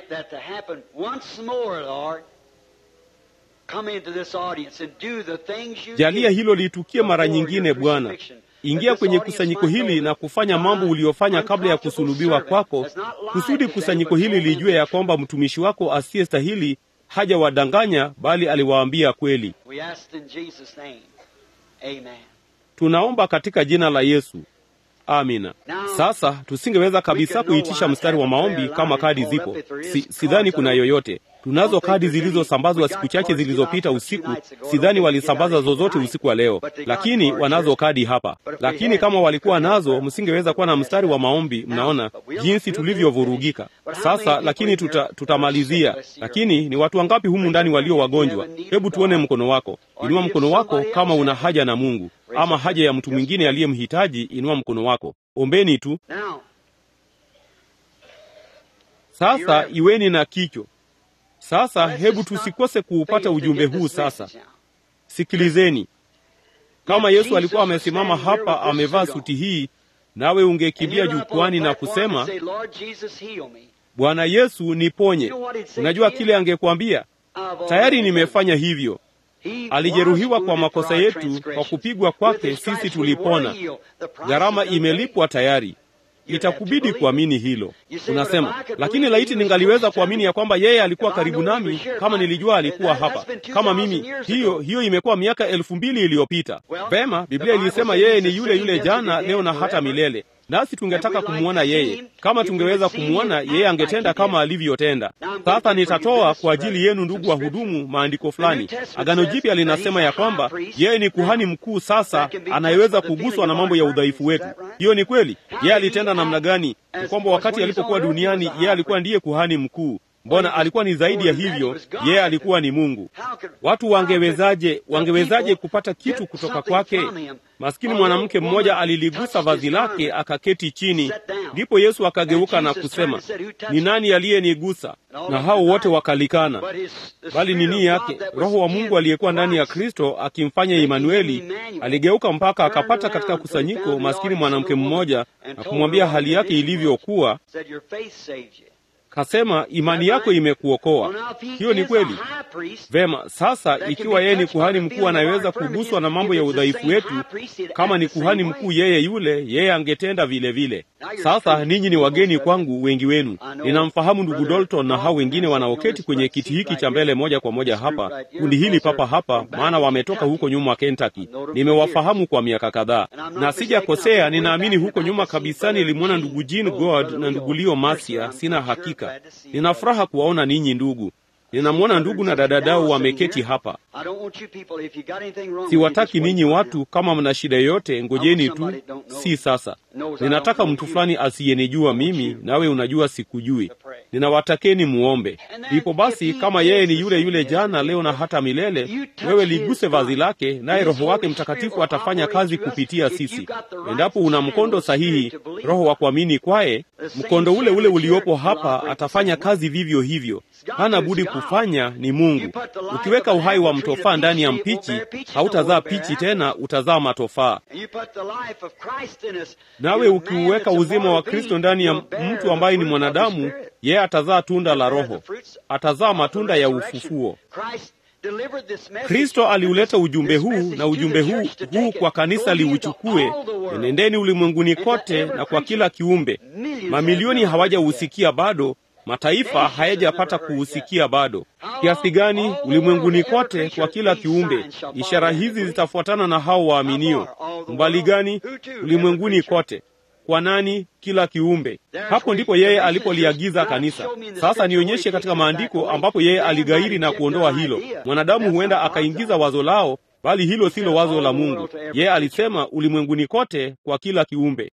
Jalia hilo litukie mara nyingine Bwana. Ingia kwenye kusanyiko hili na kufanya mambo uliyofanya kabla ya kusulubiwa kwako, kusudi kusanyiko hili lijue ya kwamba mtumishi wako asiyestahili haja wadanganya, bali aliwaambia kweli. Tunaomba katika jina la Yesu. Amina. Sasa tusingeweza kabisa kuitisha mstari wa maombi kama kadi zipo. Si, sidhani kuna yoyote. Tunazo kadi zilizosambazwa siku chache zilizopita usiku. Sidhani walisambaza zozote usiku wa leo, lakini wanazo kadi hapa. Lakini kama walikuwa nazo, msingeweza kuwa na mstari wa maombi. Mnaona jinsi tulivyovurugika sasa. Lakini tuta, tutamalizia. Lakini ni watu wangapi humu ndani walio wagonjwa? Hebu tuone mkono wako. Inua mkono wako kama una haja na Mungu ama haja ya mtu mwingine aliyemhitaji. Inua mkono wako. Ombeni tu. Sasa iweni na kicho. Sasa hebu tusikose kuupata ujumbe huu sasa. Sikilizeni. Kama Yesu alikuwa amesimama hapa amevaa suti hii, nawe ungekimbia jukwani na kusema, Bwana Yesu niponye. Unajua kile angekuambia? Tayari nimefanya hivyo. Alijeruhiwa kwa makosa yetu, kwa kupigwa kwake sisi tulipona. Gharama imelipwa tayari. Itakubidi kuamini hilo. Unasema, lakini laiti ningaliweza kuamini ya kwamba yeye alikuwa karibu nami, kama nilijua alikuwa hapa kama mimi. Hiyo hiyo imekuwa miaka elfu mbili iliyopita. Vema, Biblia ilisema yeye ni yule yule jana, leo na hata milele. Nasi tungetaka kumuona yeye. Kama tungeweza kumuona yeye, angetenda kama alivyotenda. Sasa nitatoa kwa ajili yenu, ndugu wa hudumu, maandiko fulani. Agano Jipya linasema ya kwamba yeye ni kuhani mkuu sasa, anayeweza kuguswa na mambo ya udhaifu wetu. Hiyo ni kweli. Yeye alitenda namna gani? Ni kwamba wakati alipokuwa duniani, yeye alikuwa ndiye kuhani mkuu. Mbona alikuwa ni zaidi ya hivyo? Yeye alikuwa ni Mungu. Watu wangewezaje wangewezaje kupata kitu kutoka kwake? Maskini mwanamke mmoja aliligusa vazi lake akaketi chini. Ndipo Yesu akageuka na kusema, ni nani aliyenigusa? Na hao wote wakalikana. Bali nini yake? Roho wa Mungu aliyekuwa ndani ya Kristo akimfanya Emanueli aligeuka mpaka akapata katika kusanyiko maskini mwanamke mmoja na kumwambia hali yake ilivyokuwa. Kasema, imani yako imekuokoa. Hiyo ni kweli. Vema, sasa ikiwa yeye ni kuhani mkuu anayeweza kuguswa na mambo ya udhaifu wetu, kama ni kuhani mkuu yeye yule, yeye angetenda vile vile. Sasa ninyi ni wageni kwangu, wengi wenu. Ninamfahamu ndugu Dalton na hao wengine wanaoketi kwenye kiti hiki cha mbele moja kwa moja hapa, kundi hili papa hapa, maana wametoka huko nyuma Kentucky. Nimewafahamu kwa miaka kadhaa. Na sijakosea, ninaamini huko nyuma kabisa nilimwona ndugu Jean God na ndugu Leo Masia, sina hakika. Nina furaha kuwaona ninyi ndugu. Ninamwona ndugu na dadadao wameketi hapa. Siwataki ninyi watu, kama mna shida yote, ngojeni tu, si sasa. Ninataka mtu fulani asiyenijua mimi, nawe unajua sikujui. Ninawatakeni muombe. Ndipo basi, kama yeye ni yule yule jana, leo na hata milele, wewe liguse vazi lake, naye Roho wake Mtakatifu atafanya kazi kupitia sisi. Endapo una mkondo sahihi, Roho wa kuamini kwaye, mkondo ule ule uliopo hapa atafanya kazi vivyo hivyo. Hana budi kufanya, ni Mungu. Ukiweka uhai wa mtofaa ndani ya mpichi, hautazaa pichi tena, utazaa matofaa. Nawe ukiuweka uzima wa Kristo ndani ya mtu ambaye ni mwanadamu, yeye atazaa tunda la Roho, atazaa matunda ya ufufuo. Kristo aliuleta ujumbe huu, na ujumbe huu huu kwa kanisa liuchukue. Enendeni ulimwenguni kote na kwa kila kiumbe. Mamilioni hawajausikia bado, mataifa hayajapata kuusikia bado. Kiasi gani? Ulimwenguni kote kwa kila kiumbe. Ishara hizi zitafuatana na hao waaminio. Mbali gani? Ulimwenguni kote. Kwa nani? Kila kiumbe. Hapo ndipo yeye alipoliagiza kanisa. Sasa nionyeshe katika maandiko ambapo yeye aligairi na kuondoa hilo. Mwanadamu huenda akaingiza wazo lao, bali hilo silo wazo la Mungu. Yeye alisema ulimwenguni kote kwa kila kiumbe.